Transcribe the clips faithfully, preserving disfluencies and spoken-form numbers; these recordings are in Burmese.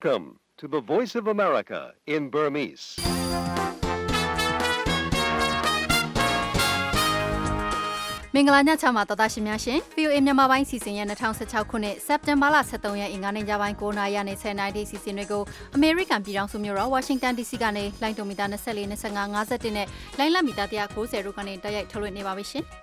Welcome to the Voice of America in Burmese. မင်္ဂလာညချမ်းပါတော်သားရှင်များရှင် ဗွီအိုအေ မြန်မာပိုင်းစီစဉ်ရဲ့၂၀၁၆ခုနှစ်စက်တင်ဘာလ၁၃ရက်အင်္ဂါနေ့ညပိုင်း၉နာရီနဲ့၁၀နာရီစီစဉ်တွေကိုအမေရိကန်ပြည်ထောင်စုမြို့တော်ဝါရှင်တန် ဒီစီ ကနေလိုင်းဒိုမီတာ၂၄ ၂၅ ၅၁နဲ့လိုင်းလတ်မီတာ၁၉၀တို့ကနေတိုက်ရိုက်ထုတ်လွှင့်နေပါပြီရှင်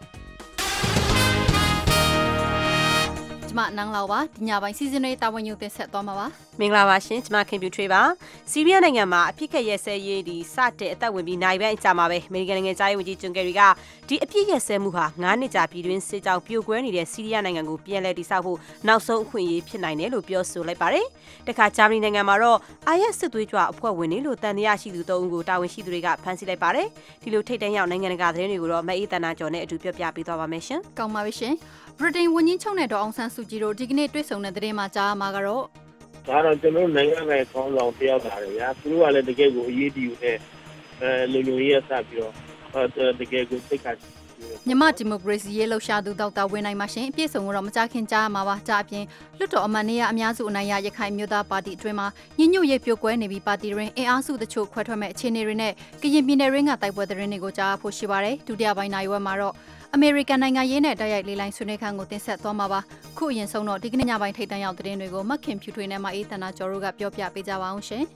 ကျမနန်းလောက်ပါဒီညပိုင်းစီစဉ်တွေတာဝန်ယူတင်ဆက်သွားမှာပါမင်္ဂလာပါရှင်ကျမခင်ပြူထွေးပါစီးရီးယားနိုင်ငံမှာအဖြစ်ခက်ရဲဆဲရေးဒီစတဲ့အသက်ဝင်ပြီးနိုင်ပိုင်းအကြမှာပဲအမေရိကန်နိုင်ငံသားရေးဝန်ကြီးဂျွန်ကယ်ရီကဒီအဖြစ်ရဲဆဲမှုဟာ၅နှစ်ကြာပြည်တွင်းစစ်ကြောင့်ပြိုကွဲနေတဲ့စီးရီးယားနိုင်ငံကိုပြန်လည်တည်ဆောက်ဖို့နောက်ဆုံးအခွင့်အရေးဖြစ်နိုင်တယ်လို့ပြောဆိုလိုက်ပါတယ်တခါဂျာမနီနိုင်ငံမှာတော့ အိုင်အက်စ် စစ်သွေးကြွအဖွဲ့ဝင်တွေလို့တန်တရားရှိသူ၃ဦးကိုတာဝန်ရှိသူတွေကဖမ်းဆီးလိုက်ပါတယ်ဒီလိုထိတ်တန့်ရောက်နိုင်ငံတကာသတင်းတွေကိုတော့မအေးတန်နာကျော်နဲ့အတူပြောပြပေးသွားပါမယ်ရှင်ကောင်းပါပြီရှင်ဗြိတိန်ဝန်ကြီးချုပ်နဲ့ဒေါ်အောင်ဆန်းစုကြည်တို့ဒီကနေ့တွေ့ဆုံတဲ့သတင်းမှာကြားမှာကတော့ဒါတော့ကျွန်တော်နိုင်ငံရဲ့ခေါင်းဆောင်တယောက်လာတယ်ဗျာသူတို့ကလည်းတကယ်ကိုအရေးကြီးနေအဲလူလူရေးဆက်ပြီးတော့တကယ်ကိုသိက္ခာမြန်မာဒီမိုကရေစီရေးလှုပ်ရှားသူဒေါက်တာဝင်းနိုင်ပါရှင်အပြည့်စုံတော့မကြခင်ကြားမှာပါကြားအပြင်လွတ်တော်အမတ်နေရအများစုအနိုင်ရရခိုင်မျိုးသားပါတီအတွင်းမှာညညရေးပြိုကွဲနေပြီးပါတီရင်းအင်အားစုတချို့ခွဲထွက်မဲ့အခြေအနေတွေနဲ့ကရင်ပြည်နယ်ရင်းကတိုက်ပွဲသတင်းတွေကိုကြားဖို့ရှိပါတယ်ဒုတိယပိုင်းနိုင်ဝက်မှာတော့အမေရိကန်နိုင်ငံရေးနဲ့တိုက်ရိုက်လေးလိုင်းဆွေးနွေးခန်းကိုတင်ဆက်သွားမှာပါခုအရင်ဆုံးတော့ဒီကနေ့ညပိုင်းထိပ်တန်းရောက်သတင်းတွေကိုမခင်ဖြူထွေးနဲ့မအေးတနာကျော်တို့ကပြောပြပေးကြပါအောင်ရှင်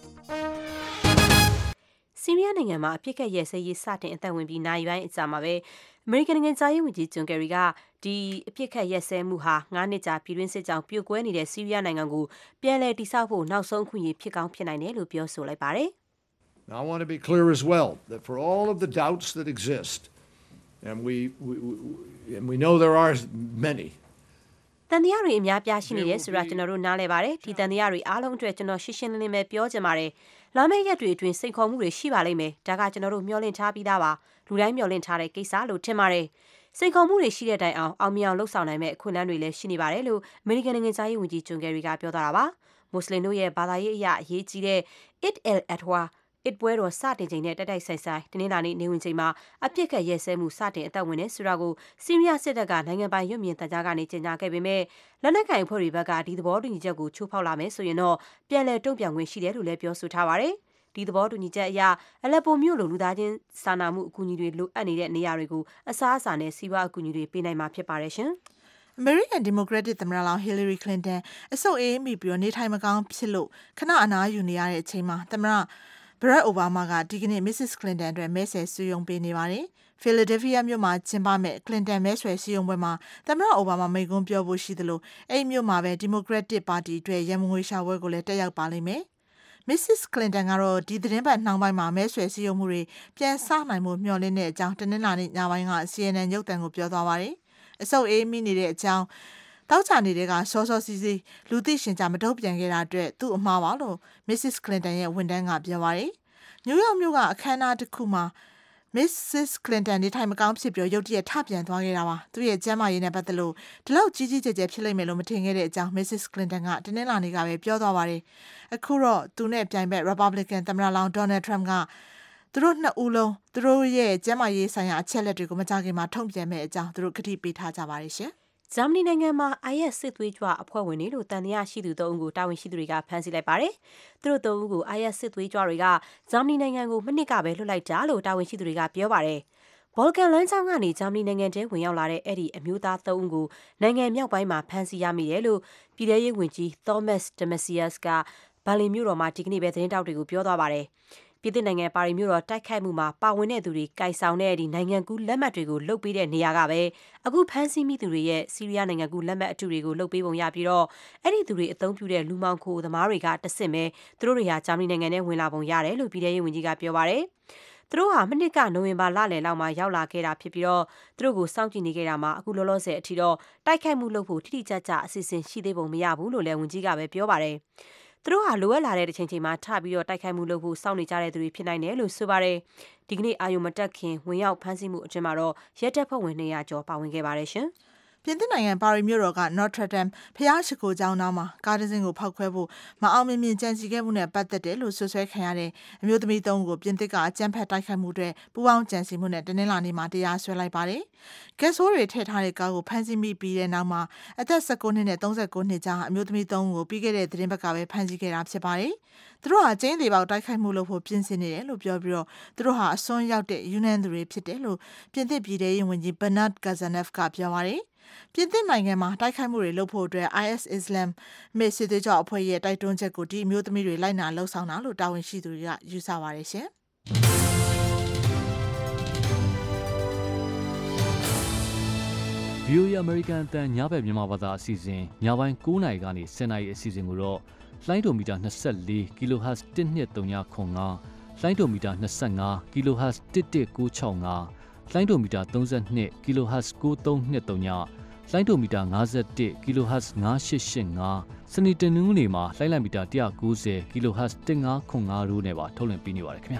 စီးရီးယားနိုင်ငံမှာအဖြစ်ခက်ရဲဆဲရေးစတင်အသက်ဝင်ပြီးနိုင်ပိုင်းအကြာမှာပဲအမေရိကန်နိုင်ငံသားရေးဝန်ကြီးဂျွန်ကယ်ရီကဒီအဖြစ်ခက်ရဲဆဲမှုဟာ၅နှစ်ကြာပြည်တွင်းစစ်ကြောင့်ပြိုကွဲနေတဲ့စီးရီးယားနိုင်ငံကိုပြန်လည်တည်ဆောက်ဖို့နောက်ဆုံးအခွင့်အရေးဖြစ်ကောင်းဖြစ်နိုင်တယ်လို့ပြောဆိုလိုက်ပါတယ် Now I want to be clear as well that for all of the doubts that exist and we, we, we and we know there are many တန်တရားတွေအများပြားရှိနေတယ်ဆိုတာကျွန်တော်တို့နားလည်ပါတယ်ဒီတန်တရားတွေအားလုံးအတွက်ကျွန်တော်ရှင်းရှင်းလင်းလင်းပဲပြောချင်ပါတယ်လာမယ့်ရက်တွေအတွင်းစိန်ခေါ်မှုတွေရှိပါလိမ့်မယ်ဒါကကျွန်တော်တို့မျှော်လင့်ထားပြီးသားပါလူတိုင်းမျှော်လင့်ထားတဲ့ကိစ္စလို့ထင်ပါတယ်စိန်ခေါ်မှုတွေရှိတဲ့တိုင်အောင်အောင်မြင်အောင်လှုပ်ဆောင်နိုင်မဲ့အခွင့်အလမ်းတွေလည်းရှိနေပါတယ်လို့အမေရိကန်နိုင်ငံသားရေးဝန်ကြီးဂျွန်ကယ်ရီကပြောသွားတာပါမွတ်စလင်တို့ရဲ့ဘာသာရေးအရာအရေးကြီးတဲ့ Eid al-Adha it ပွဲတော်စတင်ချိန်နဲ့တိုက်တိုက်ဆိုင်ဆိုင်တင်းနေတာနေနေဝင်ချိန်မှာအပြစ်ကရဲဆဲမှုစတင်အသက်ဝင်နေဆိုတာကိုစီးရီးယားစစ်တပ်ကနိုင်ငံပိုင်ရုပ်မြင်သံကြားကနေကြေညာခဲ့ပေမဲ့လက်နက်ကိုင်အဖွဲ့တွေဘက်ကဒီသဘောတူညီချက်ကိုချိုးဖောက်လာမယ်ဆိုရင်တော့ပြန်လည်တုံ့ပြန်ခွင့်ရှိတယ်လို့လည်းပြောဆိုထားပါတယ်ဒီသဘောတူညီချက်အရအလက်ပိုမြို့လိုလူသားချင်းစာနာမှုအကူအညီတွေလိုအပ်နေတဲ့နေရာတွေကိုအစားအစာနဲ့စီးပွားအကူအညီတွေပေးနိုင်မှာဖြစ်ပါတယ်ရှင် American Democratic သမ္မတလောင်း Hillary Clinton အဆုတ်အေးမိပြီးနေထိုင်မကောင်းဖြစ်လို့ခဏအနားယူနေရတဲ့အချိန်မှာသမ္မတBarack Obama ကဒီကနေ့ Missus Clinton အတွက်မဲဆွယ်စည်းရုံးပေးနေပါတယ်။ Philadelphia မြို့မှာကျင်းပမဲ့ Clinton မဲဆွယ်စည်းရုံးပွဲမှာသမ္မတ Obama မိန့်ခွန်းပြောဖို့ရှိသလိုအဲ့ဒီမြို့မှာပဲ Democratic Party အတွက်ရန်ငွေရှာပွဲကိုလည်းတက်ရောက်ပါလိမ့်မယ်။ Missus Clinton ကတော့ဒီသတင်းပတ်နှောင်းပိုင်းမှာမဲဆွယ်စည်းရုံးမှုတွေပြန်စနိုင်မှုမျှော်လင့်တဲ့အကြောင်းတနင်္လာနေ့ညပိုင်းက C N N ရုပ်သံကိုပြောသွားပါတယ်။အဆုတ်အေးမိနေတဲ့အကြောင်းတောက်ချနေတဲ့ကစောစောစီးစီးလူသိရှင်ကြမတုံ့ပြန်ခဲ့တာအတွက်သူ့အမှားပါလို့ Missus Clinton ရဲ့ဝန်ထမ်းကပြောပါတယ်။နယူးယောက်မြို့ကအခမ်းအနားတစ်ခုမှာ Missus Clinton နေထိုင်မကောင်းဖြစ်ပြီးရုတ်တရက်ထပြန်သွားခဲ့တာပါသူရဲ့ကျန်းမာရေးနဲ့ပတ်သက်လို့ဒီလောက်ကြီးကြီးကျယ်ကျယ်ဖြစ်လိမ့်မယ်လို့မထင်ခဲ့တဲ့အကြောင်း Missus Clinton ကတနင်္လာနေ့ကပဲပြောသွားပါတယ်အခုတော့သူနဲ့ပြိုင်ဘက် Republican သမ္မတလောင်း Donald Trump ကသူတို့နှစ်ဦးလုံးသူတို့ရဲ့ကျန်းမာရေးဆိုင်ရာအချက်လက်တွေကိုမကြခင်မှာထုံ့ပြန်မဲ့အကြောင်းသူတို့ကတိပေးထားကြပါတယ်ရှင်ဂျာမနီနိုင်ငံမှာ အိုင်အက်စ် စစ်သွေးကြွအဖွဲ့ဝင်တွေလို့တန်တရားရှိသူ၃ဦးကိုတာဝန်ရှိသူတွေကဖမ်းဆီးလိုက်ပါတယ်။သူတို့၃ဦးကို အိုင်အက်စ် စစ်သွေးကြွတွေကဂျာမနီနိုင်ငံကိုမနှစ်ကပဲလွှတ်လိုက်တာလို့တာဝန်ရှိသူတွေကပြောပါတယ်။ဘော်လကန်လမ်းကြောင်းကနေဂျာမနီနိုင်ငံထဲဝင်ရောက်လာတဲ့အဲ့ဒီအမျိုးသား၃ဦးကိုနိုင်ငံမြောက်ပိုင်းမှာဖမ်းဆီးရမိတယ်လို့ပြည်ထရေးဝန်ကြီး Thomas de Maizière ကဘာလင်မြို့တော်မှာဒီကနေ့ပဲသတင်းတောက်တွေကိုပြောသွားပါတယ်။ပြည်သစ်နိုင်ငံပါရီမြို့တော်တိုက်ခိုက်မှုမှာပါဝင်တဲ့သူတွေကင်ဆောင်တဲ့ဒီနိုင်ငံကူးလက်မှတ်တွေကိုလုတ်ပေးတဲ့နေရာကပဲအခုဖမ်းဆီးမိသူတွေရဲ့စီးရီးယားနိုင်ငံကူးလက်မှတ်အတုတွေကိုလုတ်ပေးပုံရပြီးတော့အဲ့ဒီသူတွေအသုံးပြုတဲ့လူမောင်ခိုသမားတွေကတဆင့်ပဲသူတို့တွေဟာဂျာမနီနိုင်ငံထဲဝင်လာပုံရတယ်လို့ပြည်ထရေးဝန်ကြီးကပြောပါတယ်သူတို့ဟာမနှစ်ကနိုဝင်ဘာလလယ်လောက်မှာရောက်လာခဲ့တာဖြစ်ပြီးတော့သူတို့ကိုစောင့်ကြည့်နေခဲ့တာမှာအခုလောလောဆယ်အထိတော့တိုက်ခိုက်မှုလုပ်ဖို့တိတိကျကျအစီအစဉ်ရှိသေးပုံမရဘူးလို့လည်းဝန်ကြီးကပဲပြောပါတယ်သူတို့ဟာလိုအပ်လာတဲ့အချိန်ချိန်မှာထပြီးတော့တိုက်ခိုက်မှုလုပ်ဖို့စောင့်နေကြတဲ့သူတွေဖြစ်နိုင်တယ်လို့ဆိုပါတယ်ဒီကနေ့အာယုံမတက်ခင်ဝင်ရောက်ဖမ်းဆီးမှုအတွင်းမှာတော့ရဲတပ်ဖွဲ့ဝင်၂၀၀ကျော်ပါဝင်ခဲ့ပါတယ်ရှင်ပြင်သစ်နိုင်ငံပါရီမြို့တော်က Notre Dame ဖျားရှိခိုးကျောင်းသားမှာကားတစ်စင်းကိုဖောက်ခွဲဖို့မအောင်မြင်မြင်ကြံစည်ခဲ့မှုနဲ့ပတ်သက်တယ်လို့ဆွဆွဲခံရတဲ့အမျိုးသမီးသုံးဦးကိုပြင်သစ်ကအကြမ်းဖက်တိုက်ခိုက်မှုတွေပူးပေါင်းကြံစည်မှုနဲ့တနင်္လာနေ့မှာတရားစွဲလိုက်ပါတယ်။ဂက်ဆိုးတွေထည့်ထားတဲ့ကားကိုဖမ်းဆီးမိပြီးတဲ့နောက်မှာအသက်၁၉နှစ်နဲ့၃၉နှစ်ကြားအမျိုးသမီးသုံးဦးကိုပြီးခဲ့တဲ့သတင်းပတ်ကပဲဖမ်းဆီးခဲ့တာဖြစ်ပါတယ်။သူတို့ဟာကျင်းသေးပေါက်တိုက်ခိုက်မှုလုပ်ဖို့ပြင်ဆင်နေတယ်လို့ပြောပြီးတော့သူတို့ဟာအစွန်းရောက်တဲ့ယူနန်သူတွေဖြစ်တယ်လို့ပြင်သစ်ပြည်ထောင်စုဝန်ကြီး Bernard Cazeneuve ကပြောပါတယ်။ပြင်သစ်နိုင်ငံမှာတိုက်ခိုက်မှုတွေလုပ်ဖို့အတွက် I S Islam မေစစ်သွေးကြွအဖွဲ့ရဲ့တိုက်တွန်းချက်ကိုဒီအမျိုးသမီးတွေလိုက်နာလှုပ်ဆောင်တာလို့တာဝန်ရှိသူတွေကယူဆပါတယ်ရှင်။ V O A American အတန်ညဘက်မြန်မာဘာသာအစီအစဉ်ညပိုင်း၉နာရီကနေ၁၀နာရီအစီအစဉ်ကိုတော့လိုင်းဒိုမီတာ၂၄ kHz တစ်နှစ်၃၅ခွန်၅လိုင်းဒိုမီတာ၂၅ kHz တစ်တစ်၉၆၅လိုင်းဒိုမီတာ၃၂ kHz ၉၃၂၃ညလိုင်းဒိုမီတာ၅၁ kHz ၅၈၈၅စနေတနင်္ဂနွေမှာလိုင်းလံမီတာ၁၉၀ kHz တစ်၅ခွန်၅ရိုးနဲ့ပါထုတ်လွှင့်ပေးနေပါတယ်ခင်ဗျာ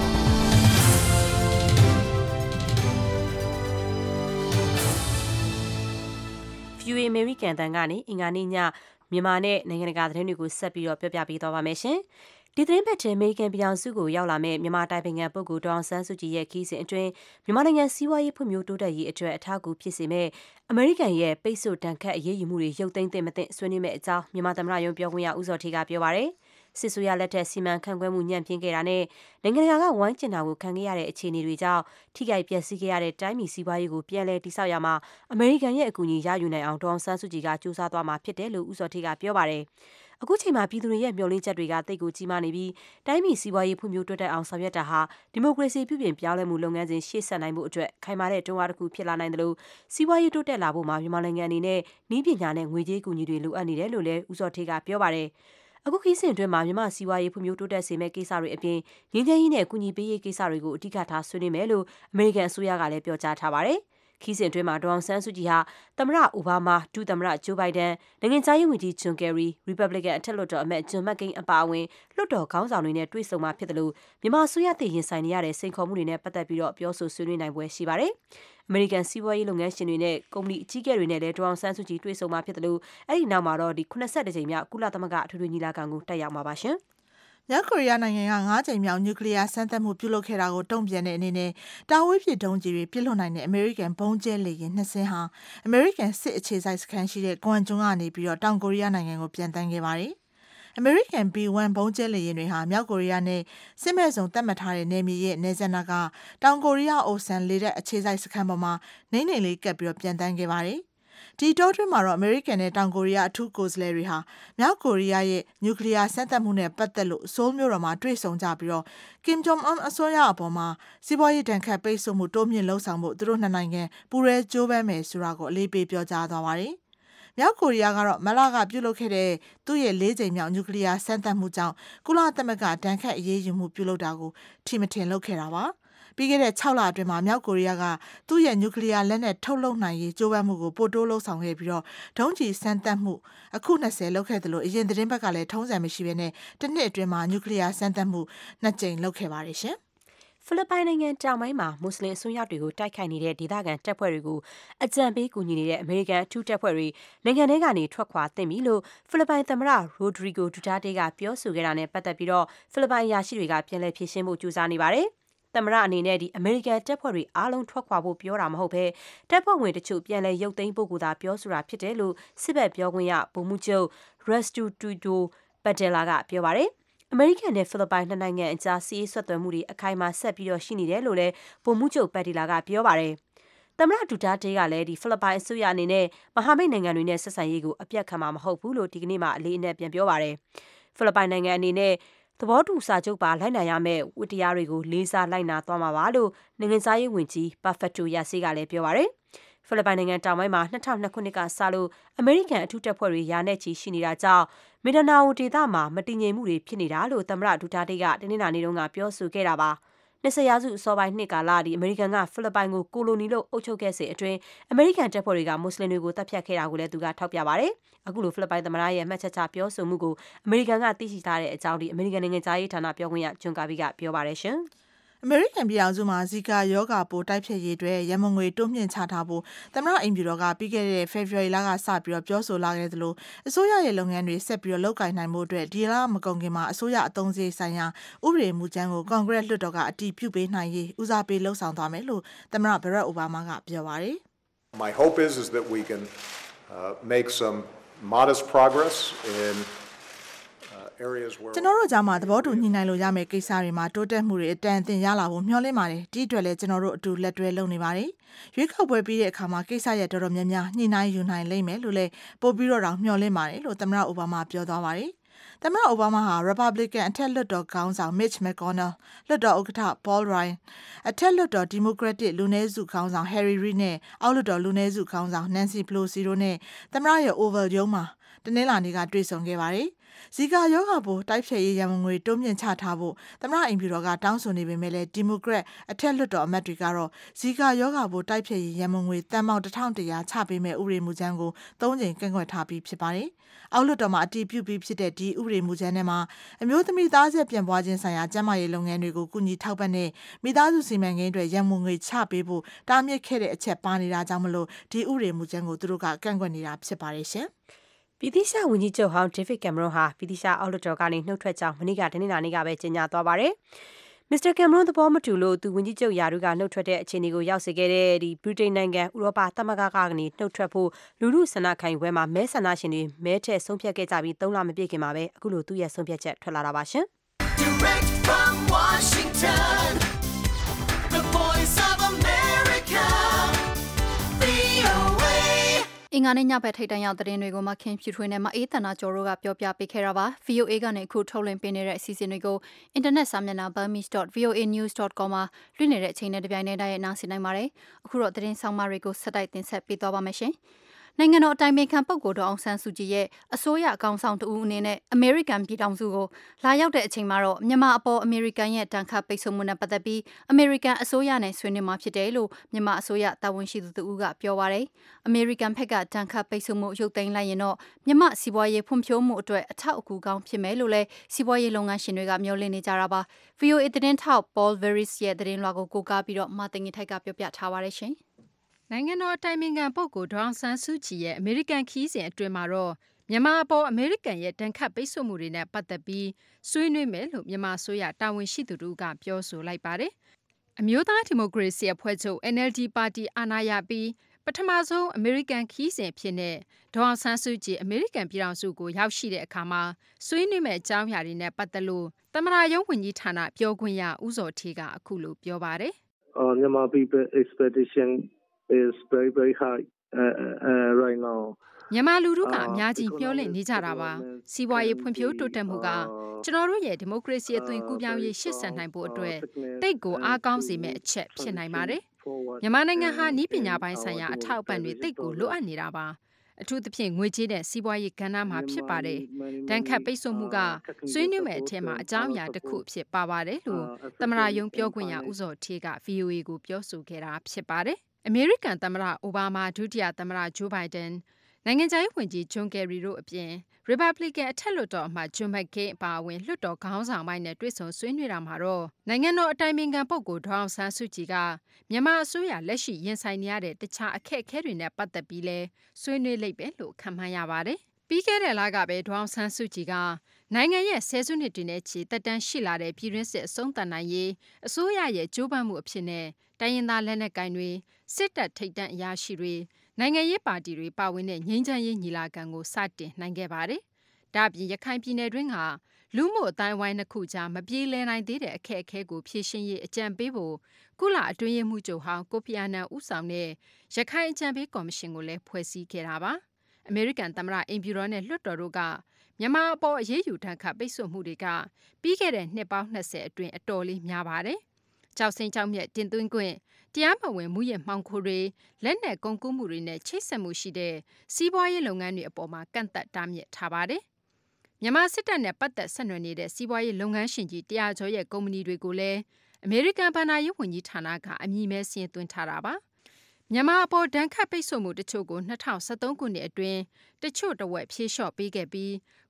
V O A American တန်ကနေအင်္ဂါနေ့ညမြန်မာနဲ့နိုင်ငံတကာသတင်းတွေကိုဆက်ပြီးတော့ပြောပြပေးသွားပါမယ်ရှင်။ဒီသတင်းပတ်ထဲအမေရိကန်ပြည်ထောင်စုကိုရောက်လာမဲ့မြန်မာတိုင်ပင်ခံပုဂ္ဂိုလ်ဒေါအောင်ဆန်းစုကြည်ရဲ့ခီးစဉ်အတွင်းမြန်မာနိုင်ငံစီးပွားရေးဖွံ့ဖြိုးတိုးတက်ရေးအတွက်အထောက်အကူဖြစ်စေမဲ့အမေရိကန်ရဲ့ပိတ်ဆို့တန်ခတ်အရေးယူမှုတွေရုပ်သိမ်းသင့်မသင့်ဆွေးနွေးမဲ့အကြောင်းမြန်မာသမ္မတရုံးပြောခွင့်ရဦးစောထေးကပြောပါရယ်။စစ်ဆိုရလက်ထက်စီမံခန့်ခွဲမှုညံ့ဖျင်းခဲ့တာနဲ့နိုင်ငံတကာကဝိုင်းကျင်တာကိုခံခဲ့ရတဲ့အခြေအနေတွေကြောင့်ထိခိုက်ပျက်စီးခဲ့ရတဲ့တိုင်းပြည်စီးပွားရေးကိုပြန်လည်တည်ဆောက်ရမှာအမေရိကန်ရဲ့အကူအညီရယူနိုင်အောင်ဒေါအောင်ဆန်းစုကြည်ကကြိုးစားသွားမှာဖြစ်တယ်လို့ဦးစောထေးကပြောပါရယ်။အခုချိန်မှာပြည်သူတွေရဲ့မျှော်လင့်ချက်တွေကတိတ်ကိုကြီးမားနေပြီးတိုင်းပြည်စီးပွားရေးဖွံ့ဖြိုးတိုးတက်အောင်ဆောင်ရွက်တာဟာဒီမိုကရေစီပြုပြင်ပြောင်းလဲမှုလုပ်ငန်းစဉ်ရှေ့ဆက်နိုင်မှုအတွက်ခိုင်မာတဲ့တွန်းအားတစ်ခုဖြစ်လာနိုင်တယ်လို့စီးပွားရေးတိုးတက်လာဖို့မှာမြန်မာနိုင်ငံအနေနဲ့နည်းပညာနဲ့ငွေကြေးကူညီတွေလိုအပ်နေတယ်လို့လည်းဦးစောထေးကပြောပါရယ်။အခုခီးစဉ်အတွင်းမှာမြန်မာစီးပွားရေးဖွံ့ဖြိုးတိုးတက်စေမဲ့ကိစ္စတွေအပြင်ငင်းချမ်းရေးနဲ့အကူအညီပေးရေးကိစ္စတွေကိုအဓိကထားဆွေးနွေးမယ်လို့အမေရိကန်အစိုးရကလည်းပြောကြားထားပါတယ်။ခီးစဉ်အတွင်းမှာဒေါအောင်ဆန်းစုကြည်ဟာသမ္မတအိုဘားမားဒုသမ္မတဂျိုးဘိုင်ဒန်နိုင်ငံခြားရေးဝန်ကြီးဂျွန်ကယ်ရီရီပတ်ဘလစ်ကန်အထက်လွှတ်တော်အမတ်ဂျွန်မက်ကိန်းအပါအဝင်လွှတ်တော်ခေါင်းဆောင်တွေနဲ့တွေ့ဆုံမှာဖြစ်တယ်လို့မြန်မာအစိုးရတည်ရင်ဆိုင်နေရတဲ့စိန်ခေါ်မှုတွေနဲ့ပတ်သက်ပြီးတော့ပြောဆိုဆွေးနွေးနိုင်ပွဲရှိပါတယ်။အမေရိကန်စီးပွားရေးလုပ်ငန်းရှင်တွေနဲ့ကုမ္ပဏီအကြီးအကဲတွေနဲ့လည်းဒေါအောင်ဆန်းစုကြည်တွေ့ဆုံမှာဖြစ်တယ်လို့အဲ့ဒီနောက်မှာတော့ဒီeighty-oneကြိမ်မြောက်ကုလသမဂ္ဂအထွေထွေညီလာခံကိုတက်ရောက်မှာပါရှင်။မြောက်ကိုရီးယားနိုင်ငံက၅ကြိမ်မြောက်နျူကလ িয়ার စမ်းသပ်မှုပြုလုပ်ခဲ့တာကိုတုံ့ပြန်တဲ့အနေနဲ့တာဝေးပစ်ဒုံးကျည်တွေပစ်လွှတ်နိုင်တဲ့အမေရိကန်ဘုံကျဲလေယာဉ်နှစ်စင်းဟာအမေရိကန်စစ်အခြေစိုက်စခန်းရှိတဲ့ကွမ်ကျွန်းကနေပြီးတော့တောင်ကိုရီးယားနိုင်ငံကိုပြန်တန်းခဲ့ပါတယ်။အမေရိကန် B one ဘုံကျဲလေယာဉ်တွေဟာမြောက်ကိုရီးယားနဲ့စစ်မဲ့စုံတတ်မှတ်ထားတဲ့နယ်မြေရဲ့နယ်စပ်နာကတောင်ကိုရီးယားအိုဆန်လေတပ်အခြေစိုက်စခန်းပေါ်မှာနေနေလေးကပ်ပြီးတော့ပြန်တန်းခဲ့ပါတယ်။ဒီတောတွင်းမှာတော့အမေရိကန်နဲ့တောင်ကိုရီးယားအထူးကိုယ်စားလှယ်တွေဟာမြောက်ကိုရီးယားရဲ့နျူကလ িয়ার စမ်းသပ်မှုနဲ့ပတ်သက်လို့ဆိုးလ်မြို့တော်မှာတွေ့ဆုံကြပြီးတော့ကင်ဂျုံအွန်အစိုးရအပေါ်မှာစီးပွားရေးတန်ခတ်ပိတ်ဆို့မှုတိုးမြင့်လှုံ့ဆော်မှုသူတို့နှစ်နိုင်ငံပူးရဲကြိုးပမ်းမယ်ဆိုတာကိုအလေးပေးပြောကြားသွားပါတယ်။မြောက်ကိုရီးယားကတော့မလကပြုလုပ်ခဲ့တဲ့သူ့ရဲ့၄ကြိမ်မြောက်နျူကလ িয়ার စမ်းသပ်မှုကြောင့်ကုလသမဂ္ဂတန်ခတ်အရေးယူမှုပြုလုပ်တာကိုထိမထင်လုပ်ခဲ့တာပါ။ပြီးခဲ့တဲ့၆လအတွင်းမှာမြောက်ကိုရီးယားကသူ့ရဲ့နျူကလ িয়ার လက်နက်ထုတ်လုပ်နိုင်ရေးကြိုးပမ်းမှုကိုပိုတိုးလှုံ့ဆော်ခဲ့ပြီးတော့ဒုံးကျည်စမ်းသပ်မှုအခု၂၀လုပ်ခဲ့တယ်လို့အရင်သတင်းဘက်ကလည်းထုံးစံမရှိဘဲနဲ့တစ်နှစ်အတွင်းမှာနျူကလ িয়ার စမ်းသပ်မှုနှစ်ကြိမ်လုပ်ခဲ့ပါတယ်ရှင်။ဖိလစ်ပိုင်နိုင်ငံတောင်ပိုင်းမှာမွတ်စလင်အစွန်းရောက်တွေကိုတိုက်ခိုက်နေတဲ့ဒေသခံတပ်ဖွဲ့တွေကိုအကြံပေးကူညီနေတဲ့အမေရိကန်အထူးတပ်ဖွဲ့တွေနိုင်ငံထဲကနေထွက်ခွာသင့်ပြီလို့ဖိလစ်ပိုင်သမ္မတရိုဒရီဂိုဒူတာတေးကပြောဆိုခဲ့တာနဲ့ပတ်သက်ပြီးတော့ဖိလစ်ပိုင်အရာရှိတွေကပြန်လည်ဖြေရှင်းဖို့ကြိုးစားနေပါတယ်။သမ္မတအနေနဲ့ဒီအမေရိကန်တပ်ဖွဲ့တွေအားလုံးထွက်ခွာဖို့ပြောတာမဟုတ်ဘဲတပ်ဖွဲ့ဝင်တချို့ပြန်လည်ရုပ်သိမ်းဖို့ကိုသာပြောဆိုတာဖြစ်တယ်လို့စစ်ဘက်ပြောခွင့်ရဗိုလ်မှူးချုပ်ရက်စတူတူဒိုပတ်တယ်လာကပြောပါတယ်။အမေရိကန်နဲ့ဖိလစ်ပိုင်နှစ်နိုင်ငံအကြားစီးရေးဆွတ်သွယ်မှုတွေအခိုင်အမာဆက်ပြီးတော့ရှိနေတယ်လို့လည်းဗိုလ်မှူးချုပ်ပတ်တယ်လာကပြောပါတယ်။သမ္မတဒူတာတေးကလည်းဒီဖိလစ်ပိုင်အစိုးရအနေနဲ့မဟာမိတ်နိုင်ငံတွေနဲ့ဆက်ဆံရေးကိုအပြတ်ခံမှာမဟုတ်ဘူးလို့ဒီကနေ့မှအလေးအနက်ပြန်ပြောပါတယ်။ဖိလစ်ပိုင်နိုင်ငံအနေနဲ့သဘောတူစာချုပ်ပါလိုက်နိုင်ရမယ့်ဝတ္တရားတွေကိုလေးစားလိုက်နာသွားမှာပါလို့နိုင်ငံသားရေးဝန်ကြီးပါဖက်တိုယာစီကလည်းပြောပါရယ်ဖိလစ်ပိုင်နိုင်ငံတောင်ပိုင်းမှာ၂၀၀၂ခုနှစ်ကစလို့အမေရိကန်အထူးတပ်ဖွဲ့တွေယာနဲ့ချီရှိနေတာကြောင့်မင်ဒနာအိုဒေသမှာမတည်ငြိမ်မှုတွေဖြစ်နေတာလို့သမ္မတဒူတာတေးကတနင်္လာနေ့တုန်းကပြောဆိုခဲ့တာပါနှစ်ရာစုအစောပိုင်းနှစ်ကာလဒီအမေရိကန်ကဖိလစ်ပိုင်ကိုကိုလိုနီလို့အုပ်ချုပ်ခဲ့စဉ်အတွင်းအမေရိကန်တပ်ဖွဲ့တွေကမွတ်စလင်တွေကိုတပ်ဖြတ်ခဲ့တာကိုလည်းသူကထောက်ပြပါတယ်။အခုလိုဖိလစ်ပိုင်သမ္မတရဲ့မှတ်ချက်ချပြောဆိုမှုကိုအမေရိကန်ကသိရှိထားတဲ့အကြောင်းဒီအမေရိကန်နိုင်ငံသားရေးဌာနပြောခွင့်ရဂျွန်ကာဘီကပြောပါတယ်ရှင်။အမေရိကန်ပြည်ထောင်စုမှာဇီကာယောဂါပိုးတိုက်ဖျက်ရေးအတွက်ရန်မုံငွေတိုးမြင့်ချထားဖို့သမ္မတအိမ်ဖြူတော်ကပြီးခဲ့တဲ့ February လကစပြီးတော့ပြောဆိုလာခဲ့သလိုအစိုးရရဲ့လုပ်ငန်းတွေဆက်ပြီးတော့လုပ်ကိုင်နိုင်မှုအတွက်ဒီလမကုန်ခင်မှာအစိုးရအသုံးစရိတ်ဆိုင်ရာဥပဒေမူကြမ်းကို Congress လွှတ်တော်ကအတည်ပြုပေးနိုင်ရေးဦးစားပေးလှုံ့ဆော်သွားမယ်လို့သမ္မတ Barack Obama ကပြောပါတယ် My hope is is that we can uh, make some modest progress in areas where ကျွန်တော်တို့ကြားမှာသဘောတူညှိနှိုင်းလို့ရမယ့်ကိစ္စတွေမှာတိုးတက်မှုတွေအတန်အသင့်ရလာဖို့မျှော်လင့်ပါတယ်ဒီအတွက်လည်းကျွန်တော်တို့အတူလက်တွဲလုပ်နေပါတယ်ရွေးကောက်ပွဲပြီးတဲ့အခါမှာကိစ္စရဲ့တော်တော်များများညှိနှိုင်းယူနိုင်လိမ့်မယ်လို့လည်းပို့ပြီးတော့တောင်မျှော်လင့်ပါတယ်လို့သမ္မတအိုဘားမားပြောသွားပါတယ်သမ္မတအိုဘားမားဟာ Republican အထက်လွှတ်တော်ခေါင်းဆောင် Mitch McConnell လွှတ်တော်ဥက္ကဋ္ဌ Paul Ryan အထက်လွှတ်တော် Democratic လူနည်းစုခေါင်းဆောင် Harry Reid နဲ့အောက်လွှတ်တော်လူနည်းစုခေါင်းဆောင် Nancy Pelosi တို့နဲ့သမ္မတရဲ့ Oval ရုံးမှာတနင်္လာနေ့ကတွေ့ဆုံခဲ့ပါတယ်ဇီကာယောဂါပိုးတိုက်ဖျက်ရေးရန်ငွေတိုးမြင့်ချထားဖို့သမ္မတအိမ်ဖြူတော်ကတောင်းဆိုနေပေမဲ့လည်းဒီမိုကရက်အထက်လွှတ်တော်အမတ်တွေကတော့ဇီကာယောဂါပိုးတိုက်ဖျက်ရေးရန်ငွေတန်ပေါင်းတစ်ထောင်တစ်ရာချပေးမဲ့ဥပဒေမူကြမ်းကိုသုံးကြိမ်ကန့်ကွက်ထားပြီးဖြစ်ပါတယ်။အောက်လွှတ်တော်မှာအတည်ပြုပြီးဖြစ်တဲ့ဒီဥပဒေမူကြမ်းထဲမှာအမျိုးသမီးသားဆက်ပြန်ပွားခြင်းဆိုင်ရာကျန်းမာရေးလုပ်ငန်းတွေကိုကူညီထောက်ပံ့တဲ့မိသားစုစီမံကိန်းတွေရန်ငွေချပေးဖို့တားမြစ်ခဲ့တဲ့အချက်ပါနေတာကြောင့်မလို့ဒီဥပဒေမူကြမ်းကိုသူတို့ကကန့်ကွက်နေတာဖြစ်ပါတယ်ရှင်။ပြည်သိရှားဝန်ကြီးချုပ်ဟောင်း David Cameron ဟာပြည်သိရှားအောက်လွှတ်တော်ကနေနှုတ်ထွက်ကြောင်းမနေ့ကတနင်္လာနေ့ကပဲကြေညာသွားပါတယ်။ မစ္စတာ Cameron သဘောမတူလို့သူဝန်ကြီးချုပ်ယာရုကနှုတ်ထွက်တဲ့အခြေအနေကိုရောက်စေခဲ့တဲ့ဒီဗြိတိန်နိုင်ငံဥရောပသမဂ္ဂကနေနှုတ်ထွက်ဖို့လူလူဆန္ဒခံယူပွဲမှာမဲဆန္ဒရှင်တွေမဲထည့်ဆုံးဖြတ်ခဲ့ကြပြီးသုံးလမပြည့်ခင်မှာပဲအခုလိုသူ့ရဲ့ဆုံးဖြတ်ချက်ထွက်လာတာပါရှင်။ Direct from Washington The Voice of America အင်္ဂါနေ့ညဘက်ထိပ်တန်းရောက်သတင်းတွေကိုမှခင်ဖြူထွေးနဲ့မအေးတနာကျော်တို့ကပြောပြပေးခဲ့တာပါ ဗီအိုအေ ကနေအခုထုတ်လွှင့်ပေးနေတဲ့အစီအစဉ်တွေကိုအင်တာနက်စာမျက်နှာ burmese dot voa news dot com မှာလွှင့်နေတဲ့အချိန်နဲ့တပြိုင်တည်းတိုက်ရိုက်နားဆင်နိုင်ပါတယ်အခုတော့သတင်းဆောင်မတွေကိုဆက်တိုက်တင်ဆက်ပေးသွားပါမယ်ရှင်နိုင်ငံတော်အတိုင်ပင်ခံပုဂ္ဂိုလ်ဒေါ်အောင်ဆန်းစုကြည်ရဲ့အစိုးရအကောင်ဆောင်တဦးအနေနဲ့အမေရိကန်ပြည်ထောင်စုကိုလာရောက်တဲ့အချိန်မှာတော့မြန်မာအပေါ်အမေရိကန်ရဲ့တန်ခတ်ပိတ်ဆို့မှုနဲ့ပတ်သက်ပြီးအမေရိကန်အစိုးရနဲ့ဆွေးနွေးမှာဖြစ်တယ်လို့မြန်မာအစိုးရတာဝန်ရှိသူတဦးကပြောပါတယ်။အမေရိကန်ဘက်ကတန်ခတ်ပိတ်ဆို့မှုရုပ်သိမ်းလိုက်ရင်တော့မြန်မာစီးပွားရေးဖွံ့ဖြိုးမှုအတွက်အထောက်အကူကောင်းဖြစ်မယ်လို့လည်းစီးပွားရေးလုပ်ငန်းရှင်တွေကမျှော်လင့်နေကြတာပါ။ ဗီအိုအေသတင်းထောက် Paul Veris ရဲ့သတင်းလွှာကိုကိုးကားပြီးတော့မသိင်္ဂီထိုက်ကပြောပြထားပါတယ်ရှင်။နိုင်ငံတော်အတိုင်ပင်ခံပုဂ္ဂိုလ်ဒေါ်အောင်ဆန်းစုကြည်ရဲ့အမေရိကန်ခရီးစဉ်အတွင်းမှာတော့မြန်မာအပေါ်အမေရိကန်ရဲ့တန်ခတ်ပိတ်ဆို့မှုတွေနဲ့ပတ်သက်ပြီးဆွေးနွေးမယ်လို့မြန်မာအစိုးရတာဝန်ရှိသူတို့ကပြောဆိုလိုက်ပါတယ်။အမျိုးသားဒီမိုကရေစီအဖွဲ့ချုပ် N L D ပါတီအာဏာရပြီးပထမဆုံးအမေရိကန်ခရီးစဉ်ဖြစ်တဲ့ဒေါ်အောင်ဆန်းစုကြည်အမေရိကန်ပြည်ထောင်စုကိုရောက်ရှိတဲ့အခါမှာဆွေးနွေးမဲ့အကြောင်းအရာတွေနဲ့ပတ်သက်လို့သမ္မတရုံးဝန်ကြီးဌာနပြောခွင့်ရဦးစောဌေးကအခုလိုပြောပါတယ်။ uh, Myanmar people expectation is very very high uh, uh, right now မြန်မာလူထုကအများကြီးမျှော်လင့်နေကြတာပါစီးပွားရေးဖွံ့ဖြိုးတိုးတက်မှုကကျွန်တော်တို့ရဲ့ဒီမိုကရေစီအသွင်ကူးပြောင်းရေးရှေ့ဆက်နိုင်ဖို့အတွက်တိတ်ကိုအားကောင်းစေမယ့်အချက်ဖြစ်နိုင်ပါတယ်မြန်မာနိုင်ငံဟာနည်းပညာပိုင်းဆိုင်ရာအထောက်အပံ့တွေတိတ်ကိုလိုအပ်နေတာပါအထူးသဖြင့်ငွေကြေးတဲ့စီးပွားရေးကဏ္ဍမှာဖြစ်ပါတယ်။တန်ခတ်ပိတ်ဆို့မှုကဆွေးနွေးမဲ့အထက်မှာအကြောင်းအရာတစ်ခုဖြစ်ပါပါတယ်လို့သမ္မတရုံးပြောခွင့်ရဦးစောဌေးက ဗီအိုအေ ကိုပြောဆိုခဲ့တာဖြစ်ပါတယ်။အမေရိကန်သမ္မတအိုဘားမားဒုတိယသမ္မတဂျိုးဘိုင်ဒန်နိုင်ငံခြားရေးဝန်ကြီးဂျွန်ကယ်ရီတို့အပြင်ရီပတ်ဘလီကန်အထက်လွှတ်တော်အမတ်ဂျွန်မက်ကေးအပါအဝင်လွှတ်တော်ခေါင်းဆောင်ပိုင်းနဲ့တွေ့ဆုံဆွေးနွေးတာမှာတော့နိုင်ငံတော်အတိုင်ပင်ခံပုဂ္ဂိုလ်ဒေါ်အောင်ဆန်းစုကြည်ကမြန်မာအစိုးရလက်ရှိရင်ဆိုင်နေရတဲ့တခြားအခက်အခဲတွေနဲ့ပတ်သက်ပြီးလဲဆွေးနွေးလိမ့်မယ်လို့ခန့်မှန်းရပါတယ်။ပြီးခဲ့တဲ့လကပဲဒေါ်အောင်ဆန်းစုကြည်ကနိုင်ငံရဲ့ဆယ်စုနှစ်တွေနဲ့ချီတက်တန်းရှိလာတဲ့ပြည်တွင်းစစ်အဆုံးသတ်နိုင်ရေးအစိုးရရဲ့ကြိုးပမ်းမှုအဖြစ်နဲ့တိုင်းရင်းသားလက်နက်ကိုင်တွေစစ်တပ်ထိပ်တန်းအရာရှိတွေနိုင်ငံရေးပါတီတွေပါဝင်တဲ့ငြိမ်းချမ်းရေးညီလာခံကိုစတင်နိုင်ခဲ့ပါတယ်။ဒါ့အပြင်ရခိုင်ပြည်နယ်တွင်းကလူမှုအတိုင်းဝိုင်းနှစ်ခုကြားမပြေလည်နိုင်သေးတဲ့အခက်အခဲကိုဖြေရှင်းရေးအကြံပေးဖို့ကုလအတွင်းရေးမှူးချုပ်ဟောင်းကိုဖီအာနန်ဦးဆောင်တဲ့ရခိုင်အကြံပေးကော်မရှင်ကိုလည်းဖွဲ့စည်းခဲ့တာပါ။အမေရိကန်သမ္မတအိမ်ဖြူတော်နဲ့လွှတ်တော်တို့ကမြန်မာအပေါ်အရေးယူဒဏ်ခတ်ပိတ်ဆို့မှုတွေကပြီးခဲ့တဲ့နှစ်ပေါင်းနှစ်ဆယ်အတွင်းအတော်လေးများပါတယ်။ကြောက်စိမ့်ကြောက်မြက်တင်သွင်းခွင့်တရားမဝင်မှုရဲ့မှောင်ခိုတွေလက်နက်ကုန်ကူးမှုတွေနဲ့ချိတ်ဆက်မှုရှိတဲ့စီးပွားရေးလုပ်ငန်းတွေအပေါ်မှာကန့်သတ်တားမြစ်ထားပါတယ်။မြန်မာစစ်တပ်နဲ့ပတ်သက်ဆက်နွယ်နေတဲ့စီးပွားရေးလုပ်ငန်းရှင်ကြီးတရားကျော်ရဲ့ကုမ္ပဏီတွေကိုလည်းအမေရိကန်ဘဏ္ဍာရေးဝန်ကြီးဌာနကအမည်မဲစာရင်းသွင်းထားတာပါ။မြန်မာအပေါ်ဒဏ်ခတ်ပိတ်ဆို့မှုတချို့ကို၂၀၁၃ခုနှစ်အတွင်းတချို့တဝက်ဖြေလျှော့ပေးခဲ့ပြီး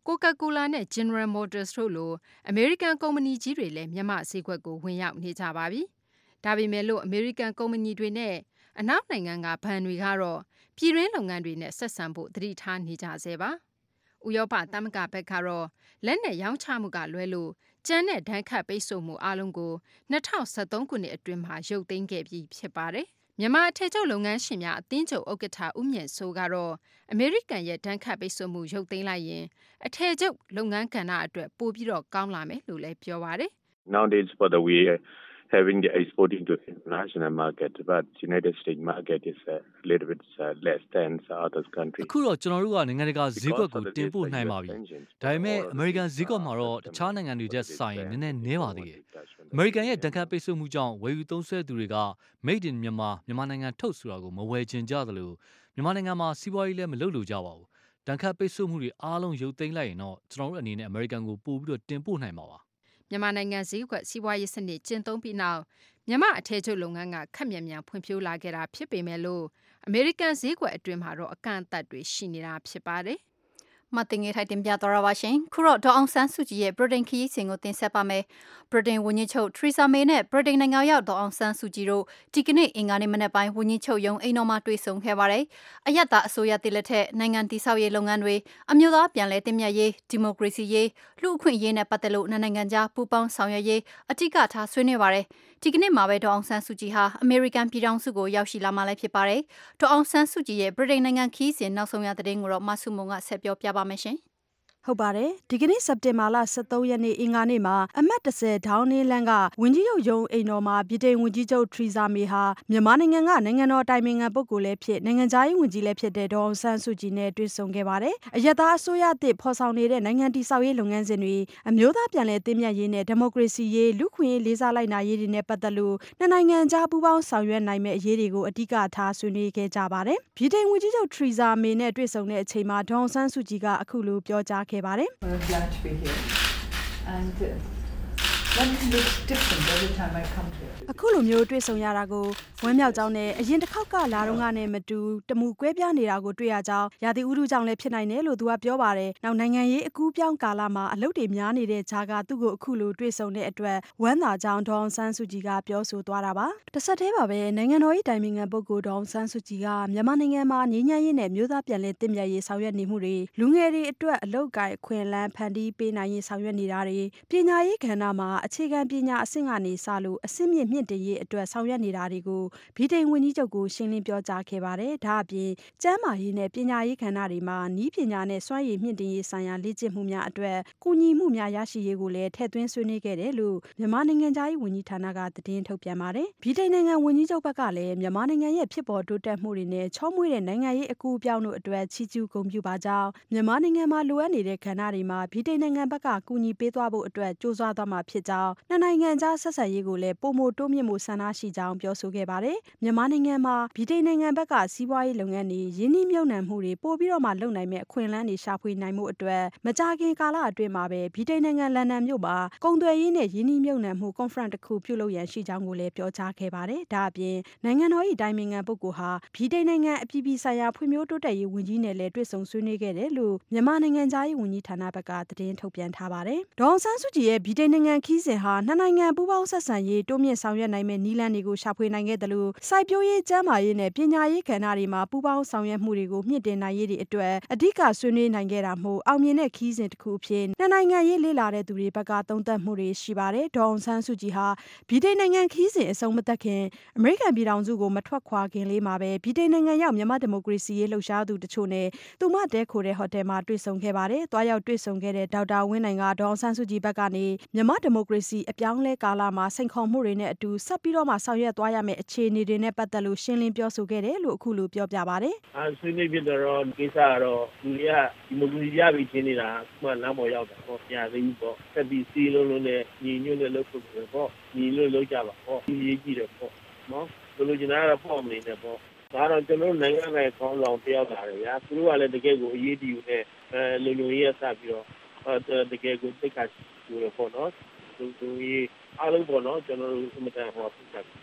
Coca-Cola နဲ့ General Motors တို့လိုအမေရိကန်ကုမ္ပဏီကြီးတွေလည်းမြန်မာဈေးကွက်ကိုဝင်ရောက်နေကြပါပြီ။ဒါပေမဲ့လို့အမေရိကန်ကုမ္ပဏီတွေနဲ့အနောက်နိုင်ငံကဘဏ်တွေကတော့ပြည်တွင်းလုပ်ငန်းတွေနဲ့ဆက်ဆံဖို့သတိထားနေကြဆဲပါ။ဥရောပသမဂ္ဂဘက်ကတော့လက်နက်ရောင်းချမှုကလွဲလို့ကျန်းတဲ့ဒဏ်ခတ်ပိတ်ဆို့မှုအလုံးကို၂၀၁၃ခုနှစ်အတွင်းမှာရုပ်သိမ်းခဲ့ပြီးဖြစ်ပါတယ်။မြန်မာအထည်ချုပ်လုပ်ငန်းရှင်များအသင်းချုပ်ဥက္ကဋ္ဌဦးမြင့်စိုးကတော့အမေရိကန်ရဲ့ဒဏ်ခတ်ပိတ်ဆို့မှုရုပ်သိမ်းလိုက်ရင်အထည်ချုပ်လုပ်ငန်းကဏ္ဍအတွက်ပိုပြီးတော့ကောင်းလာမယ်လို့လည်းပြောပါတယ်။ Nowadays for the way having the exporting to the international market but United States market is a little bit uh, less than other countries အခုတော့ကျွန်တော်တို့ကနိုင်ငံတကာဈေးကွက်ကိုတင်ပို့နိုင်ပါပြီဒါပေမဲ့အမေရိကန်ဈေးကွက်မှာတော့တခြားနိုင်ငံတွေချက်ဆိုင်နည်းနည်းနည်းပါသေးတယ်အမေရိကန်ရဲ့တန်ခတ်ပိတ်ဆို့မှုကြောင့်ဝယ်ယူသုံးစွဲသူတွေက Made in Myanmar မြန်မာနိုင်ငံထုတ်ဆိုတာကိုမဝယ်ချင်ကြသလိုမြန်မာနိုင်ငံမှာစီးပွားရေးလည်းမလုပ်လို့ကြပါဘူးတန်ခတ်ပိတ်ဆို့မှုတွေအားလုံးရုပ်သိမ်းလိုက်ရင်တော့ကျွန်တော်တို့အနေနဲ့အမေရိကန်ကိုပို့ပြီးတော့တင်ပို့နိုင်မှာပါမြန်မာနိုင်ငံဈေးကွက်စီးပွားရေးစနစ်ကျင့်သုံးပြီးနောက်မြန်မာအထည်ချုပ်လုပ်ငန်းကခက်မြန်မြန်ဖွံ့ဖြိုးလာခဲ့တာဖြစ်ပေမဲ့လို့အမေရိကန်ဈေးကွက်အတွင်းမှာတော့အကန့်အသတ်တွေရှိနေတာဖြစ်ပါတယ်။မတင်ငယ်ထိုက်တင်ပြတော်ရပါရှင်ခုတော့ဒေါအောင်ဆန်းစုကြည်ရဲ့ Britain ခရီးစဉ်ကိုတင်ဆက်ပါမယ် Britain ဝန်ကြီးချုပ် Theresa May နဲ့ Britain နိုင်ငံရောက်ဒေါအောင်ဆန်းစုကြည်တို့ဒီကနေ့အင်္ဂါနေ့မနက်ပိုင်းဝန်ကြီးချုပ်ရုံးအိမ်တော်မှာတွေ့ဆုံခဲ့ပါတယ်အယက်သားအစိုးရတည်လက်ထက်နိုင်ငံတည်ဆောက်ရေးလုပ်ငန်းတွေအမျိုးသားပြန်လည်တည်မြဲရေးဒီမိုကရေစီရေးလူ့အခွင့်အရေးနဲ့ပတ်သက်လို့နိုင်ငံခြားပူးပေါင်းဆောင်ရွက်ရေးအထူးကထားဆွေးနွေးပါတယ်ဒီကနေ့မှာပဲဒေါအောင်ဆန်းစုကြည်ဟာအမေရိကန်ပြည်ထောင်စုကိုရောက်ရှိလာမှလည်းဖြစ်ပါတယ်ဒေါအောင်ဆန်းစုကြည်ရဲ့ Britain နိုင်ငံခရီးစဉ်နောက်ဆုံးရသတင်းကိုတော့မဆုမုံကဆက်ပြောပြပါမယ်ရှင်ဟုတ်ပါတယ်ဒီကနေ့စက်တင်ဘာလ၁၃ရက်နေ့အင်္ဂါနေ့မှာအမှတ်၁၀ဒေါင်းနေလန်ကဝန်ကြီးချုပ်ရုံးအိမ်တော်မှာပြည်ထောင်ဝန်ကြီးချုပ်ထရီဇာမေဟာမြန်မာနိုင်ငံကနိုင်ငံတော်တိုင်ပင်ခံပုဂ္ဂိုလ်လည်းဖြစ်နိုင်ငံသားရေးဝန်ကြီးလည်းဖြစ်တဲ့ဒေါအောင်ဆန်းစုကြည်နဲ့တွေ့ဆုံခဲ့ပါတယ်အယက်သားအစိုးရသစ်ဖော်ဆောင်နေတဲ့နိုင်ငံတည်ဆောက်ရေးလုပ်ငန်းစဉ်တွေအမျိုးသားပြန်လည်တည်မြဲရေးနဲ့ဒီမိုကရေစီရေးလူ့ခွင့်ရေးလေးစားလိုက်နာရေးတွေနဲ့ပတ်သက်လို့နှစ်နိုင်ငံကြားပူးပေါင်းဆောင်ရွက်နိုင်မယ့်အရေးတွေကိုအဓိကထားဆွေးနွေးခဲ့ကြပါတယ်ပြည်ထောင်ဝန်ကြီးချုပ်ထရီဇာမေနဲ့တွေ့ဆုံတဲ့အချိန်မှာဒေါအောင်ဆန်းစုကြည်ကအခုလိုပြောကြားခဲ့ပါတယ် We're glad to be here. And uh, one thing that's different every time I come to it. အခုလိုမျိုးတွေ့ဆုံရတာကိုဝမ်းမြောက်ကြောင်းနဲ့အရင်တစ်ခေါက်ကလာတော့ကနဲ့မတူတမူကွဲပြားနေတာကိုတွေ့ရကြောင်းရာသီဥတုကြောင့်လည်းဖြစ်နိုင်တယ်လို့သူကပြောပါတယ်။နောက်နိုင်ငံရေးအကူးပြောင်းကာလမှာအလုပ်တွေများနေတဲ့ဂျာကသူ့ကိုအခုလိုတွေ့ဆုံတဲ့အတွက်ဝမ်းသာကြောင်းဒေါအောင်ဆန်းစုကြည်ကပြောဆိုသွားတာပါ။တစ်ဆက်တည်းပါပဲနိုင်ငံတော်၏တိုင်ပင်ခံပုဂ္ဂိုလ်ဒေါအောင်ဆန်းစုကြည်ကမြန်မာနိုင်ငံမှာငြိမ်းချမ်းရေးနဲ့မျိုးသားပြန်လည်တည်မြဲရေးဆောင်ရွက်နေမှုတွေလူငယ်တွေအတွက်အလုပ်ကိုင်ခွင့်လန်းဖန်တီးပေးနိုင်ရေးဆောင်ရွက်နေတာတွေပညာရေးကဏ္ဍမှာအခြေခံပညာအဆင့်ကနေစလို့အဆင့်မြင့်မြင့်တင်ရေးအတွက်ဆောင်ရွက်နေတာတွေကိုဗြိတိန်ဝန်ကြီးချုပ်ကိုရှင်းလင်းပြောကြားခဲ့ပါတယ်။ဒါအပြင်ကျန်းမာရေးနဲ့ပညာရေးကဏ္ဍတွေမှာနည်းပညာနဲ့စွမ်းရည်မြင့်တင်ရေးဆိုင်ရာလေ့ကျင့်မှုများအတွက်ကူညီမှုများရရှိရေးကိုလည်းထည့်သွင်းဆွေးနွေးခဲ့တယ်လို့မြန်မာနိုင်ငံသားရေးဝန်ကြီးဌာနကသတင်းထုတ်ပြန်ပါတယ်။ဗြိတိန်နိုင်ငံဝန်ကြီးချုပ်ဘက်ကလည်းမြန်မာနိုင်ငံရဲ့ဖြစ်ပေါ်တိုးတက်မှုတွေနဲ့ချောမွေ့တဲ့နိုင်ငံရေးအကူအပြောင်းတို့အတွက်ချီးကျူးဂုဏ်ပြုပါကြောင်းမြန်မာနိုင်ငံမှာလိုအပ်နေတဲ့ကဏ္ဍတွေမှာဗြိတိန်နိုင်ငံဘက်ကကူညီပေးသွားဖို့အတွက်ကြိုးစားသွားမှာဖြစ်ကြောင်းနှစ်နိုင်ငံကြားဆက်ဆံရေးကိုလည်းပုံမိုတိုးမြင့်မှုဆန္ဒရှိကြောင်းပြောဆိုခဲ့ပါတယ်။မြန်မာနိုင်ငံမှာဗြိတိန်နိုင်ငံဘက်ကစီးပွားရေးလုပ်ငန်းတွေရင်းနှီးမြှုပ်နှံမှုတွေပို့ပြီးတော့မှလုပ်နိုင်မဲ့အခွင့်အလမ်းတွေရှာဖွေနိုင်မှုအတွက်မကြာခင်ကာလအတွင်းမှာပဲဗြိတိန်နိုင်ငံလန်ဒန်မြို့မှာကုန်သွယ်ရေးနဲ့ရင်းနှီးမြှုပ်နှံမှု conference တစ်ခုပြုလုပ်ရန်ရှိကြောင်းကိုလည်းပြောကြားခဲ့ပါတယ်။ဒါအပြင်နိုင်ငံတော်၏တိုင်ပင်ခံပုဂ္ဂိုလ်ဟာဗြိတိန်နိုင်ငံအပြည်ပြည်ဆိုင်ရာဖွံ့ဖြိုးတိုးတက်ရေးဝန်ကြီးနဲ့လည်းတွေ့ဆုံဆွေးနွေးခဲ့တယ်လို့မြန်မာနိုင်ငံသားရေးဝန်ကြီးဌာနဘက်ကသတင်းထုတ်ပြန်ထားပါတယ်။ဒေါအောင်ဆန်းစုကြည်ရဲ့ဗြိတိန်နိုင်ငံခီးစဉ်ဟာနှစ်နိုင်ငံပူးပေါင်းဆက်ဆံရေးတိုးမြင့်ဆောင်ရွက်နိုင်မဲ့နည်းလမ်းတွေကိုရှာဖွေနိုင်ခဲ့တယ်လို့စိုက်ပျိုးရေးကျန်းမာရေးနဲ့ပညာရေးကဏ္ဍတွေမှာပူးပေါင်းဆောင်ရွက်မှုတွေကိုမြင့်တင်နိုင်ရေးတွေအတွက်အဓိကဆွေးနွေးနိုင်ခဲ့တာမို့အောင်မြင်တဲ့ခီးစဉ်တစ်ခုအဖြစ်နှစ်နိုင်ငံရေးလေ့လာတဲ့သူတွေဘက်ကသုံးသပ်မှုတွေရှိပါတယ်။ဒေါအောင်ဆန်းစုကြည်ဟာဗြိတိန်နိုင်ငံခီးစဉ်အဆုံးမသတ်ခင်အမေရိကန်ပြည်ထောင်စုကိုမထွက်ခွာခင်လေးမှာပဲဗြိတိန်နိုင်ငံရောက်မြန်မာဒီမိုကရေစီရေးလှုပ်ရှားသူတချို့နဲ့သူမတဲခိုတဲ့ဟိုတယ်မှာတွေ့ဆုံခဲ့ပါတယ်။တွားရောက်တွေ့ဆုံခဲ့တဲ့ဒေါက်တာဝင်းနိုင်ကဒေါအောင်ဆန်းစုကြည်ဘက်ကနေမြန်မာဒီမိုကရေစီအပြောင်းလဲကာလမှာစိန်ခေါ်မှုတွေနဲ့အတူဆက်ပြီးတော့မှဆောင်ရွက်သွားရမယ့်အခြေအနေတွေနဲ့ပတ်သက်လို့ရှင်းလင်းပြောဆိုခဲ့တယ်လို့အခုလိုပြောပြပါတယ်။အဲဆွေးနွေးဖြစ်တော့ကိစ္စကတော့လူတွေကဒီမိုကရေစီရပြီချင်းနေတာမှလမ်းပေါ်ရောက်တာပေါ့ပြသေးဘူးပေါ့ဆက်ပြီးစီးလုံးလုံးနဲ့ညီညွတ်နဲ့လုပ်ဖို့ပေါ့ညီလို့လုပ်ကြပါပေါ့ဒီရေးကြည့်တယ်ပေါ့နော်ဘယ်လိုကျင်တာတော့ပေါ့မနေနဲ့ပေါ့ဒါတော့ကျွန်တော်နိုင်ငံရဲ့ခေါင်းဆောင်တယောက်လာတယ်ဗျာသူတို့ကလည်းတကယ်ကိုအရေးတယူနဲ့အဲလူလူရေးအစပြီးတော့တကယ်ကိုသိက္ခာရှိတယ်ပေါ့နော်သူသူရေးအားလုံးပေါ့နော်ကျွန်တော်တို့အမတန်ဟောဖြစ်တာ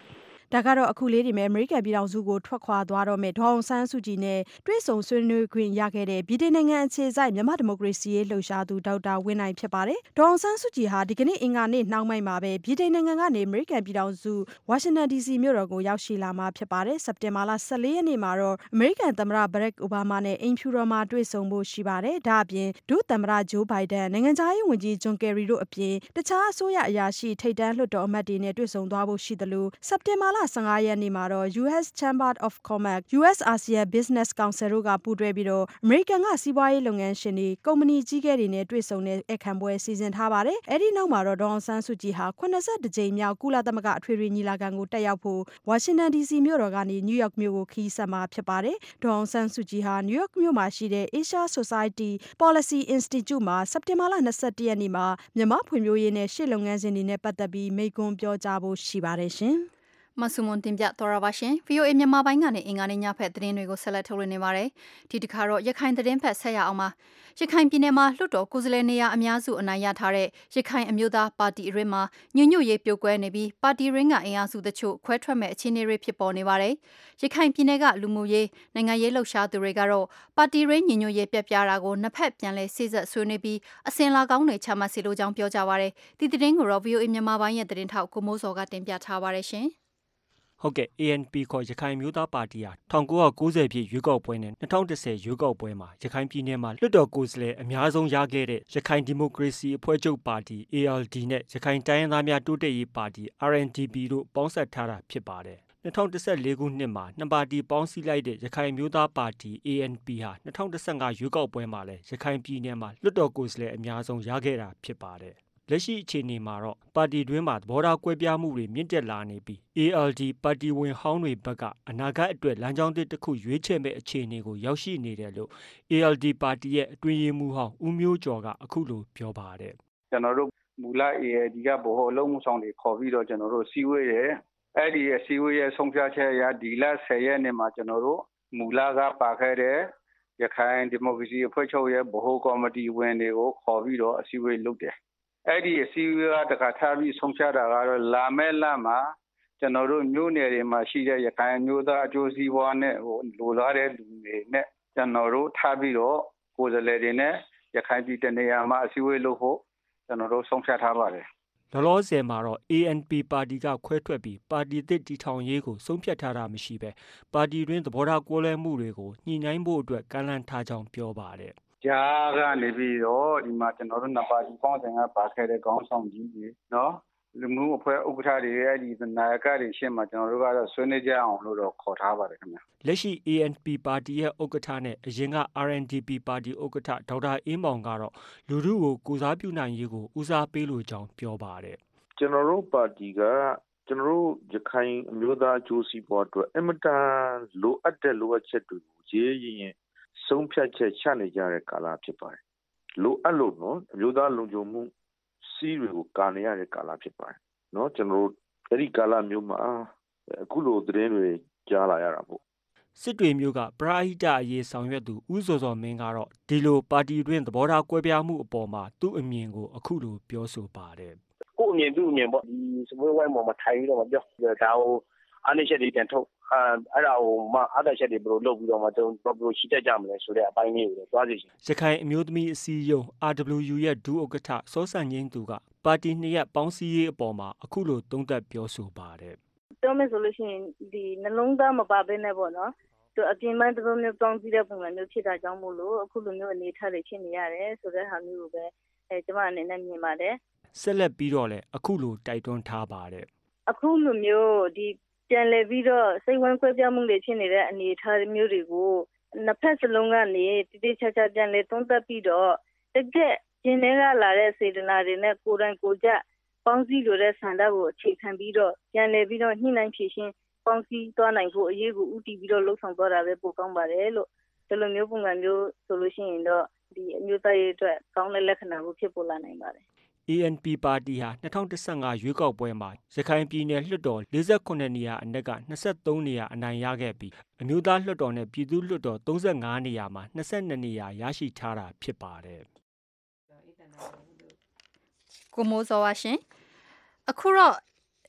ဒါကတော့အခုလေးဒီမဲ့အမေရိကန်ပြည်ထောင်စုကိုထွက်ခွာသွားတော့မဲ့ဒေါအောင်ဆန်းစုကြည်နဲ့တွေ့ဆုံဆွေးနွေးခွင့်ရခဲ့တဲ့ဗြိတိန်နိုင်ငံအခြေစိုက်မြန်မာဒီမိုကရေစီရေးလှုပ်ရှားသူဒေါက်တာဝင်းနိုင်ဖြစ်ပါတယ်ဒေါအောင်ဆန်းစုကြည်ဟာဒီကနေ့အင်္ဂါနေ့နှောင်းပိုင်းမှာပဲဗြိတိန်နိုင်ငံကနေအမေရိကန်ပြည်ထောင်စုဝါရှင်တန်ဒီစီမြို့တော်ကိုရောက်ရှိလာမှာဖြစ်ပါတယ်စက်တင်ဘာလဆယ်လေးရက်နေ့မှာတော့အမေရိကန်သမ္မတဘရက်အိုဘားမားနဲ့အိမ်ဖြူတော်မှာတွေ့ဆုံဖို့ရှိပါတယ်ဒါအပြင်ဒုသမ္မတဂျိုးဘိုင်ဒန်နိုင်ငံခြားရေးဝန်ကြီးဂျွန်ကယ်ရီတို့အပြင်တခြားအစိုးရအရာရှိထိပ်တန်းလွှတ်တော်အမတ်တွေနဲ့တွေ့ဆုံသွားဖို့ရှိသလိုစက်တင်ဘာလဆယ်ငါးရက်နေ့မှာတော့ ယူ အက်စ် Chamber of Commerce ယူ အက်စ် ASEAN Business Council တို့ကပူးတွဲပြီးတော့အမေရိကန်ကစီးပွားရေးလုပ်ငန်းရှင်တွေကုမ္ပဏီကြီးကဲတွေနဲ့တွေ့ဆုံတဲ့အခမ်းပွဲစီစဉ်ထားပါတယ်အဲဒီနောက်မှာတော့ဒေါအောင်ဆန်းစုကြည်ဟာခုနှစ်ဆယ့်တစ်ကြိမ်မြောက်ကုလသမဂ္ဂအထွေထွေညီလာခံကိုတက်ရောက်ဖို့ဝါရှင်တန်ဒီစီမြို့တော်ကနေနယူးယောက်မြို့ကိုခရီးဆက်မှာဖြစ်ပါတယ်ဒေါအောင်ဆန်းစုကြည်ဟာနယူးယောက်မြို့မှာရှိတဲ့ Asia Society Policy Institute မှာစက်တင်ဘာလ၂၁ရက်နေ့မှာမြန်မာဖွံ့ဖြိုးရေးနဲ့ရှေ့လုပ်ငန်းစဉ်တွေနဲ့ပတ်သက်ပြီးမိန့်ခွန်းပြောကြားဖို့ရှိပါတယ်ရှင်မဆုမွန်တင်ပြတော်ရပါရှင် ဗီအိုအေ မြန်မာပိုင်းကနေအင်္ဂါနေ့ညဖက်သတင်းတွေကိုဆက်လက်ထုတ်လွှင့်နေပါတယ်ဒီတစ်ခါတော့ရခိုင်သတင်းဖက်ဆက်ရအောင်ပါရခိုင်ပြည်နယ်မှာလွှတ်တော်ကိုယ်စားလှယ်နေရာအများစုအနိုင်ရထားတဲ့ရခိုင်အမျိုးသားပါတီအရင်းမှာညွညွရေးပြိုကွဲနေပြီးပါတီရင်းကအင်အားစုတချို့ခွဲထွက်မဲ့အခြေအနေတွေဖြစ်ပေါ်နေပါတယ်ရခိုင်ပြည်နယ်ကလူမှုရေးနိုင်ငံရေးလှုပ်ရှားသူတွေကတော့ပါတီရင်းညွညွရေးပြက်ပြားတာကိုနှစ်ဖက်ပြန်လဲစိစက်ဆွေးနွေးပြီးအစင်လာကောင်းတွေချမှတ်စီလိုကြောင်းပြောကြပါတယ်ဒီသတင်းကိုတော့ ဗီအိုအေ မြန်မာပိုင်းရဲ့သတင်းထောက်ကိုမိုးစောကတင်ပြထားပါတယ်ရှင်ဟုတ်ကဲ့ အေ အန် ပီ ခေါ်ရခိုင်မျိုးသားပါတီဟာ၁၉၉၀ပြည့်ရွေးကောက်ပွဲနဲ့၂၀၁၀ရွေးကောက်ပွဲမှာရခိုင်ပြည်နယ်မှာလွှတ်တော်ကိုယ်စားလှယ်အများဆုံးရခဲ့တဲ့ရခိုင်ဒီမိုကရေစီအဖွဲ့ချုပ်ပါတီ အေ အယ် ဒီ နဲ့ရခိုင်တိုင်းရင်းသားများတိုးတက်ရေးပါတီ အာရ် အန် ဒီ ပီ တို့ပေါင်းစပ်ထားတာဖြစ်ပါတယ်၂၀၁၄ခုနှစ်မှာနှစ်ပါတီပေါင်းစည်းလိုက်တဲ့ရခိုင်မျိုးသားပါတီ အေ အန် ပီ ဟာ၂၀၁၅ရွေးကောက်ပွဲမှာလည်းရခိုင်ပြည်နယ်မှာလွှတ်တော်ကိုယ်စားလှယ်အများဆုံးရခဲ့တာဖြစ်ပါတယ်လက်ရှိအခြေအနေမှာတော့ပါတီတွင်းမှာသဘောထားကွဲပြားမှုတွေမြင့်တက်လာနေပြီး အေ အယ် ဒီ ပါတီဝင်ဟောင်းတွေဘက်ကအနာဂတ်အတွက်လမ်းကြောင်းသစ်တစ်ခုရွေးချယ်မဲ့အခြေအနေကိုရောက်ရှိနေတယ်လို့ အေ အယ် ဒီ ပါတီရဲ့အတွင်းရေးမှူးဟောင်းဦးမျိုးကျော်ကအခုလိုပြောပါတယ်ကျွန်တော်တို့မူလ အေ အယ် ဒီ ကဗဟိုအလုံးမှုဆောင်တွေခေါ်ပြီးတော့ကျွန်တော်တို့စီဝေးတယ်အဲ့ဒီစီဝေးရဲ့ဆုံးဖြတ်ချက်အရဒီလဆယ်ရက်နေ့မှာကျွန်တော်တို့မူလကပါခဲ့တဲ့ရခိုင်ဒီမိုကရေစီအဖွဲ့ချုပ်ရဲ့ဗဟိုကော်မတီဝင်တွေကိုခေါ်ပြီးတော့အစည်းအဝေးလုပ်တယ်အဲ့ဒီအစည်းအဝေးကတခါထားပြီးဆုံးဖြတ်တာကတော့လာမဲ့လမှာကျွန်တော်တို့မြို့နယ်တွေမှာရှိတဲ့ရခိုင်မျိုးသားအကျိုးစီးပွားနဲ့ဟိုလိုလားတဲ့လူတွေနဲ့ကျွန်တော်တို့ထားပြီးတော့ကိုယ်စားလှယ်တွေနဲ့ရခိုင်ပြည်တနေရာမှာအစည်းအဝေးလုပ်ဖို့ကျွန်တော်တို့ဆုံးဖြတ်ထားပါတယ်လောလောဆယ်မှာတော့ အေ အန် ပီ ပါတီကခွဲထွက်ပြီးပါတီသစ်တည်ထောင်ရေးကိုဆုံးဖြတ်ထားတာမရှိပဲပါတီတွင်းသဘောထားကွဲလွဲမှုတွေကိုညှိနှိုင်းဖို့အတွက်ကမ်းလှမ်းထားကြောင်းပြောပါတယ်ကြားကနေပြီးတော့ဒီမှာကျွန်တော်တို့နှစ်ပါတီပေါင်းစင်ကပါခဲ့တဲ့ခေါင်းဆောင်ကြီးတွေနော်လူမှုအဖွဲ့ဥက္ကဋ္ဌတွေရဲ့ဒီနာယကတွေရှင်းမှာကျွန်တော်တို့ကတော့ဆွေးနွေးကြအောင်လို့တော့ခေါ်ထားပါတယ်ခင်ဗျလက်ရှိ အေ အန် ပီ ပါတီရဲ့ဥက္ကဋ္ဌနဲ့အရင်က အာရ် အန် ဒီ ပီ ပါတီဥက္ကဋ္ဌဒေါက်တာအေးမောင်ကတော့လူထုကိုကိုစားပြုနိုင်ရေးကိုဦးစားပေးလိုကြောင်းပြောပါတယ်ကျွန်တော်တို့ပါတီကကျွန်တော်တို့ရခိုင်အမျိုးသားအကျိုးစီးပွားအတွက်အမတန်လိုအပ်တဲ့လိုအပ်ချက်တွေကိုရေးရင်းဆုံးဖြတ်ချက်ချနေကြတဲ့ကာလဖြစ်ပါတယ်လိုအပ်လို့နော်အမျိုးသားလုံခြုံမှုစီးတွေကိုကာနေရတဲ့ကာလဖြစ်ပါတယ်နော်ကျွန်တော်တို့အဲ့ဒီကာလမျိုးမှာအခုလိုသတင်းတွေကြားလာရတာပေါ့စစ်တွေမျိုးကပရာဟိတအရေးဆောင်ရွက်သူဦးစောစောမင်းကတော့ဒီလိုပါတီတွင်သဘောထားကွဲပြားမှုအပေါ်မှာသူ့အမြင်ကိုအခုလိုပြောဆိုပါတယ်ကို့အမြင်သူ့အမြင်ပေါ့ဒီစပွဲဝိုင်းပေါ်မှာထိုင်ပြီးတော့မပြောဒါဟိုအားနည်းချက်တွေပြန်ထုတ်အဲအဲ့ဒါဟိုမှအားသက်ချက်တွေဘယ်လိုလုပ်ပြီးတော့မှကျွန်တော်ဘယ်လိုရှိတတ်ကြမလဲဆိုတဲ့အပိုင်းလေးကိုသွားစီရှင်ရခိုင်အမျိုးသမီးအစည်းအရုံး အာ ဒဘလျူ ယူ ရဲ့ဒုဥက္ကဋ္ဌစောစံငိမ့်သူကပါတီနှစ်ရပ်ပေါင်းစည်းရေးအပေါ်မှာအခုလိုသုံးသပ်ပြောဆိုပါတယ်ပြောမယ်ဆိုလို့ရှိရင်ဒီနှလုံးသားမပါဘဲနဲ့ပေါ့နော်သူအပြင်ပိုင်းတစ်မျိုးပေါင်းစည်းတဲ့ပုံစံမျိုးဖြစ်တာကြောင့်မို့လို့အခုလိုမျိုးအနေထားတွေဖြစ်နေရတယ်ဆိုတဲ့ဟာမျိုးကိုပဲအဲကျွန်မအနေနဲ့မြင်ပါတယ်ဆက်လက်ပြီးတော့လည်းအခုလိုတိုက်တွန်းထားပါတယ်အခုလိုမျိုးဒီပြန်လည်ပြီးတော့စိတ်ဝင်ခွဲပြားမှုတွေဖြစ်နေတဲ့အနေအထားမျိုးတွေကိုနှစ်ဖက်စလုံးကနေတိတိကျကျပြန်လည်သုံးသပ်ပြီးတော့တကယ်ကျင်းထဲကလာတဲ့စေတနာတွေနဲ့ကိုယ်တိုင်ကိုယ်ကျပေါင်းစည်းလိုတဲ့ဆန္ဒကိုအခြေခံပြီးတော့ပြန်လည်ပြီးတော့ညှိနှိုင်းဖြည့်ရှင်းပေါင်းစည်းသွားနိုင်ဖို့အရေးကိုဦးတည်ပြီးတော့လှုပ်ဆောင်သွားတာပဲပိုကောင်းပါတယ်လို့ဒီလိုမျိုးပုံစံမျိုးဆိုလို့ရှိရင်တော့ဒီအမျိုးသားရေးအတွက်ကောင်းတဲ့လက္ခဏာကိုဖြစ်ပေါ်လာနိုင်ပါတယ်အေ အန် ပီ ပါတီဟာ၂၀၁၅ရွေးကောက်ပွဲမှာရခိုင်ပြည်နယ်လွှတ်တော်၄၉နေရာအနက်က၂၃နေရာအနိုင်ရခဲ့ပြီးအမျိုးသားလွှတ်တော်နဲ့ပြည်သူ့လွှတ်တော်၃၅နေရာမှာ၂၂နေရာရရှိထားတာဖြစ်ပါတယ်ကိုမိုးစောပါရှင်အခုတော့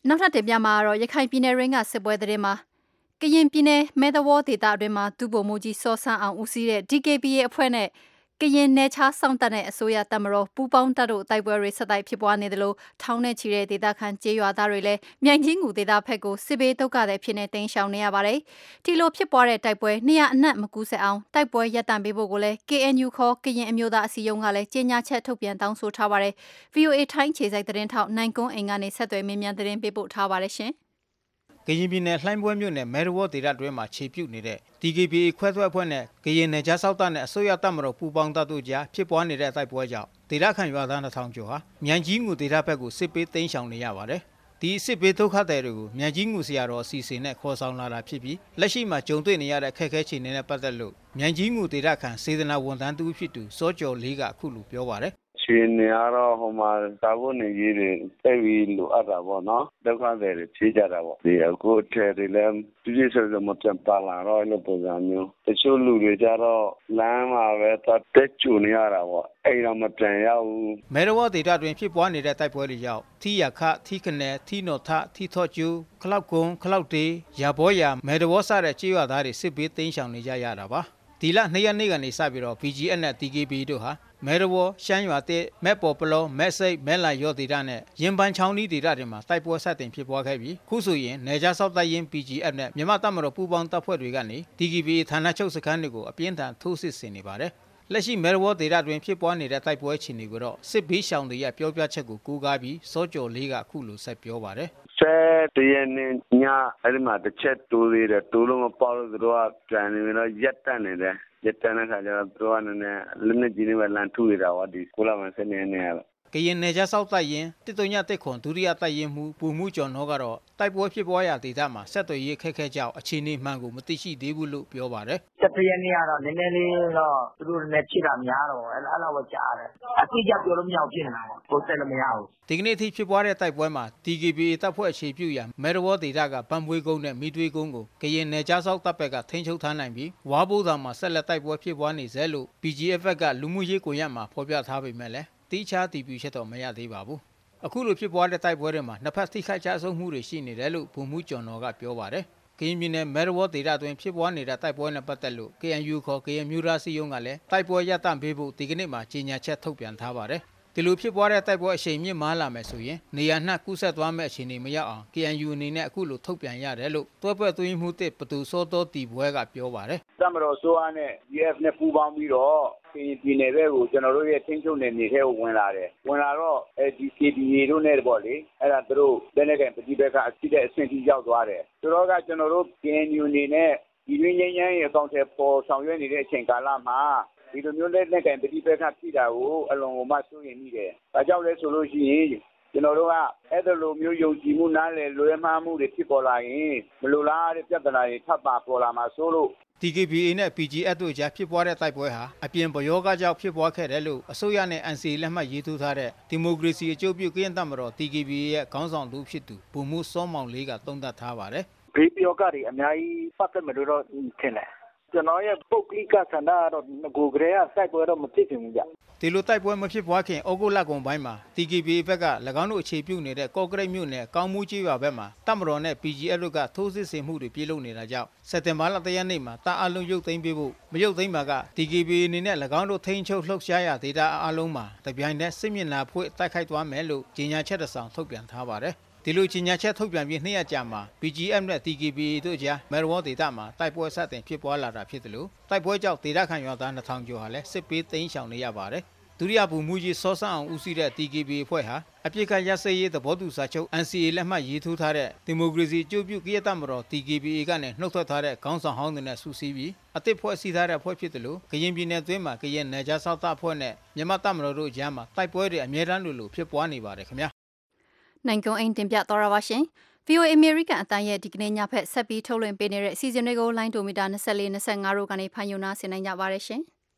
နောက်ထပ်တင်ပြမှာတော့ရခိုင်ပြည်နယ်ရင်းကစစ်ပွဲသတင်းမှာကရင်ပြည်နယ်မဲသဝေါဒေသအတွင်းမှာဒုဗိုလ်မှူးကြီးစောဆန်းအောင်ဦးစီးတဲ့ D K B A အဖွဲ့နဲ့ကရင်နယ်ခြားစောင့်တပ်နဲ့အစိုးရတပ်မတော်ပူးပေါင်းတပ်တို့တိုက်ပွဲတွေဆက်တိုက်ဖြစ်ပွားနေတယ်လို့ထောင်းနဲ့ချီတဲ့ဒေသခံကျေးရွာသားတွေလည်းမြိုင်ကြီးငူဒေသဘက်ကိုစစ်ဘေးဒုက္ခတွေဖြစ်နေတိမ်းရှောင်နေရပါတယ်။ဒီလိုဖြစ်ပွားတဲ့တိုက်ပွဲနေရအနှံ့မကူးဆက်အောင်တိုက်ပွဲရပ်တန့်ပေးဖို့ကိုလည်း K N U ခေါ်ကရင်အမျိုးသားအစည်းအရုံးကလည်းကြေညာချက်ထုတ်ပြန်တောင်းဆိုထားပါတယ်။ V O A ထိုင်းခြေစိုက်သတင်းထောက်နိုင်ကွန်းအိမ်ကနေဆက်သွယ်မေးမြန်းသတင်းပေးပို့ထားပါတယ်ရှင်။ကရင်ပြည်နယ်လှိုင်းပွဲမြို့နယ်မဲရဝဒေသတွင်းမှာခြေပြုတ်နေတဲ့ D K B A ခွဲထွက်အဖွဲ့နဲ့ကရင်နယ်ခြားစောင့်တပ်နဲ့အစိုးရတပ်မတော်ပူးပေါင်းတပ်တို့ကြားဖြစ်ပွားနေတဲ့တိုက်ပွဲကြောင့်ဒေသခံရွာသားနှစ်ထောင်ကျော်ဟာမြိုင်ကြီးငူဒေသဘက်ကိုစစ်ပေးသိမ်းရှောင်နေရပါတယ်။ဒီစစ်ပေးဒုက္ခသည်တွေကိုမြိုင်ကြီးငူဆရာတော်အစီအစဉ်နဲ့ခေါ်ဆောင်လာတာဖြစ်ပြီးလက်ရှိမှာကြုံတွေ့နေရတဲ့အခက်အခဲခြေအနေနဲ့ပတ်သက်လို့မြိုင်ကြီးငူဒေသခံစေတနာဝန်ထမ်းတူဖြစ်သူစောကျော်လေးကအခုလိုပြောပါတယ်ရှင်နေရတော့ဟိုမှာတာဝန်နေကြီးတွေတက်ပြီးလိုအပ်တာပေါ့နော်ဒုက္ခတွေဖြေးကြတာပေါ့ဒီအခုထဲတွေလည်းပြည်ပြည်ဆိုတော့မပြန်ပါလာတော့လို့ပုံစံမျိုးတချို့လူတွေကြတော့လမ်းမှာပဲတက်ကျူနေရတာပေါ့အဲ့တော့မပြန်ရဘူးမဲရဝဒေသတွင်ဖြစ်ပွားနေတဲ့တိုက်ပွဲတွေကြောင့်ထီရခထီခနယ်ထီနော်ထထီထော့ကျူခလောက်ကုန်းခလောက်တေးရဘောရမဲရဝစတဲ့ကြေးရွာသားတွေစစ်ဘေးသိမ်းရှောင်နေကြရတာပါဒီလနှစ်ရက်နေ့ကနေစပြီးတော့ B G F နဲ့ D K B တို့ဟာမဲရဝရှမ်းရွာတဲ့မဲပေါ်ပလောမဲစိတ်မဲလာရောဒေတာနဲ့ရင်ပန်းချောင်းဒီဒေတာတွေမှာတိုက်ပွဲဆက်တင်ဖြစ်ပွားခဲ့ပြီးခုဆိုရင်နေကြားဆောက်တိုက်ရင် B G F နဲ့မြန်မာတပ်မတော်ပူးပေါင်းတပ်ဖွဲ့တွေကနေ D K B ဌာနချုပ်စခန်းတွေကိုအပြင်းထန်ထိုးစစ်ဆင်နေပါတယ်လက်ရှိမဲရဝဒေတာတွင်ဖြစ်ပွားနေတဲ့တိုက်ပွဲအခြေအနေကိုတော့စစ်ဘေးရှောင်တွေရဲ့ပြောပြချက်ကိုကူးကားပြီးစောကျော်လေးကအခုလိုဆက်ပြောပါတယ်ဆယ်တရနေ့ညအဲ့ဒီမှာတစ်ချက်တိုးသေးတယ်တိုးလို့မပေါ့လို့သူတို့ကပြန်နေပြီးတော့ရက်တက်နေတယ်ရက်တက်တဲ့ခါကျတော့သူကလည်းလက်နဲ့ကြီးနေပဲလန်ထုနေတာပေါ့ဒီကိုလာမစနေနေရကရင်နယ်ခြားစောက်တိုက်ရင်တစ်တုံညတက်ခွန်ဒုတိယတိုက်ရင်မှုပူမှုကျော်နောကတော့တိုက်ပွဲဖြစ်ပွားရာဒေသမှာဆက်သွယ်ရေးခက်ခဲကြောက်အခြေအနေမှန်ကိုမသိရှိသေးဘူးလို့ပြောပါတယ်ဆက်ပြရနေရတော့နည်းနည်းလေးတော့သူတို့လည်းဖြစ်တာများတော့အဲ့အဲ့လောက်ပဲကြားတယ်အတိအကျပြောလို့မရဘူးဖြစ်နေတာပေါ့ကိုဆက်လို့မရဘူးဒီကနေ့ထိဖြစ်ပွားတဲ့တိုက်ပွဲမှာ D K B A တပ်ဖွဲ့အခြေပြုရာမဲရဝဒေသကဗန်ပွေးကုန်းနဲ့မိသွေးကုန်းကိုကရင်နယ်ခြားစောက်တပ်ဘက်ကထိန်းချုပ်ထားနိုင်ပြီးဝါဘိုးသာမှာဆက်လက်တိုက်ပွဲဖြစ်ပွားနေစေလို့ B G F ကလူမှုရေးကွန်ရက်မှာဖော်ပြထားပေမဲ့လည်းတိကျတည်ပြုချက်တော့မရသေးပါဘူးအခုလိုဖြစ်ပွားတဲ့တိုက်ပွဲတွေမှာနှစ်ဖက်ထိခိုက်ကြဆုံးမှုတွေရှိနေတယ်လို့ဗိုလ်မှူးကျော်တော်ကပြောပါတယ်ကရင်ပြည်နယ်မဲရဝဒေသတွင်ဖြစ်ပွားနေတဲ့တိုက်ပွဲနဲ့ပတ်သက်လို့ K N U ခေါ်ကရင်မျိုးသားစီယုံကလည်းတိုက်ပွဲရပ်တန့်ပေးဖို့ဒီကနေ့မှကြေညာချက်ထုတ်ပြန်ထားပါတယ်ဒီလိုဖြစ်ပွားတဲ့တိုက်ပွဲအရှိန်မြင့်မားလာမယ်ဆိုရင်နေရာနှံ့ကူးဆက်သွားမယ့်အခြေအနေမရောက်အောင် K N U အနေနဲ့အခုလိုထုတ်ပြန်ရတယ်လို့တွဲဖက်သွင်းမှုတစ်ပတူစောတော်တီပွဲကပြောပါတယ်တပ်မတော်ဆိုအားနဲ့ D F နဲ့ပူးပေါင်းပြီးတော့ပြည်နယ်ဘက်ကိုကျွန်တော်တို့ရဲ့ထင်းချုပ်နယ်မြေထဲကိုဝင်လာတယ်ဝင်လာတော့အဲဒီ K B A တို့နဲ့ပေါ့လေအဲ့ဒါသူတို့လက်နက်ကင်ပဋိပက္ခအဖြစ်တဲ့အဆင့်ကြီးရောက်သွားတယ်ဆိုတော့ကကျွန်တော်တို့ K N U အနေနဲ့ဒီရင်းရင်းရင်းရဲ့အကောင့်ထဲပေါ်ဆောင်ရွက်နေတဲ့အချိန်ကာလမှာဒီလိုမျိုးလက်နက်ကင်ပဋိပက္ခဖြစ်တာကိုအလွန်ကိုမှစိုးရိမ်မိတယ်။ဒါကြောင့်လဲဆိုလို့ရှိရင်ကျွန်တော်တို့ကအဲ့ဒီလိုမျိုးယုံကြည်မှုနားလည်လွဲမှားမှုတွေဖြစ်ပေါ်လာရင်မလိုလားတဲ့ပြဿနာတွေထပ်ပါပေါ်လာမှာဆိုလို့ D K B A နဲ့ P G F တို့ကြားဖြစ်ပွားတဲ့တိုက်ပွဲဟာအပြင်ပယောဂကြောင့်ဖြစ်ပွားခဲ့တယ်လို့အစိုးရနဲ့ N C A လက်မှတ်ရေးထိုးထားတဲ့ဒီမိုကရေစီအကျိုးပြုကရင်တပ်မတော် D K B A ရဲ့ခေါင်းဆောင်သူဖြစ်သူဗိုလ်မှူးစောမောင်လေးကသုံးသပ်ထားပါတယ်။ဘေးပယောဂတွေအများကြီးပတ်သက်မယ်လို့တော့ထင်တယ်ကျွန်တော်ရဲ့ပုတ်ကလိကဆန္ဒကတော့ကိုယ်ကလေးကစိုက်ပွဲတော့မဖြစ်ခင်ဘူးကြဒီလိုတိုက်ပွဲမဖြစ်ပွားခင်ဩဂုတ်လကုန်ပိုင်းမှာ D K B A ဘက်က၎င်းတို့အခြေပြုနေတဲ့ကော့ကရိတ်မြို့နယ်ကောင်းမှုကြီးရွာဘက်မှာတပ်မတော်နဲ့ P G F တို့ကထိုးစစ်ဆင်မှုတွေပြုလုပ်နေတာကြောင့်စက်တင်ဘာလတရက်နေ့မှာတာအလုံးရုပ်သိမ်းပေးဖို့မရုပ်သိမ်းပါက D K B A အနေနဲ့၎င်းတို့ထိန်းချုပ်လှုပ်ရှားရာဒေသအလုံးမှာတပြိုင်တည်းစစ်မျက်နှာဖွင့်တိုက်ခိုက်သွားမယ်လို့ကြေညာချက်တစ်စောင်ထုတ်ပြန်ထားပါတယ်ဒီလိုကြီးညာချက်ထုတ်ပြန်ပြီးနှစ်ရက်ကြာမှာ B G F နဲ့ D K B A တို့ကြားမဲရဝဒေသမှာတိုက်ပွဲဆက်တင်ဖြစ်ပွားလာတာဖြစ်တယ်လို့တိုက်ပွဲကြောင့်ဒေသခံရွာသားနှစ်ထောင်ကျော်ဟာလည်းစစ်ပေးသိမ်းရှောင်နေရပါတယ်ဒုတိယဗိုလ်မှူးကြီးစောဆန်းအောင်ဦးစီးတဲ့ D K B A အဖွဲ့ဟာအပြစ်ခတ်ရစရေးသဘောတူစာချုပ် N C A လက်မှတ်ရေးထိုးထားတဲ့ဒီမိုကရေစီအကျိုးပြုကရင်တပ်မတော် D K B A ကနေနှုတ်ထွက်ထားတဲ့ခေါင်းဆောင်ဟောင်းတွေနဲ့စုစည်းပြီးအသစ်ဖွဲ့စည်းထားတဲ့အဖွဲ့ဖြစ်တယ်လို့ကရင်ပြည်နယ်အတွင်းမှာကရင်နယ်ခြားစောင့်တပ်အဖွဲ့နဲ့မြန်မာတပ်မတော်တို့ကြားမှာတိုက်ပွဲတွေအမြဲတမ်းလိုဖြစ်ပွားနေပါတယ်ခင်ဗျာနိုင်ကွန်အိန်တင်ပြတော်ရပါရှင် V O A American အတန်းရဲ့ဒီကနေ့ညဖက်ဆက်ပြီးထုတ်လွှင့်ပေးနေတဲ့အစီအစဉ်တွေကိုလိုင်းဒိုမီတာ၂၄ ၂၅တို့ကနေဖန်ယူနာဆင်နိုင်ကြပါရရှင်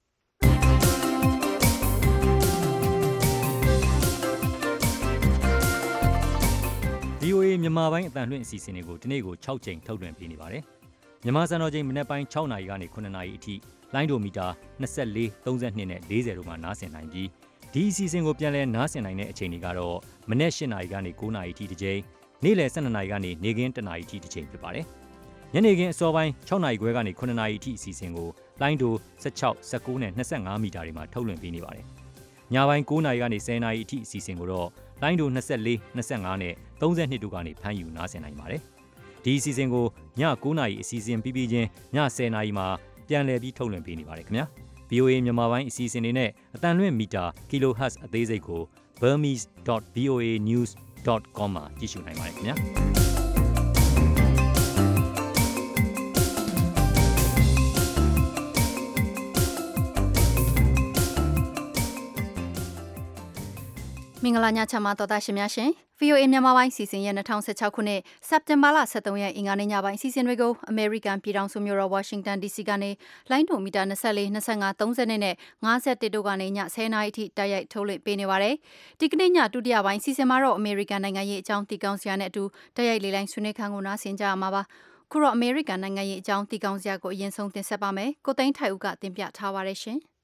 V O A မြန်မာပိုင်းအတန်းလွှင့်အစီအစဉ်တွေကိုဒီနေ့ကို၆ချိန်ထုတ်လွှင့်ပေးနေပါတယ်မြန်မာစံတော်ချိန်မနက်ပိုင်း၆နာရီကနေခုနှစ်နာရီအထိလိုင်းဒိုမီတာ၂၄ ၃၂နဲ့၄၀တို့မှာနားဆင်နိုင်ပြီးဒီအစီအစဉ်ကိုပြန်လည်နားဆင်နိုင်တဲ့အချိန်တွေကတော့မနက်၈နာရီကနေ၉နာရီအထိတစ်ကြိမ်ညနေ့လယ် ၁၂ နာရီကနေနေ့ခင်း တစ်နာရီထိတစ်ချိန်ဖြစ်ပါတယ်။ညနေခင်းအစောပိုင်း ၆ နာရီခွဲကနေ ခုနှစ်နာရီအထိအစီအစဉ်ကိုလိုင်းဒို ၁၆, ၁၉နဲ့ ၂၅ မီတာတွေမှာထုတ်လွှင့်ပေးနေပါတယ်။ညပိုင်း ၉ နာရီကနေ ၁၀ နာရီအထိအစီအစဉ်ကိုတော့လိုင်းဒို ၂၄, ၂၅နဲ့ ၃၂တို့ကနေဖမ်းယူနားဆင်နိုင်ပါတယ်။ဒီအစီအစဉ်ကိုည ၉ နာရီအစီအစဉ်ပြီးပြီးချင်းည ၁၀ နာရီမှာပြန်လည်ပြီးထုတ်လွှင့်ပေးနေပါတယ်ခင်ဗျာ။ ဗီအိုအေ မြန်မာပိုင်းအစီအစဉ်တွေနဲ့အတန်လွင့်မီတာ kilohertz အသေးစိတ်ကို burmese dot v o a news dot com မှာကြည့်ရှုနိုင်ပါတယ်ခင်ဗျာမင်္ဂလာညချမ်းပါတော်သားရှင်များရှင် ဗီအိုအေ မြန်မာပိုင်းစီစဉ်ရဲ့၂၀၁၆ခုနှစ်စက်တင်ဘာလ ၁၃ရက်အင်္ဂါနေ့ညပိုင်းစီစဉ်တွေကိုအမေရိကန်ပြည်ထောင်စုမြို့တော်ဝါရှင်တန် ဒီစီကနေလိုင်းဒိုမီတာ၂၄, ၂၅, ၃၀နဲ့၅၁တို့ကနေည ၁၀နာရီအထိတိုက်ရိုက်ထုတ်လွှင့်ပေးနေပါတယ်။ဒီကနေ့ညဒုတိယပိုင်းစီစဉ်မှာတော့အမေရိကန်နိုင်ငံရေးအကြောင်းတည်ကောင်းစရာနဲ့အတူတိုက်ရိုက်လေးလိုင်းဆွေးနွေးခန်းကိုနားဆင်ကြရမှာပါ။ခုတော့အမေရိကန်နိုင်ငံရေးအကြောင်းတည်ကောင်းစရာကိုအရင်ဆုံးတင်ဆက်ပါမယ်။ကိုသိန်းထိုက်ဦးကတင်ပြထားပါတယ်ရှင်။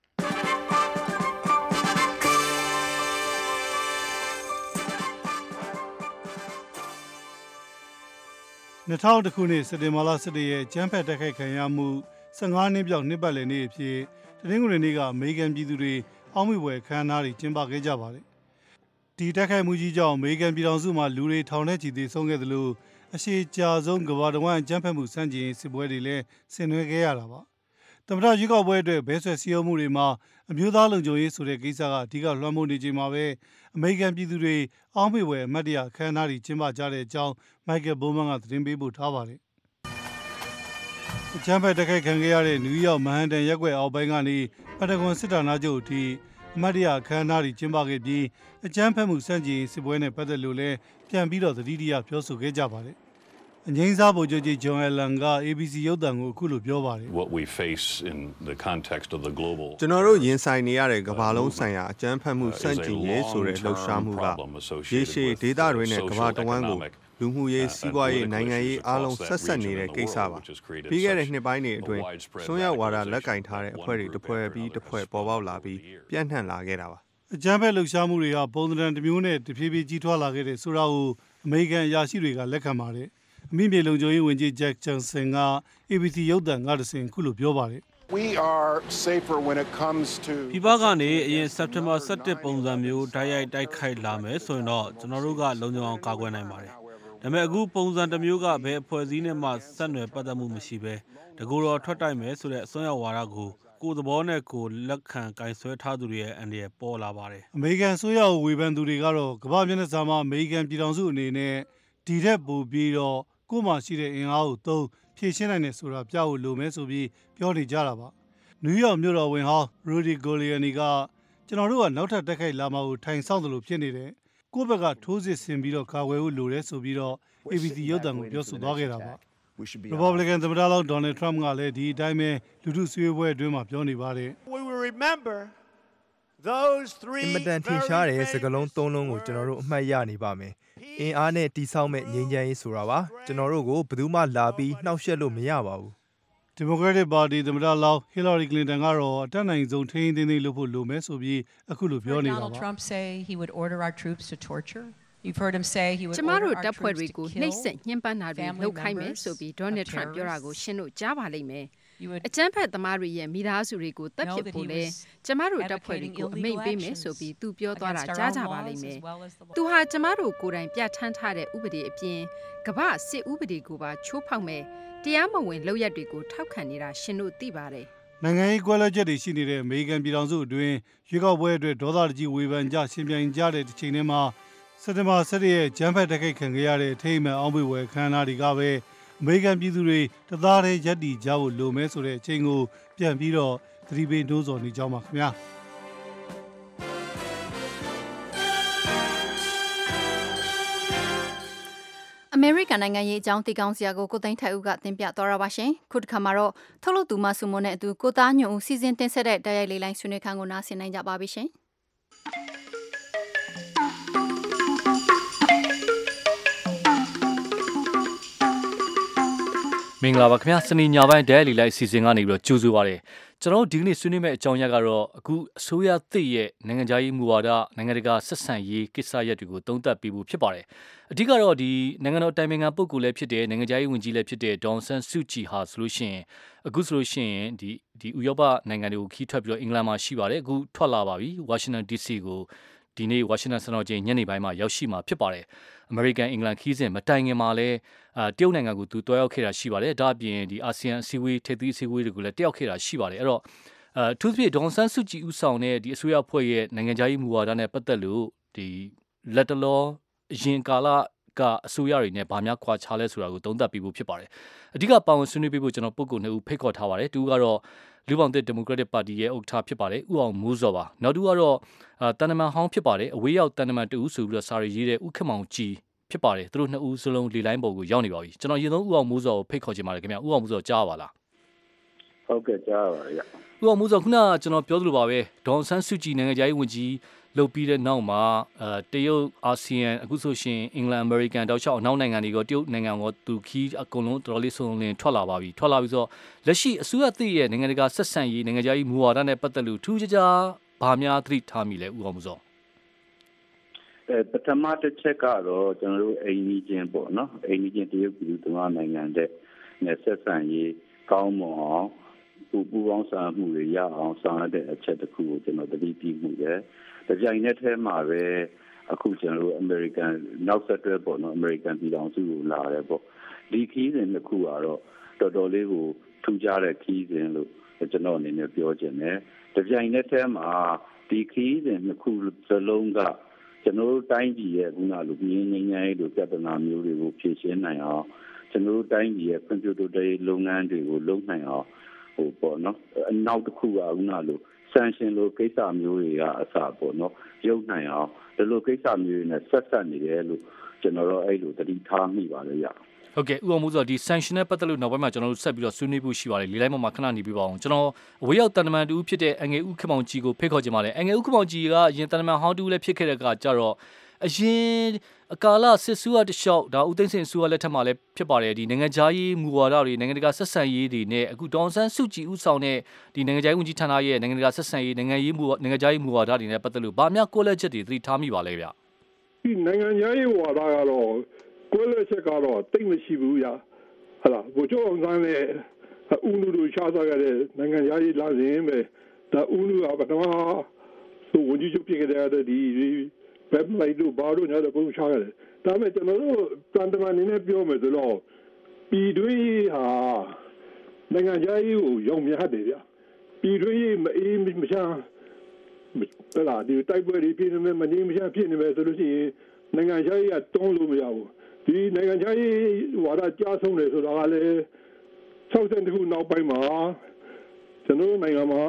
၂၀၀၁ခုနှစ်စက်တင်ဘာလ၁၁ရက်ကျန်းဖက်တိုက်ခိုက်ခံရမှု၁၅နှစ်ပြောက်နှစ်ပတ်လည်နေ့အဖြစ်တနင်္ဂနွေနေ့ကအမေရိကန်ပြည်သူတွေအောက်မေ့ဖွယ်အခမ်းအနားတွေကျင်းပခဲ့ကြပါတယ်။ဒီတိုက်ခိုက်မှုကြီးကြောင့်အမေရိကန်ပြည်ထောင်စုမှာလူတွေထောင်ထဲချီသေဆုံးခဲ့သလိုအရှည်ကြာဆုံးကမ္ဘာတစ်ဝန်းကျန်းဖက်မှုစန့်ကျင်ရေးစစ်ပွဲတွေလည်းဆင်နွှဲခဲ့ရတာပါ။သမ္မတရွေးကောက်ပွဲအတွက်ဘဲဆွဲစည်းရုံးမှုတွေမှာအမျိုးသားလုံခြုံရေးဆိုတဲ့ကိစ္စကအဓိကလွှမ်းမိုးနေချိန်မှာပဲအမေရိကန်ပြည်သူတွေအောက်မေ့ဖွယ်အမတ်တရအခမ်းအနားတွေကျင်းပကြတဲ့အကြောင်းမိုက်ကယ်ဘိုးမန်ကသတင်းပေးပို့ထားပါတယ်။အကြမ်းဖက်တိုက်ခိုက်ခံခဲ့ရတဲ့နယူးယောက်မန်ဟန်တန်ရပ်ကွက်အောက်ပိုင်းကနေပန်တဂွန်စစ်ဌာနချုပ်အထိအမတ်တရအခမ်းအနားတွေကျင်းပခဲ့ပြီးအကြမ်းဖက်မှုစန့်ကျင်ရေးစစ်ပွဲနဲ့ပတ်သက်လို့လည်းပြန်ပြီးတော့သတိတရားပြောဆိုခဲ့ကြပါတယ်။အငြိမ်းစားဗိုလ်ချုပ်ကြီးဂျွန်အလန်က အေဘီစီရုပ်သံကိုအခုလိုပြောပါတယ် What we face in the context of the global ကျွန်တော်တို့ရင်ဆိုင်နေရတဲ့ကမ္ဘာလုံးဆိုင်ရာအကြမ်းဖက်မှုစန့်ကျင်ရေးဆိုတဲ့လှုပ်ရှားမှုကရေရှည်ဒေသတွေနဲ့ကမ္ဘာတဝန်းကိုလူမှုရေးစီးပွားရေးနိုင်ငံရေးအားလုံးဆက်ဆက်နေတဲ့ကိစ္စပါပြီးခဲ့တဲ့နှစ်ပိုင်းတွေအတွင်းဆွမ်းရောက်ဝါဒလက်ကင်ထားတဲ့အဖွဲ့တွေတစ်ဖွဲ့ပြီးတစ်ဖွဲ့ပေါ်ပေါက်လာပြီးပြန့်နှံ့လာခဲ့တာပါအကြမ်းဖက်လှုပ်ရှားမှုတွေဟာပုံသဏ္ဍာန်တစ်မျိုးနဲ့တဖြည်းဖြည်းကြီးထွားလာခဲ့တဲ့ဆိုတာကိုအမေရိကန်အရာရှိတွေကလက်ခံပါတယ်အမိမြေလုံခြုံရေးဝန်ကြီးဂျက်ဂျန်ဆန်က အေဘီစီရုပ်သံကတဆင့်ခုလိုပြောပါတယ် We are safer when it comes to ဒီဘက်ကနေအရင်စက်တင်ဘာ၁၁ပုံစံမျိုးတိုက်ရိုက်တိုက်ခိုက်လာမယ်ဆိုရင်တော့ကျွန်တော်တို့ကလုံခြုံအောင်ကာကွယ်နိုင်ပါတယ်ဒါပေမဲ့အခုပုံစံတစ်မျိုးကဘယ်အဖွဲ့အစည်းနဲ့မှဆက်နွယ်ပတ်သက်မှုမရှိဘဲတကူတော့ထွက်တိုက်မယ်ဆိုတဲ့အစွမ်းရောက်ဝါဒကိုကိုယ်သဘောနဲ့ကိုယ်လက်ခံကင်ဆွဲထားသူတွေရဲ့အန်ဒီရဲ့ပေါ်လာပါတယ်အမေရိကန်ဆိုရဝေဖန်သူတွေကတော့ကမ္ဘာမျက်နှာစာမှာအမေရိကန်ပြည်ထောင်စုအနေနဲ့ဒီထက်ပိုပြီးတော့ကိုယ်မှရှိတဲ့အင်အားကိုသုံးဖြည့်ရှင်းနိုင်တယ်ဆိုတာပြဖို့လိုမယ်ဆိုပြီးပြောနေကြတာပါနယူးယောက်မြို့တော်ဝန်ဟောင်းရူဒီဂိုလီယနီကကျွန်တော်တို့ကနောက်ထပ်တက်ခိုက်လာမှာကိုထိုင်ဆောင်သလိုဖြစ်နေတယ်ကိုယ့်ဘက်ကထိုးစစ်ဆင်ပြီးတော့ကာကွယ်ဖို့လိုတယ်ဆိုပြီးတော့ အေဘီစီရုပ်သံကိုပြောဆိုသွားခဲ့တာပါ Republican သမ္မတလောင်းဒေါ်နယ်ထရမ့်ကလည်းဒီအတိုင်းပဲလူထုဆွေးပွဲအတွင်းမှာပြောနေပါတယ် We will remember those three အမတန်ထင်ရှားတဲ့စကားလုံးသုံးလုံးကိုကျွန်တော်တို့အမှတ်ရနေပါမယ်အင်အားနဲ့တိဆောက်မဲ့ငြိမ်းချမ်းရေးဆိုတာပါကျွန်တော်တို့ကိုဘယ်သူမှလာပြီးနှောက်ယှက်လို့မရပါဘူး Democratic Party သမ္မတလောင်း Hillary Clinton ကတော့အတက်နိုင်ဆုံးထိန်းသိမ်းသိမ်းလုပ်ဖို့လိုမယ်ဆိုပြီးအခုလိုပြောနေတာပါ Donald Trump say he would order our troops to torture You've heard him say he would ကျမတို့တပ်ဖွဲ့တွေကိုနှိပ်စက်ညှဉ်းပန်းတာတွေလုပ်ခိုင်းမယ်ဆိုပြီး Donald Trump ပြောတာကိုရှင်းလို့ကြားပါလိမ့်မယ်အကြမ်းဖက်သမားတွေရဲ့မိသားစုတွေကိုတပ်ဖြစ်ဖို့လဲကျမတို့တပ်ဖွဲ့တွေကိုအမိန့်ပေးမယ်ဆိုပြီးသူပြောသွားတာကြားကြပါလိမ့်မယ်သူဟာကျမတို့ကိုယ်တိုင်ပြဋ္ဌာန်းထားတဲ့ဥပဒေအပြင်ကမ္ဘာစစ်ဥပဒေကိုပါချိုးဖောက်မယ်တရားမဝင်လုပ်ရက်တွေကိုထောက်ခံနေတာရှင်တို့သိပါတယ်နိုင်ငံရေးကွဲလွဲချက်တွေရှိနေတဲ့အမေရိကန်ပြည်ထောင်စုအတွင်းရွေးကောက်ပွဲအတွက်ဒေါသတကြီးဝေဖန်ကြရှင်ပြိုင်ကြတဲ့တစ်ချိန်တည်းမှာစက်တင်ဘာ၁၁ရက်ကျန်းဖက်တိုက်ခိုက်ခံခဲ့ရတဲ့အထိမ်းအမှန်အောင်ပွဲဝယ်ခမ်းနားတွေကပဲအမေရိကန်ပြည်သူတွေတသားတည်းရပ်တည်ကြဖို့လိုမယ်ဆိုတဲ့အချိန်ကိုပြန်ပြီးတော့သတိပေးနှိုးဆော်နေကြပါခင်ဗျာအမေရိကန်နိုင်ငံရေးအကြောင်းတည်ကောင်းစရာကိုကိုသိန်းထိုက်ဦးကတင်ပြသွားတာပါရှင်ခုတစ်ခါမှာတော့ထုတ်လုပ်သူမဆုမွန်နဲ့အတူကိုသားညွန့်ဦးစီစဉ်တင်ဆက်တဲ့တိုက်ရိုက်လေးလိုင်းဆွေးနွေးခန်းကိုနားဆင်နိုင်ကြပါပြီရှင်မင်္ဂလာပါခင်ဗျာစနေညပိုင်းဒဲလီလိုက်စီစဉ်ကနေပြီးတော့ကြိုးဆိုပါရစေကျွန်တော်ဒီကနေ့ဆွေးနွေးမယ့်အကြောင်းအရာကတော့အခုအစိုးရသစ်ရဲ့နိုင်ငံခြားရေးမူဝါဒနိုင်ငံတကာဆက်ဆံရေးကိစ္စရပ်တွေကိုသုံးသပ်ပေးဖို့ဖြစ်ပါတယ်အဓိကတော့ဒီနိုင်ငံတော်တိုင်ပင်ခံပုဂ္ဂိုလ်လည်းဖြစ်တဲ့နိုင်ငံခြားရေးဝန်ကြီးလည်းဖြစ်တဲ့ဒေါ်ဆန်းစုကြည်ဟာဆိုလို့ရှိရင်အခုဆိုလို့ရှိရင်ဒီဒီဥရောပနိုင်ငံတွေကိုခီးထွက်ပြီးတော့အင်္ဂလန်မှာရှိပါတယ်အခုထွက်လာပါပြီဝါရှင်တန် ဒီ စီ ကိုဒီနေ့ဝါရှင်တန်စံတော်ချိန်ညနေပိုင်းမှာရောက်ရှိမှာဖြစ်ပါတယ်အမေရိကန်အင်္ဂလန်ခီးစဉ်မတိုင်ခင်မှာလည်းအာတရုတ်နိုင်ငံကိုသူတွားရောက်ခဲ့တာရှိပါတယ်ဒါအပြင်ဒီအာဆီယံအစည်းအဝေးထိပ်သီးအစည်းအဝေးတွေကိုလည်းတက်ရောက်ခဲ့တာရှိပါတယ်အဲ့တော့အဲသူဖြစ်ဒေါန်ဆန်းစုကြည်ဦးဆောင်တဲ့ဒီအစိုးရဖွဲ့ရဲ့နိုင်ငံခြားရေးမူဝါဒနဲ့ပတ်သက်လို့ဒီလက်တလောအရင်ကာလကအစိုးရတွေနဲ့ဗာများခွာခြားလဲဆိုတာကိုသုံးသပ်ပြီးဖို့ဖြစ်ပါတယ်အဓိကပါဝင်ဆွေးနွေးပေးဖို့ကျွန်တော်ပုဂ္ဂိုလ်နှစ်ဦးဖိတ်ခေါ်ထားပါတယ်တူကတော့လူပောင်တဲ့ဒီမိုကရက်တစ်ပါတီရဲ့ဥက္ကဋ္ဌဖြစ်ပါတယ်ဦးအောင်မိုးစောပါနောက်တူကတော့တန်တမန်ဟောင်းဖြစ်ပါတယ်အဝေးရောက်တန်တမန်တူဆိုပြီးတော့စာရီရေးတဲ့ဦးခင်မောင်ကြည်ဖြစ်ပါတယ်သူတို့နှစ်ဦးစလုံးလေလိုင်းပေါ်ကိုရောက်နေပါပြီကျွန်တော်ရင်ဆုံးဦးအောင်မိုးစောကိုဖိတ်ခေါ်ချင်ပါတယ်ခင်ဗျဦးအောင်မိုးစောကြားပါလားဟုတ်ကဲ့ကြားပါရဦးအောင်မိုးစောခုနကကျွန်တော်ပြောသလိုပါပဲဒေါန်ဆန်းစုကြည်နိုင်ငံခြားရေးဝန်ကြီးလုပ်ပြီးတဲ့နောက်မှာအဲတရုတ်အာဆီယံအခုဆိုရှင်အင်္ဂလန်အမေရိကန်တောက်လျှောက်အနောက်နိုင်ငံတွေကတရုတ်နိုင်ငံကတူခီအကုန်လုံးတော်တော်လေးဆုံးလင်းထွက်လာပါပြီထွက်လာပြီးဆိုတော့လက်ရှိအစိုးရသစ်ရဲ့နိုင်ငံတကာဆက်ဆံရေးနိုင်ငံခြားရေးမူဝါဒနဲ့ပတ်သက်လို့ထူးခြားခြားဘာများသတိထားမိလဲဦးအောင်မိုးစောအဲပထမတစ်ချက်ကတော့ကျွန်တော်တို့အိမ်ကြီးချင်းပေါ့နော်အိမ်ကြီးချင်းတရုတ်ပြည်သူ့နိုင်ငံတဲ့နဲ့ဆက်ဆံရေးကောင်းမွန်အောင်ပူပူပေါင်းဆောင်မှုတွေရအောင်ဆောင်ရတဲ့အချက်တစ်ခုကိုကျွန်တော်သတိပြုမှုတယ်။ဒီကြိုင်နဲ့ထဲမှာပဲအခုကျွန်တော်တို့ American နောက်ဆက်တွဲပေါ့နော် American ပြည်ထောင်စုကိုလာတယ်ပေါ့။ဒီခီးစဉ်တစ်ခုကတော့တော်တော်လေးကိုထူးခြားတဲ့ခီးစဉ်လို့ကျွန်တော်အနေနဲ့ပြောချင်တယ်။ဒီကြိုင်နဲ့ထဲမှာဒီခီးစဉ်တစ်ခုစလုံးကကျွန်တော်တို့တိုင်းပြည်ရဲ့ခုနလိုပြည်ရင်းငြိမ်းချမ်းရေးတို့ပြဿနာမျိုးတွေကိုဖြေရှင်းနိုင်အောင်ကျွန်တော်တို့တိုင်းပြည်ရဲ့ဖွံ့ဖြိုးတိုးတက်ရေးလုပ်ငန်းတွေကိုလုပ်နိုင်အောင်ဟိုပေါ့နော်အနောက်တစ်ခုကခုနလိုဆန်ရှင်လိုကိစ္စမျိုးတွေကအစပေါ့နော်ရုပ်နိုင်အောင်ဒီလိုကိစ္စမျိုးတွေနဲ့ဆက်ဆက်နေတယ်လို့ကျွန်တော်တို့အဲ့လိုသတိထားမိပါလေရဟုတ်ကဲ့ဦးအောင်မိုးစောဒီ sanction နဲ့ပတ်သက်လို့နောက်ပိုင်းမှာကျွန်တော်တို့ဆက်ပြီးတော့ဆွေးနွေးဖို့ရှိပါတယ်လေးလိုက်မှာခဏနေပြပါအောင်ကျွန်တော်အဝေးရောက်တန်တမန်တူဖြစ်တဲ့အငယ်ဦးခင်မောင်ကြီးကိုဖိတ်ခေါ်ကြပါလေအငယ်ဦးခင်မောင်ကြီးကအရင်တန်တမန်ဟောင်းတူလည်းဖြစ်ခဲ့တဲ့ကကြတော့အရင်အကာလစစ်ဆူရတလျှောက်ဒါဦးသိန်းစိန်ဆူရလက်ထက်မှာလည်းဖြစ်ပါတယ်ဒီနိုင်ငံခြားရေးမူဝါဒတွေနိုင်ငံတကာဆက်ဆံရေးတွေနဲ့အခုဒေါန်ဆန်းစုကြည်ဦးဆောင်တဲ့ဒီနိုင်ငံခြားရေးဝန်ကြီးဌာနရဲ့နိုင်ငံတကာဆက်ဆံရေးနိုင်ငံရေးမူနိုင်ငံခြားရေးမူဝါဒတွေနဲ့ပတ်သက်လို့ဗာများကိုလက်ချက်တွေသတိထားမိပါလဲဗျဒီနိုင်ငံခြားရေးဝါဒကတော့ကိုလက်ချက်ကတော့တိတ်မရှိဘူးဗျဟုတ်လားဘိုးကျော်အောင်ဆန်းနဲ့ဦးနုတို့ရှားစားရတဲ့နိုင်ငံခြားရေးလာစဉ်ပဲဒါဦးနုကပထမဆိုဝန်ကြီးချုပ်ဖြစ်ခဲ့တဲ့ဒီဘက်လိုက်တို့ဘာလို့ညာတော့ပုံချရတယ်ဒါပေမဲ့ကျွန်တော်တို့တန်တမာနေနဲ့ပြောမယ်ဆိုတော့ပြည်တွင်းဟာနိုင်ငံခြားရေးကိုရောက်မြတ်တယ်ဗျပြည်တွင်းမအေးမချမ်းဟလာဒီတိုက်ပွဲတွေပြည်နေမယ်မနေမချမ်းဖြစ်နေမယ်ဆိုလို့ရှိရင်နိုင်ငံခြားရေးကတွန်းလို့မရဘူးဒီနိုင်ငံခြားရေးဝါဒကြားဆုံးတယ်ဆိုတာကလည်း၆၀ခုနောက်ပိုင်းမှာကျွန်တော်နိုင်ငံမှာ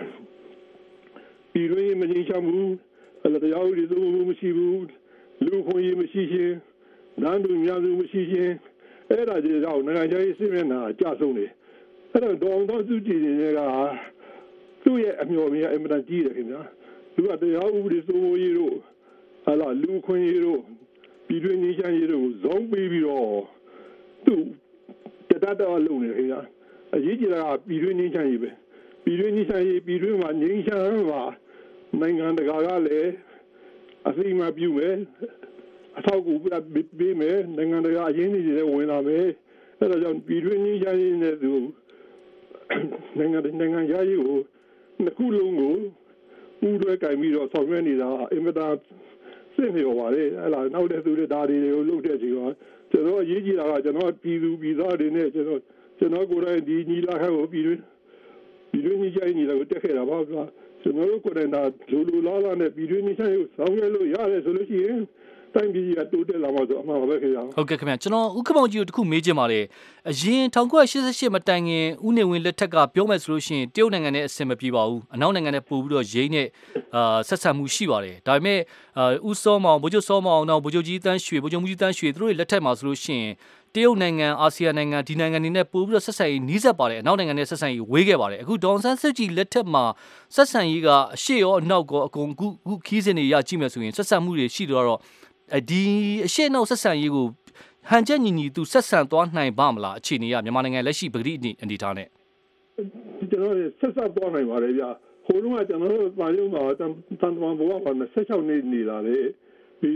ပြည်တွင်းမငြိမ်းချမ်းဘူးအဲ့ဒါတရားဥပဒေစိုးမိုးမရှိဘူးလူခွင့်ရေးမရှိခြင်းနန်းတူများစုမရှိခြင်းအဲ့ဒါကြီးတော့နိုင်ငံခြားရေးစစ်မျက်နှာအကျဆုံးနေအဲ့တော့ဒေါအောင်စုကြည်တွေကသူ့ရဲ့အမျှော်မြင်အင်မတန်ကြီးတယ်ခင်ဗျာသူကတရားဥပဒေစိုးမိုးရေးတို့ဟာလာလူခွင့်ရေးတို့ပြည်တွင်းငြိမ်းချမ်းရေးတို့ဇောင်းပေးပြီးတော့သူတတတော်လုံးနေခင်ဗျာအရေးကြီးတာကပြည်တွင်းငြိမ်းချမ်းရေးပဲပြည်တွင်းငြိမ်းချမ်းရေးပြည်တွင်းမှာငြိမ်းချမ်းမှာနိုင်ငံတကာကလည်းအသိအမှတ်ပြုမယ်အထောက်အကူပေးမယ်နိုင်ငံတကာအရင်းအနှီးတွေဝင်လာမယ်အဲဒါကြောင့်ပြည်တွင်းကြီးရေးနဲ့သူနိုင်ငံနိုင်ငံရေးကိုနှစ်ခုလုံးကိုဦးတွဲကင်ပြီးတော့ဆောင်ရွက်နေတာအင်မတန်စစ်နေပါလေအဲလာနောက်တဲ့သူတွေဒါတွေကိုလုပ်တဲ့ချိန်ကကျွန်တော်အရေးကြီးတာကကျွန်တော်ပြည်သူပြည်သားတွေနဲ့ကျွန်တော်ကျွန်တော်ကိုယ်တိုင်ဒီညီလာခံကိုပြည်တွင်းပြည်တွင်းကြီးရေးညီလာကိုတက်ခဲ့တာပါကွာကျွန်တော်တို့ကိုယ်တိုင်ဒါလူလူလားလားနဲ့ပြည်တွင်းကြီးဆိုင်ကိုဆောင်ရွက်လို့ရတယ်ဆိုလို့ရှိရင်တိုင်းပြည်ကတိုးတက်လာမှာဆိုအမှန်ပဲခင်ဗျာဟုတ်ကဲ့ခင်ဗျာကျွန်တော်ဥက္ကမောင်ကြီးကိုတခုမေးချင်ပါလေအရင်၁၉၈၈မတိုင်ခင်ဦးနေဝင်းလက်ထက်ကပြောမယ်ဆိုလို့ရှိရင်တရုတ်နိုင်ငံနဲ့အဆင်မပြေပါဘူးအနောက်နိုင်ငံနဲ့ပို့ပြီးတော့ရိမ့်နဲ့အာဆက်ဆံမှုရှိပါတယ်ဒါပေမဲ့ဦးစောမောင်ဗိုလ်ချုပ်စောမောင်နောက်ဗိုလ်ချုပ်ကြီးတန်းရွှေဗိုလ်ချုပ်ကြီးတန်းရွှေတို့ရဲ့လက်ထက်မှာဆိုလို့ရှိရင်တရုတ်နိုင်ငံအာဆီယံနိုင်ငံဒီနိုင်ငံတွေနဲ့ပို့ပြီးတော့ဆက်ဆံရေးနီးစပ်ပါတယ်အနောက်နိုင်ငံနဲ့ဆက်ဆံရေးဝေးခဲ့ပါတယ်အခုဒေါန်ဆန်းစုကြည်လက်ထက်မှာဆက်ဆံရေးကအရှေ့ရောအနောက်ကောအကုန်အခုအခုခီးစဉ်တွေရကြည့်မယ်ဆိုရင်ဆက်ဆံမှုတွေရှိတော့ဒီအရှေ့နောက်ဆက်ဆံရေးကိုဟန်ချက်ညီညီသူဆက်ဆံသွားနိုင်ပါမလားအခြေအနေကမြန်မာနိုင်ငံလက်ရှိပဂတိအနေထားနဲ့ကျွန်တော်ဆက်ဆက်သွားနိုင်ပါတယ်ဗျဟိုတုန်းကကျွန်တော်တို့ပါရုံမှာတန်တန်ဘဝကဆက်ချောင်းနေနေလာလေဒီ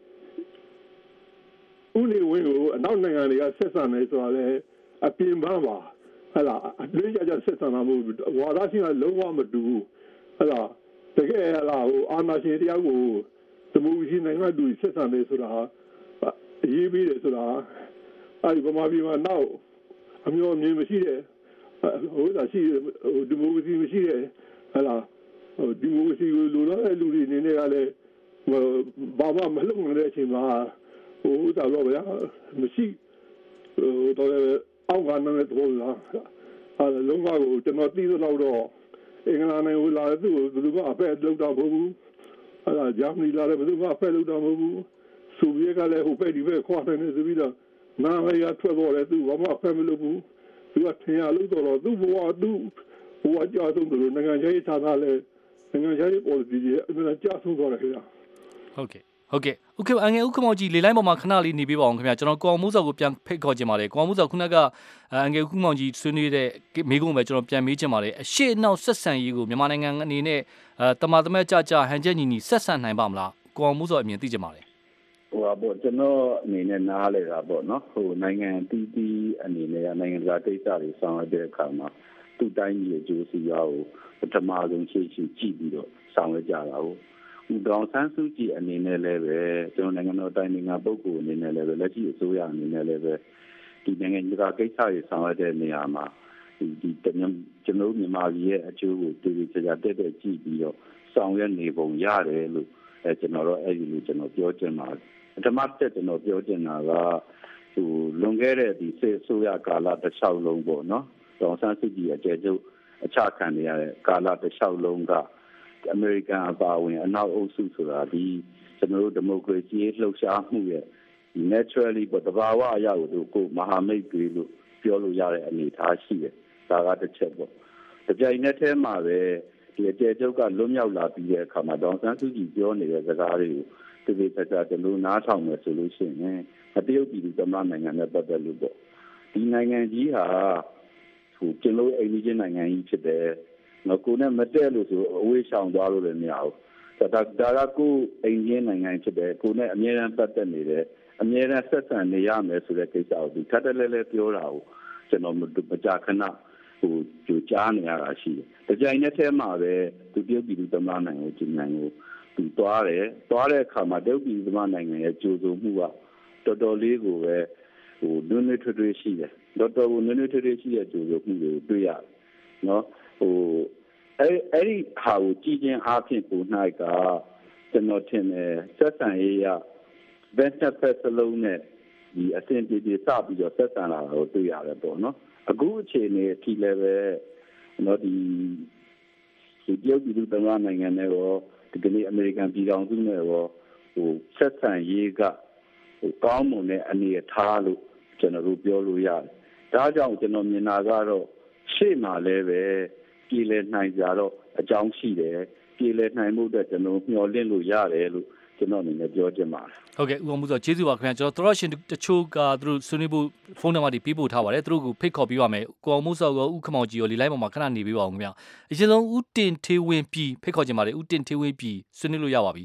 ဦးနေဝင်ကိုအနောက်နိုင်ငံတွေကဆက်ဆံနေဆိုတာလေအပြင်ပန်းပါဟလာအလေးကြကြဆက်ဆံမှုဝါဒရှင်ကလုံးဝမတူဟလာတကယ်ဟလာဟိုအာဏာရှင်တရားကိုဒီမိုကရေစီနိုင်ငံတူဆက်ဆံနေဆိုတာအရေးပေးတယ်ဆိုတာအဲဒီဗမာပြည်မှာနောက်အမျိုးအမြင်မရှိတဲ့ဟိုဒါရှိဒီမိုကရေစီမရှိတဲ့ဟလာဟိုဒီမိုကရေစီကိုလိုလားတဲ့လူတွေနေနေကလည်းဘာမှမလုပ်နိုင်တဲ့အချိန်မှာဟိုဒါတော့ဗျာမရှိဟိုတော့အောက်ကနဲ့တော့လားအဲလုံးဝကိုကျွန်တော်သိသလောက်တော့အင်္ဂလန်နဲ့ဟိုလာတဲ့သူ့ကိုဘယ်သူမှအဖက်လောက်တော့မဟုတ်ဘူးအဲဒါဂျာမနီလာတဲ့ဘယ်သူမှအဖက်လောက်တော့မဟုတ်ဘူးဆိုဗီယက်ကလည်းဟိုဖက်ဒီဖက်ခွာနေနေပြီးတော့နာမည်ရထွက်ပေါ်တယ်သူဘာမှအဖက်မလုပ်ဘူးသူကထင်ရလို့တော့သူ့ဘဝသူ့ဘဝကြောက်ဆုံးတယ်နိုင်ငံရေးဌာနလည်းနိုင်ငံရေး policy ရဲ့အမှန်ကြားဆုံးသွားတယ်ခင်ဗျာဟုတ်ကဲ့ဟုတ်ကဲ့ဥက္ကအငယ်ဥက္ကမောင်ကြီးလေလိုင်းပေါ်မှာခဏလေးနေပေးပါအောင်ခင်ဗျာကျွန်တော်ကောင်မိုးစောကိုပြန်ဖိတ်ခေါ်ခြင်းပါတယ်ကောင်မိုးစောခုနကအငယ်ဥက္ကမောင်ကြီးဆွေးနွေးတဲ့မိကုံးပဲကျွန်တော်ပြန်မေးခြင်းပါတယ်အရှိအနောက်ဆက်ဆံရေးကိုမြန်မာနိုင်ငံအနေနဲ့အဲတမာတမဲကြကြဟန်ချက်ညီညီဆက်ဆံနိုင်ပါမလားကောင်မိုးစောအမြင်သိကြပါတယ်ဟိုပေါ့ကျွန်တော်အနေနဲ့နားလေတာပေါ့နော်ဟိုနိုင်ငံတီးတီးအနေနဲ့နိုင်ငံတကာကိစ္စတွေဆောင်ရွက်တဲ့အခါမှာသူ့တိုင်းပြည်ရဲ့အကျိုးစီးပွားကိုပထမဆုံးရှေ့ရှေ့ကြည့်ပြီးတော့ဆောင်ရွက်ကြတာဟုတ်ဦးဒေါန်ဆန်းစုကြည်အနေနဲ့လည်းပဲကျွန်တော်နိုင်ငံတော်တိုင်ပင်ခံပုဂ္ဂိုလ်အနေနဲ့လည်းပဲလက်ရှိအစိုးရအနေနဲ့လည်းပဲဒီနိုင်ငံတကာကိစ္စတွေဆောင်ရွက်တဲ့နေရာမှာဒီဒီကျွန်တော်မြန်မာပြည်ရဲ့အကျိုးကိုတည်တည်ကြကြတက်တက်ကြည့်ပြီးတော့ဆောင်ရွက်နေပုံရတယ်လို့အဲကျွန်တော်တို့အဲ့ဒီလိုကျွန်တော်ပြောချင်ပါတယ်ပထမတက်ကျွန်တော်ပြောချင်တာကဟိုလွန်ခဲ့တဲ့ဒီစေအစိုးရကာလတစ်လျှောက်လုံးပေါ့နော်ဒေါန်ဆန်းစုကြည်အကျယ်ချုပ်အချခံရတဲ့ကာလတစ်လျှောက်လုံးကအမေရိကန်အပါအဝင်အနောက်အုပ်စုဆိုတာဒီကျွန်တော်တို့ဒီမိုကရေစီလှုပ်ရှားမှုရဲ့ naturally ပေါ့တဘာဝအရာကိုကိုမဟာမိတ်တွေလို့ပြောလို့ရတဲ့အနေအထားရှိတယ်ဒါကတစ်ချက်ပေါ့တပြိုင်နက်တည်းမှာပဲဒီအကျယ်ချုပ်ကလွတ်မြောက်လာပြီးတဲ့အခါမှာဒေါန်ဆန်းစုကြည်ပြောနေတဲ့စကားတွေကိုတကယ်တကယ်ကျွန်တော်နားထောင်မယ်ဆိုလို့ရှိရင်အတရုတ်ပြည်သူသမ္မတနိုင်ငံနဲ့ပတ်သက်လို့ပေါ့ဒီနိုင်ငံကြီးဟာဟိုကျွန်တော်အိမ်ကြီးနိုင်ငံကြီးဖြစ်တယ်ငါကိုနဲ့မတည့်လို့ဆိုအဝေးရှောင်သွားလို့လည်းမရဘူးဒါဒါကကိုအိမ်ကြီးနိုင်ငံဖြစ်တယ်ကိုနဲ့အမြဲတမ်းပတ်သက်နေတယ်အမြဲတမ်းဆက်ဆံနေရမယ်ဆိုတဲ့ကိစ္စကိုဒီထပ်တလဲလဲပြောတာကိုကျွန်တော်မကြာခဏဟိုကြိုကြားနေရတာရှိတယ်။ဒီကြိုင်နဲ့ထဲမှာပဲသူပြုတ်ပြည်သူသမ္မတနိုင်ငံကိုကျင်းနိုင်ကိုသူသွားတယ်။သွားတဲ့အခါမှာတရုတ်ပြည်သမ္မတနိုင်ငံရဲ့ကြိုးစုံမှုကတော်တော်လေးကိုပဲဟိုနွေးနွေးထွေးထွေးရှိတယ်။တော်တော်ကိုနွေးနွေးထွေးထွေးရှိတဲ့ကြိုးစုံမှုတွေကိုတွေ့ရတယ်။နော်ဟိုအဲအဲ့ဒီဟာကိုကြည်ချင်းအားဖြင့်ပုံ၌ကကျွန်တော်ထင်တယ်ဆက်ဆံရေးရဘက်တစ်ဖက်စလုံးနဲ့ဒီအစဉ်ပြေပြေစပြီးတော့ဆက်ဆံလာတာကိုတွေ့ရတယ်ပေါ့နော်အခုအခြေအနေအထိလည်းပဲနော်ဒီဒီပြုတ်ပြည်သူ့သမ္မတနိုင်ငံနဲ့ရောဒီကနေ့အမေရိကန်ပြည်ထောင်စုနဲ့ရောဟိုဆက်ဆံရေးကဟိုကောင်းမွန်တဲ့အနေအထားလို့ကျွန်တော်တို့ပြောလို့ရတယ်ဒါကြောင့်ကျွန်တော်မြင်တာကတော့ရှေ့မှာလည်းပဲပြည်လည်နိုင်ကြတော့အကြောင်းရှိတယ်ပြည်လည်နိုင်မှုအတွက်ကျွန်တော်မျှော်လင့်လို့ရတယ်လို့ကျွန်တော်အနေနဲ့ပြောချင်ပါတယ်ဟုတ်ကဲ့ဦးအောင်မှုဆိုကျေးဇူးပါခင်ဗျာကျွန်တော်တို့ရှင်တချို့ကသူတို့ဆွေးနွေးဖို့ဖုန်းနံပါတ်တွေပေးပို့ထားပါတယ်သူတို့ကိုဖိတ်ခေါ်ပေးပါမယ်ကိုအောင်မှုဆိုရောဦးခမောင်ကြီးရောဒီလိုင်းပေါ်မှာခဏနေပေးပါအောင်ခင်ဗျာအရင်ဆုံးဦးတင်ထေးဝင်းပြည်ဖိတ်ခေါ်ချင်ပါတယ်ဦးတင်ထေးဝင်းပြည်ဆွေးနွေးလို့ရပါပြီ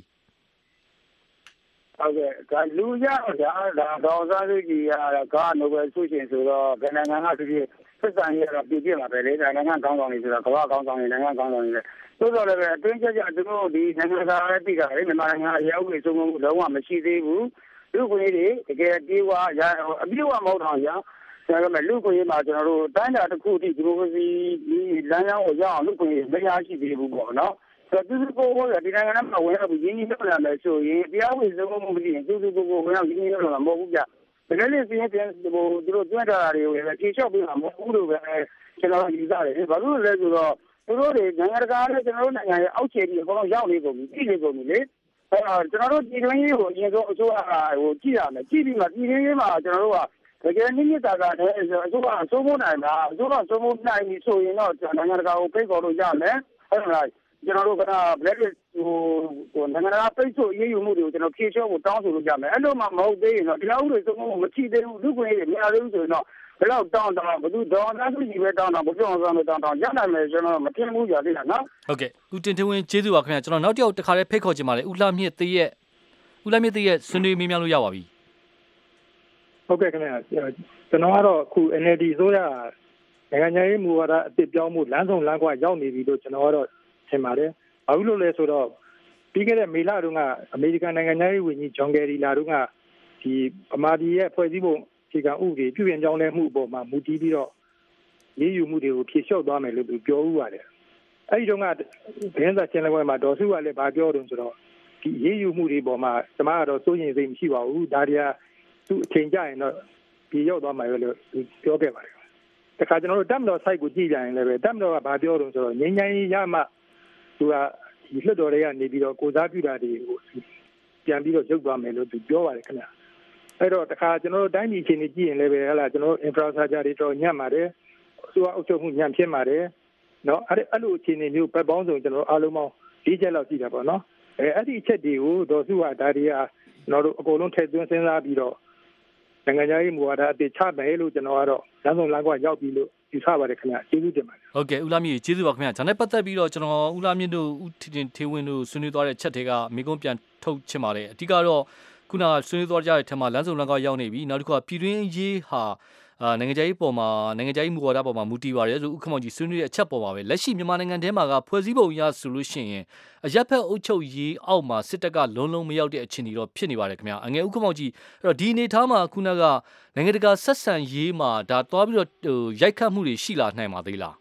ဟုတ်ကဲ့ဒါလူရဒါဒါတော်စားစုကြီးရကနိုဘယ်ဆုရှင်ဆိုတော့ဘယ်နိုင်ငံကဖြစ်ဖြစ်ဆက်ဆံရေးတော့ပြည်ပြမှာပဲလေနိုင်ငံကောင်းဆောင်တွေဆိုတော့ကမ္ဘာကောင်းဆောင်တွေနိုင်ငံကောင်းဆောင်တွေလည်းသို့တော်လည်းပဲအတွင်းကျကျသူတို့ဒီနိုင်ငံသားလည်းသိတာလေမြန်မာနိုင်ငံအရောက်ပြီးဆုံးမှုလုံးဝမရှိသေးဘူးလူခွင့်ရေးတွေတကယ်ပြေးဝါရအပြည့်ဝမဟုတ်တော့ရဒါပေမဲ့လူခွင့်ရေးမှာကျွန်တော်တို့တိုင်းတာတစ်ခုအထိဒီမိုကရေစီလမ်းကြောင်းကိုရောက်အောင်လူခွင့်ရေးမရရှိသေးဘူးပေါ့နော်ဆိုတော့သူတို့ကိုဒီနိုင်ငံမှာဝင်ရောက်ပြီးရင်းနှီးမြှုပ်နှံမယ်ဆိုရင်တရားဝင်ဆုံးမှုမရှိရင်သူတို့ကိုဝင်ရောက်ရင်းနှီးမြှုပ်နှံမှာမဟုတ်ဘူးကြတကယ်လို့စီးရင်ပြန်ဟိုသူတို့တွန်းထားတာတွေကိုလည်းဖြေလျှော့ပေးမှာမဟုတ်ဘူးလို့ပဲကျွန်တော်ယူဆတယ်ဘာလို့လဲဆိုတော့သူတို့တွေနိုင်ငံတကာနဲ့ကျွန်တော်တို့နိုင်ငံရဲ့အောက်ခြေကြီးအကုန်လုံးရောက်နေကုန်ပြီကြည့်နေကုန်ပြီလေအဲတော့ကျွန်တော်တို့ဒီတွင်းရေးကိုအရင်ဆုံးအစိုးရကဟိုကြည့်ရမယ်ကြည့်ပြီးမှဒီတွင်းရေးမှာကျွန်တော်တို့ကတကယ်နည်းနည်းတာတာနဲ့အစိုးရအစိုးမိုးနိုင်တာအစိုးရစိုးမိုးနိုင်ပြီဆိုရင်တော့နိုင်ငံတကာကိုဖိတ်ခေါ်လို့ရမယ်ဟုတ်လားကျွန်တော်တို့က blacklist ဟိုနိုင်ငံသားပိတ်ဆို့ရေးယူမှုတွေကိုကျွန်တော်ဖြေလျှော့ဖို့တောင်းဆိုလို့ကြမယ်အဲ့လိုမှမဟုတ်သေးရင်တော့တရားဥပဒေစိုးမိုးမှုမရှိသေးဘူးလူ့ခွင့်ရေးမရသေးဘူးဆိုရင်တော့ဘယ်တော့တောင်းတောင်းဘယ်သူဒေါ်သားစုကြီးပဲတောင်းတောင်းဘုပြောင်းဆောင်တောင်းတောင်းရနိုင်မယ်ကျွန်တော်မတင်ဘူးကြသေးတာနော်ဟုတ်ကဲ့ဦးတင်ထဝင်းကျေးဇူးပါခင်ဗျာကျွန်တော်နောက်တစ်ယောက်တစ်ခါလေးဖိတ်ခေါ်ချင်ပါတယ်ဦးလှမြင့်တည့်ရဲ့ဦးလှမြင့်တည့်ရဲ့ဆွေးနွေးမေးမြန်းလို့ရပါပြီဟုတ်ကဲ့ခင်ဗျာကျွန်တော်ကတော့အခု N L D ဆိုရနိုင်ငံရေးမူဝါဒအသစ်ပြောင်းမှုလမ်းဆောင်လမ်းခွရောက်နေပြီလို့ကျွန်တော်ကတော့ထင်ပါတယ်ဘာလို့လဲဆိုတော့ပြီးခဲ့တဲ့မေလတုန်းကအမေရိကန်နိုင်ငံရေးဝန်ကြီးဂျွန်ကယ်ရီလာတုန်းကဒီဗမာပြည်ရဲ့ဖွဲ့စည်းပုံအခြေခံဥပဒေပြုပြင်ပြောင်းလဲမှုအပေါ်မှာမူတည်ပြီးတော့ရေးယူမှုတွေကိုဖြေလျှော့သွားမယ်လို့ပြောဥပါတယ်အဲ့ဒီတုန်းကဘင်းစာချင်းလည်းပွဲမှာဒေါ်စုကလည်းဗာပြောတယ်ဆိုတော့ဒီရေးယူမှုတွေပေါ်မှာကျွန်မကတော့စိုးရင်စိတ်မရှိပါဘူးဒါတွေကသူ့အချိန်ကြရင်တော့ပြေရောက်သွားမှာပဲလို့ပြောခဲ့ပါတယ်တခါကျွန်တော်တို့တက်မတော် site ကိုကြည့်ကြရင်လည်းပဲတက်မတော်ကဗာပြောတယ်ဆိုတော့ငင်းငင်းရမှသူကဒီလွှတ်တော်တွေကနေပြီးတော့ကိုစားပြုတာတွေကိုပြန်ပြီးတော့ရုပ်သွားမယ်လို့သူပြောပါတယ်ခင်ဗျအဲ့တော့တခါကျွန်တော်တို့တိုင်းပြည်အခြေအနေကြည့်ရင်လည်းပဲဟလာကျွန်တော်တို့ infrastructure တွေတော့ညံ့ပါတယ်အစိုးရအုပ်ချုပ်မှုညံ့ဖြစ်ပါတယ်နော်အဲ့အဲ့လိုအခြေအနေမျိုးပတ်ပေါင်းစုံကျွန်တော်တို့အားလုံးပေါင်း၄ချက်လောက်ရှိတာပေါ့နော်အဲအဲ့ဒီအချက်တွေကိုဒေါ်စုကဒါတွေကကျွန်တော်တို့အကုန်လုံးထည့်သွင်းစဉ်းစားပြီးတော့နိုင်ငံရေးမူဝါဒအသစ်ချမယ်လို့ကျွန်တော်ကတော့လမ်းဆောင်လမ်းကွာရောက်ပြီလို့ယူဆပါတယ်ခင်ဗျကျေးဇူးတင်ပါတယ်ဟုတ်ကဲ့ဦးလှမြင့်ကျေးဇူးပါခင်ဗျဒါနဲ့ပတ်သက်ပြီးတော့ကျွန်တော်ဦးလှမြင့်တို့ဦးထင်ထေဝင်းတို့ဆွေးနွေးသွားတဲ့ချက်တွေကမိကုန်းပြန်ထုတ်ချင်ပါတယ်အဓိကတော့ခုနဆွေးနွေးသွားကြတဲ့ထက်မှာလမ်းဆောင်လမ်းကွာရောက်နေပြီနောက်တစ်ခုကပြည်တွင်းရေးဟာအာနိုင်ငံခြားရေးပေါ်မှာနိုင်ငံခြားရေးမူဝါဒပေါ်မှာမူတည်ပါတယ်ဆိုဥက္ကမောင်ကြီးဆွေးနွေးတဲ့အချက်ပေါ်ပါပဲလက်ရှိမြန်မာနိုင်ငံထဲမှာကဖွဲ့စည်းပုံအရဆိုလို့ရှိရင်အရက်ဖက်အုပ်ချုပ်ရေးအောက်မှာစစ်တပ်ကလုံးလုံးမရောက်တဲ့အခြေအနေတော့ဖြစ်နေပါတယ်ခင်ဗျာအငယ်ဥက္ကမောင်ကြီးအဲ့တော့ဒီအနေထားမှာခုနကနိုင်ငံတကာဆက်ဆံရေးမှာဒါတွားပြီးတော့ဟိုရိုက်ခတ်မှုတွေရှိလာနိုင်ပါသေးလား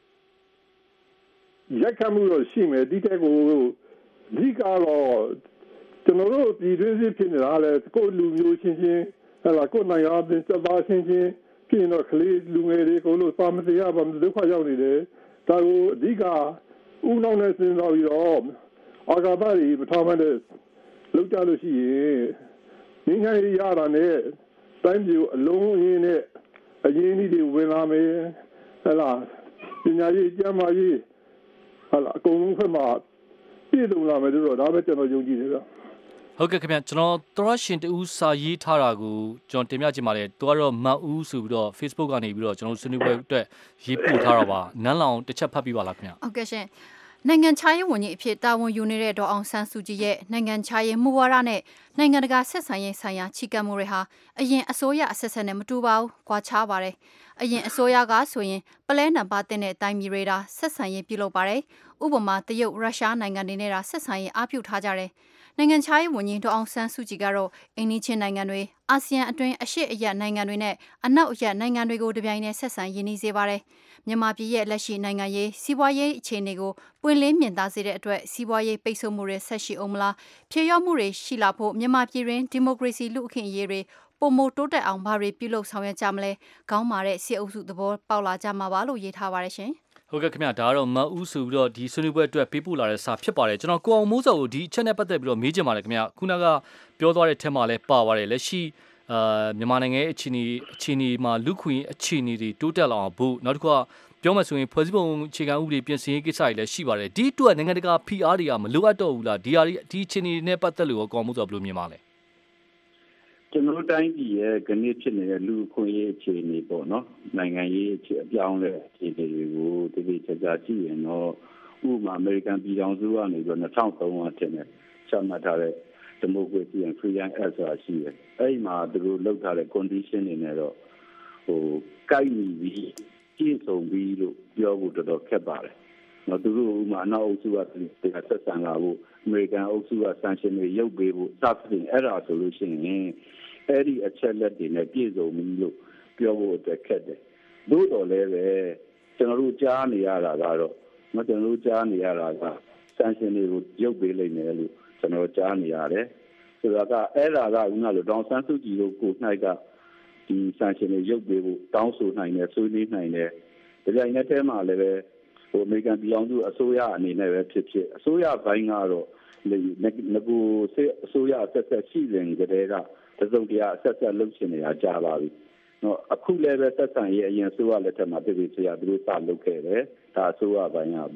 ရိုက်ခတ်မှုတော့ရှိမယ်ဒီတက်ကိုဒီကတော့ကျွန်တော်တို့ပြည်တွင်းစစ်ဖြစ်နေတာလေကိုလူမျိုးချင်းချင်းဟလာကိုနိုင်အောင်စပါချင်းချင်းပြင်တော့ကလေးလူငယ်တွေကိုလို့ပါမစရပါဒုက္ခရောက်နေတယ်ဒါကိုအဓိကဦးနှောင်းနဲ့စဉ်းစားပြီးတော့အာဂါသတွေပထမတဲ့လောက်ကြလို့ရှိရင်ငင်းငယ်ရတာနဲ့တိုင်းပြည်အလုံးရင်းနဲ့အရင်ကြီးတွေဝင်လာမယ်ဟလာပညာရေးကျန်းမာရေးဟလာအကုန်လုံးဖက်မှာပြည့်စုံလာမယ်လို့တော့ဒါပဲကျွန်တော်ယုံကြည်တယ်ဗျဟုတ်ကဲ့ခင်ဗျကျွန်တော်သရရှင်တူစာရေးထားတာကိုကျွန်တော်တင်ပြချင်ပါတယ်သူကတော့မတ်ဦးဆိုပြီးတော့ Facebook ကနေပြီးတော့ကျွန်တော်ဆွေးနွေးပွဲအတွက်ရေးပို့ထားတာပါနန်းလောင်တစ်ချက်ဖတ်ပြပါလားခင်ဗျဟုတ်ကဲ့ရှင်နိုင်ငံခြားရေးဝန်ကြီးအဖြစ်တာဝန်ယူနေတဲ့ဒေါ်အောင်ဆန်းစုကြည်ရဲ့နိုင်ငံခြားရေးမူဝါဒနဲ့နိုင်ငံတကာဆက်ဆံရေးဆိုင်ရာချီးကပ်မှုတွေဟာအရင်အစိုးရအဆက်ဆက်နဲ့မတူပါဘူး။ကွာခြားပါတယ်။အရင်အစိုးရကဆိုရင်ပလဲနံပါတ်တဲ့တိုင်းပြည်တွေတာဆက်ဆံရေးပြုလုပ်ပါတယ်။ဥပမာတရုတ်ရုရှားနိုင်ငံတွေနဲ့တာဆက်ဆံရေးအားပြုထားကြတယ်။နိုင်ငံခြားရေးဝန်ကြီးဒေါ်အောင်ဆန်းစုကြည်ကတော့အိန္ဒိချင်းနိုင်ငံတွေအာဆီယံအတွင်းအရှေ့အရက်နိုင်ငံတွေနဲ့အနောက်အရက်နိုင်ငံတွေကိုတပြိုင်တည်းဆက်ဆံရင်းနှီးစေပါတယ်။မြန်မာပြည်ရဲ့လက်ရှိနိုင်ငံရေးစီးပွားရေးအခြေအနေကိုပွင့်လင်းမြင်သာစေတဲ့အတွက်စီးပွားရေးပိတ်ဆို့မှုတွေဆက်ရှိအောင်မလားဖြေလျော့မှုတွေရှိလာဖို့မြန်မာပြည်တွင်ဒီမိုကရေစီလူ့အခွင့်အရေးတွေပုံမတိုးတက်အောင်ဘာတွေပြုလုပ်ဆောင်ရွက်ကြမလဲခေါင်းမာတဲ့စီအုပ်စုသဘောပေါက်လာကြမှာပါလို့ရေးထားပါတယ်ရှင်ဟုတ်ကဲ့ခင်ဗျာဒါကတော့မတ်ဦးဆိုပြီးတော့ဒီဆွေးနွေးပွဲအတွက်ပေးပို့လာတဲ့စာဖြစ်ပါတယ်ကျွန်တော်ကိုအောင်မိုးစောကိုဒီအချက်နဲ့ပတ်သက်ပြီးတော့မေးချင်ပါတယ်ခင်ဗျာခုနကပြောသွားတဲ့ထက်မှလည်းပါပါတယ်လက်ရှိအာမြန်မာနိုင်ငံရဲ့အခြေအနေအခြေအနေမှာလူခွင့်အခြေအနေတွေတိုးတက်လာအောင်ဖို့နောက်တစ်ခုကပြောမှဆိုရင်ဖွဲ့စည်းပုံအခြေခံဥပဒေပြင်ဆင်ရေးကိစ္စတွေလည်းရှိပါတယ်ဒီအတွက်နိုင်ငံတကာ P R တွေကမလိုအပ်တော့ဘူးလားဒီဟာဒီအခြေအနေနဲ့ပတ်သက်လို့ကောအောင်မိုးစောဘယ်လိုမြင်ပါလဲကျွန်တော်တိုင်းပြည်ရဲ့ကနေ့ဖြစ်နေတဲ့လူခွင့်ရေးအခြေအနေပေါ့နော်နိုင်ငံရေးအခြေအပြောင်းလဲအခြေအနေတွေကိုတကယ်ကြကြကြည့်ရင်တော့ဥပမာအမေရိကန်ပြည်ထောင်စုကနေပြီးတော့၂၀၀၃ခုနှစ်တင်တဲ့ချမှတ်ထားတဲ့ Democracy and Freedom Act ဆိုတာရှိတယ်အဲ့ဒီမှာသူတို့လုပ်ထားတဲ့ condition တွေနဲ့တော့ဟိုကိုက်ညီပြီးပြည့်စုံပြီးလို့ပြောဖို့တော်တော်ခက်ပါတယ်နော်သူတို့ဥပမာအနောက်အုပ်စုကဆက်ဆံလာဖို့အမေရိကန်အုပ်စုက sanction တွေရုပ်ပေးဖို့စသဖြင့်အဲ့ဒါဆိုလို့ရှိရင်အဲ့ဒီအချက်လက်တွေနဲ့ပြည့်စုံပြီလို့ပြောဖို့အတွက်ခက်တယ်။သို့တော်လည်းပဲကျွန်တော်တို့ကြားနေရတာကတော့မကျွန်တော်တို့ကြားနေရတာက sanction တွေကိုရုပ်ပေးလိုက်မယ်လို့ကျွန်တော်ကြားနေရတယ်။ဆိုတော့ကအဲ့ဒါကဦးနာလို့ဒေါန်ဆန်းစုကြည်တို့ကိုနိုင်ကဒီ sanction တွေရုပ်ပေးဖို့တောင်းဆိုနိုင်တယ်ဆွေးနွေးနိုင်တယ်။ဒီကြိုင်နဲ့တဲမှာလည်းပဲဟိုအမေရိကန်ပြည်အောင်စုအစိုးရအနေနဲ့ပဲဖြစ်ဖြစ်အစိုးရဘိုင်းကတော့ငကူစစ်အစိုးရဆက်ဆက်ရှိနေကြတဲ့ကတစုံတရာဆက်ဆက်လုပ်ချင်နေတာကြားပါပြီ။နော်အခုလည်းပဲဆက်ဆံရေးအရင်ဆိုရလက်ထက်မှာပြည်ပြည်စရာသူတို့စလုပ်ခဲ့တယ်။ဒါအစိုးရဘိုင်းကပေါ့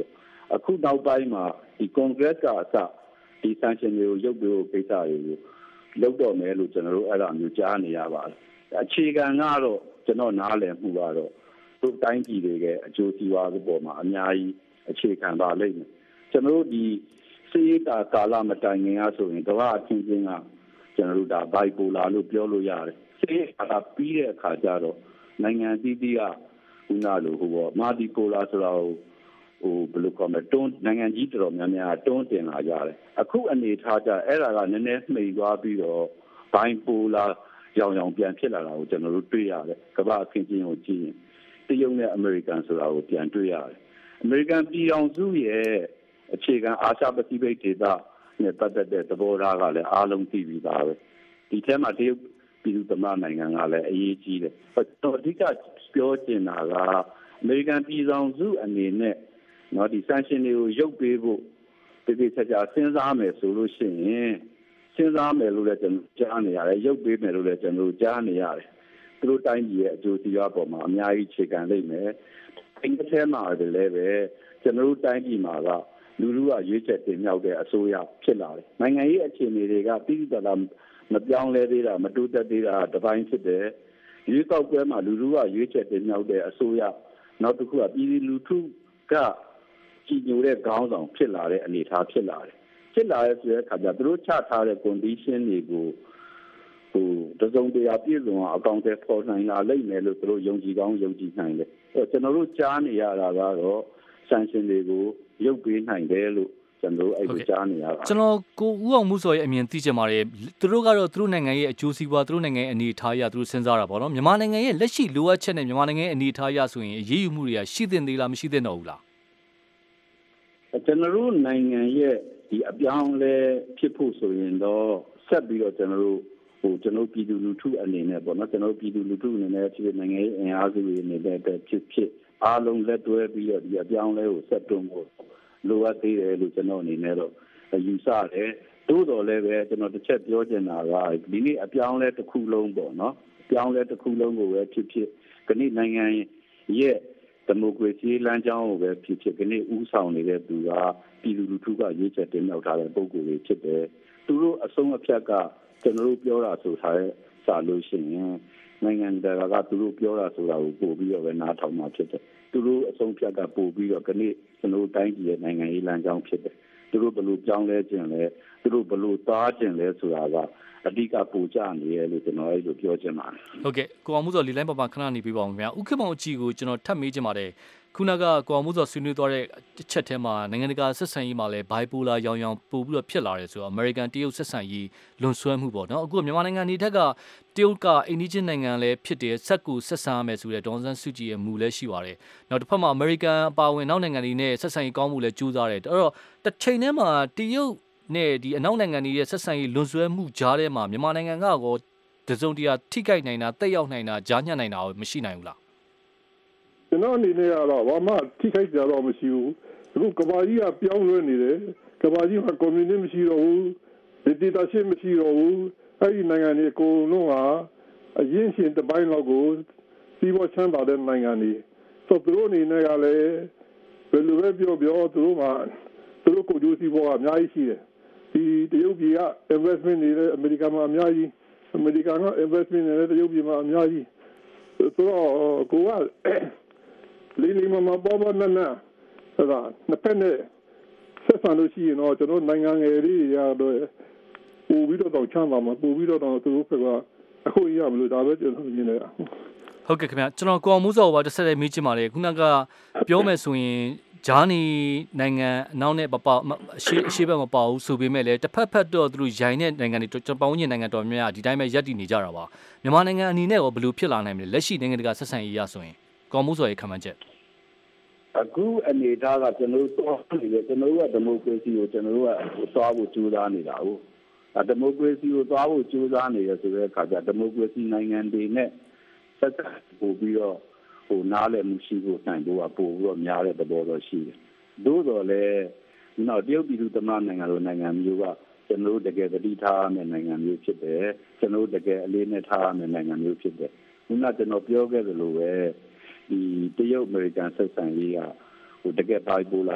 အခုနောက်ပိုင်းမှာဒီ Congress ကအစဒီ sanction တွေကိုရုပ်ပေးဖို့ကိစ္စတွေကိုလုပ်တော့မယ်လို့ကျွန်တော်တို့အဲ့ဒါမျိုးကြားနေရပါတယ်အခြေခံကတော့ကျွန်တော်နားလည်မှုကတော့သူ့တိုင်းပြည်တွေရဲ့အကျိုးစီးပွားပေါ်မှာအများကြီးအခြေခံပါလိမ့်မယ်ကျွန်တော်တို့ဒီစီးတာကာလမတိုင်ခင်အားဆိုရင်ကမ္ဘာအချင်းချင်းကကျွန်တော်တို့ဒါ bipolar လို့ပြောလို့ရတယ်စီးတာပြီးတဲ့အခါကျတော့နိုင်ငံအသီးသီးကခုနလိုဟိုပေါ့ multipolar ဆိုတာဟိုဟိုဘယ်လိုခေါ်မလဲတွန်းနိုင်ငံကြီးတော်များများတွန်းတင်လာကြတယ်အခုအနေထားကြအဲ့ဒါကနည်းနည်းမှိန်သွားပြီးတော့ bipolar ရောင်ရောင်ပြန်ဖြစ်လာတာကိုကျွန်တော်တို့တွေ့ရတယ်ကမ္ဘာအခင်းချင်းကိုကြည့်ရင်တရုတ်နဲ့အမေရိကန်ဆိုတာကိုပြန်တွေ့ရတယ်အမေရိကန်ပြည်အောင်စုရဲ့အခြေခံအာရှပစိဖိတ်ဒေသနဲ့ပတ်သက်တဲ့သဘောထားကလည်းအားလုံးသိပြီးသားပဲဒီထဲမှာတရုတ်ပြည်သူ့သမ္မတနိုင်ငံကလည်းအရေးကြီးတယ်တော့အဓိကပြောချင်တာကအမေရိကန်ပြည်အောင်စုအနေနဲ့နော်ဒီ sanction တွေကိုရုပ်ပေးဖို့တကယ်ချာချာစဉ်းစားမယ်ဆိုလို့ရှိရင်စဉ်းစားမယ်လို့လည်းကျွန်တော်ကြားနေရတယ်ရုပ်ပေးမယ်လို့လည်းကျွန်တော်ကြားနေရတယ်သူတို့တိုင်းပြည်ရဲ့အကျိုးစီးပွားပေါ်မှာအများကြီးခြေခံလိမ့်မယ်ဒီတစ်ထဲမှာလည်းပဲကျွန်တော်တို့တိုင်းပြည်မှာကလူလူကရွေးချက်တင်မြောက်တဲ့အစိုးရဖြစ်လာတယ်နိုင်ငံရေးအခြေအနေတွေကပြည်သူ့တော်မပြောင်းလဲသေးတာမတိုးတက်သေးတာတစ်ပိုင်းဖြစ်တယ်ရွေးကောက်ပွဲမှာလူလူကရွေးချက်တင်မြောက်တဲ့အစိုးရနောက်တစ်ခုကပြည်သူလူထုကကြည်ညိုတဲ့ခေါင်းဆောင်ဖြစ်လာတဲ့အနေအထားဖြစ်လာတယ်ဖြစ်လာတဲ့ဆိုတဲ့အခါကျသူတို့ချထားတဲ့ condition တွေကိုဟိုတစုံတရာပြည့်စုံအောင်အကောင့်တွေပေါ်နိုင်လာလိမ့်မယ်လို့သူတို့ယုံကြည်ကောင်းယုံကြည်နိုင်တယ်အဲကျွန်တော်တို့ကြားနေရတာကတော့ sanction တွေကိုရုပ်ပေးနိုင်တယ်လို့ကျွန်တော်အဲ့လိုကြားနေရတာကျွန်တော်ကိုဦးအောင်မှုစောရဲ့အမြင်သိချင်ပါတယ်သူတို့ကတော့သူတို့နိုင်ငံရဲ့အကျိုးစီးပွားသူတို့နိုင်ငံရဲ့အနေအထားအရသူတို့စဉ်းစားတာပေါ့နော်မြန်မာနိုင်ငံရဲ့လက်ရှိလိုအပ်ချက်နဲ့မြန်မာနိုင်ငံရဲ့အနေအထားအရဆိုရင်အရေးယူမှုတွေကရှိသင့်သေးလားမရှိသင့်တော့ဘူးလားကျွန်တော်တို့နိုင်ငံရဲ့ဒီအပြောင်းလဲဖြစ်ဖို့ဆိုရင်တော့ဆက်ပြီးတော့ကျွန်တော်တို့ဟိုကျွန်တော်ပြည်သူလူထုအနေနဲ့ပေါ့နော်ကျွန်တော်ပြည်သူလူထုအနေနဲ့ဖြစ်နိုင်ငံရေးအင်အားစုတွေအနေနဲ့ဖြစ်ဖြစ်အားလုံးလက်တွဲပြီးတော့ဒီအပြောင်းလဲကိုဆက်တွန်းဖို့လိုအပ်သေးတယ်လို့ကျွန်တော်အနေနဲ့တော့ယူဆတယ်တိုးတော်လည်းပဲကျွန်တော်တစ်ချက်ပြောချင်တာကဒီနေ့အပြောင်းလဲတစ်ခုလုံးပေါ့နော်ပြောင်းလဲတစ်ခုလုံးကိုပဲဖြစ်ဖြစ်ခဏနိုင်ငံရဲ့ဒီမိုကရေစီလမ်းကြောင်းကိုပဲဖြစ်ဖြစ်ခဏဥဆောင်နေတဲ့သူကပြည်သူလူထုကရွေးချယ်တင်မြှောက်ထားတဲ့ပုံကိုယ်တွေဖြစ်တယ်သူတို့အဆုံးအဖြတ်ကကျွန်တော်တို့ပြောတာဆိုထားတဲ့စာလို့ရှိရင်နိုင်ငံတော်ကသူတို့ပြောတာဆိုတာကိုပို့ပြီးတော့ပဲနားထောင်မှာဖြစ်တယ်သူတို့အဆုံးဖြတ်ကပို့ပြီးတော့ခဏကျွန်တော်တို့တိုင်းပြည်ရဲ့နိုင်ငံရေးလမ်းကြောင်းဖြစ်တယ်သူတို့ဘယ်လိုပြောင်းလဲခြင်းလဲသူတို့ဘယ်လိုသားခြင်းလဲဆိုတာကအဓိကပို့ကြနေရလို့ကျွန်တော်အဲ့လိုပြောချင်ပါတယ်ဟုတ်ကဲ့ကိုအောင်မှုစောလီလိုင်းပေါ်မှာခဏနေပြပါဦးခင်ဗျာဥက္ကမောင်အကြည့်ကိုကျွန်တော်ထပ်မေးချင်ပါတယ်ခုနကကိုအောင်မှုစောဆွေးနွေးသွားတဲ့အချက်ထဲမှာနိုင်ငံတကာဆက်ဆံရေးမှာလည်းဘိုင်ပိုလာရောင်ရောင်ပို့ပြီးတော့ဖြစ်လာတယ်ဆိုတော့ American တရုတ်ဆက်ဆံရေးလွန်ဆွဲမှုပေါ့နော်အခုမြန်မာနိုင်ငံနေထက်ကတရုတ်ကအိန္ဒိယနိုင်ငံလည်းဖြစ်တယ်ဆက်ကူဆက်ဆံရမယ်ဆိုတဲ့ဒေါ်စန်းစုကြည်ရဲ့မူလည်းရှိပါတယ်နောက်တစ်ဖက်မှာ American အပါအဝင်နောက်နိုင်ငံတွေနဲ့ဆက်ဆံရေးကောင်းမှုလည်းကြိုးစားတယ်အဲ့တော့တစ်ချိန်တည်းမှာတရုတ်နဲ့ဒီအနောက်နိုင်ငံတွေရဲ့ဆက်ဆံရေးလွန်ဆွဲမှုကြားထဲမှာမြန်မာနိုင်ငံကကောတစုံတရာထိခိုက်နိုင်တာတက်ရောက်နိုင်တာကြားညှက်နိုင်တာမရှိနိုင်ဘူးလားကျွန်တော်အနေနဲ့ကတော့ဘာမှထိခိုက်ကြတော့မရှိဘူးအခုကဘာကြီးကပြောင်းလဲနေတယ်ကဘာကြီးမှာကွန်မြူနစ်မရှိတော့ဘူးဒီတီတာရှင်းမရှိတော့ဘူးအဲ့ဒီနိုင်ငံတွေအကုန်လုံးကအရင်ရှင်တစ်ပိုင်းလောက်ကိုစီးပွားချမ်းသာတဲ့နိုင်ငံတွေဆိုသူတို့အနေနဲ့ကလည်းဘယ်လိုပဲပြောပြောသူတို့မှာသူတို့ကိုကြိုးစီးပွားကအများကြီးရှိတယ်ဒီတရုတ်ပြည်က investment တွေလည်းအမေရိကန်မှာအများကြီးအမေရိကန်က investment တွေလည်းတရုတ်ပြည်မှာအများကြီးဆိုတော့ကိုကလီလီမမပေါ်ပေါ်နဲ့နဲ့ဆိုတာနှစ်ဖက်နဲ့ဆက်ဆံလို့ရှိရင်တော့ကျွန်တော်နိုင်ငံငယ်လေးရတော့ပို့ပြီးတော့ချမ်းသာမှာပို့ပြီးတော့သူတို့ကအခုရမလို့ဒါပဲကျွန်တော်မြင်နေတာဟုတ်ကဲ့ခင်ဗျာကျွန်တော်ကိုအောင်မိုးစောဘာတစ်ဆက်တည်းမေးချင်ပါတယ်ခုနကပြောမယ်ဆိုရင်ဂျာနီနိုင်ငံအနောက်နဲ့ပပအရှိအရှိဘက်မပါဘူးဆိုပေမဲ့လည်းတစ်ဖက်ဖက်တော့သူတို့ရိုင်းတဲ့နိုင်ငံတွေကျွန်တော်ပေါင်းညင်နိုင်ငံတော်များများဒီတိုင်းပဲရပ်တည်နေကြတာပါမြန်မာနိုင်ငံအနေနဲ့ရောဘယ်လိုဖြစ်လာနိုင်မလဲလက်ရှိနိုင်ငံတကာဆက်ဆံရေးရဆိုရင်ကောင်းမိုးစောရဲ့ခံမှန်းချက်အခုအနေထားကကျွန်တော်တို့သွားနေတယ်ကျွန်တော်တို့ကဒီမိုကရေစီကိုကျွန်တော်တို့ကသွားဖို့ကြိုးစားနေတာဟုတ်အဲဒီမိုကရေစီကိုသွားဖို့ကြိုးစားနေရဆိုတဲ့အခါကျဒီမိုကရေစီနိုင်ငံတွေနဲ့ဆက်ဆံပို့ပြီးတော့ဟိုနားလည်မှုရှိဖို့နိုင်ဖို့ကပို့ပြီးတော့များတဲ့သဘောတော့ရှိတယ်သို့တော်လည်းနောက်တရုတ်ပြည်သူ့သမ္မတနိုင်ငံလိုနိုင်ငံမျိုးကကျွန်တော်တို့တကယ်တတိထားရမယ့်နိုင်ငံမျိုးဖြစ်တယ်ကျွန်တော်တို့တကယ်အလေးနဲ့ထားရမယ့်နိုင်ငံမျိုးဖြစ်တယ်ခုနကကျွန်တော်ပြောခဲ့သလိုပဲဒီတရုတ်အမေရိကန်ဆက်ဆံရေးကဟိုတကယ်ဘိုင်ပိုလာ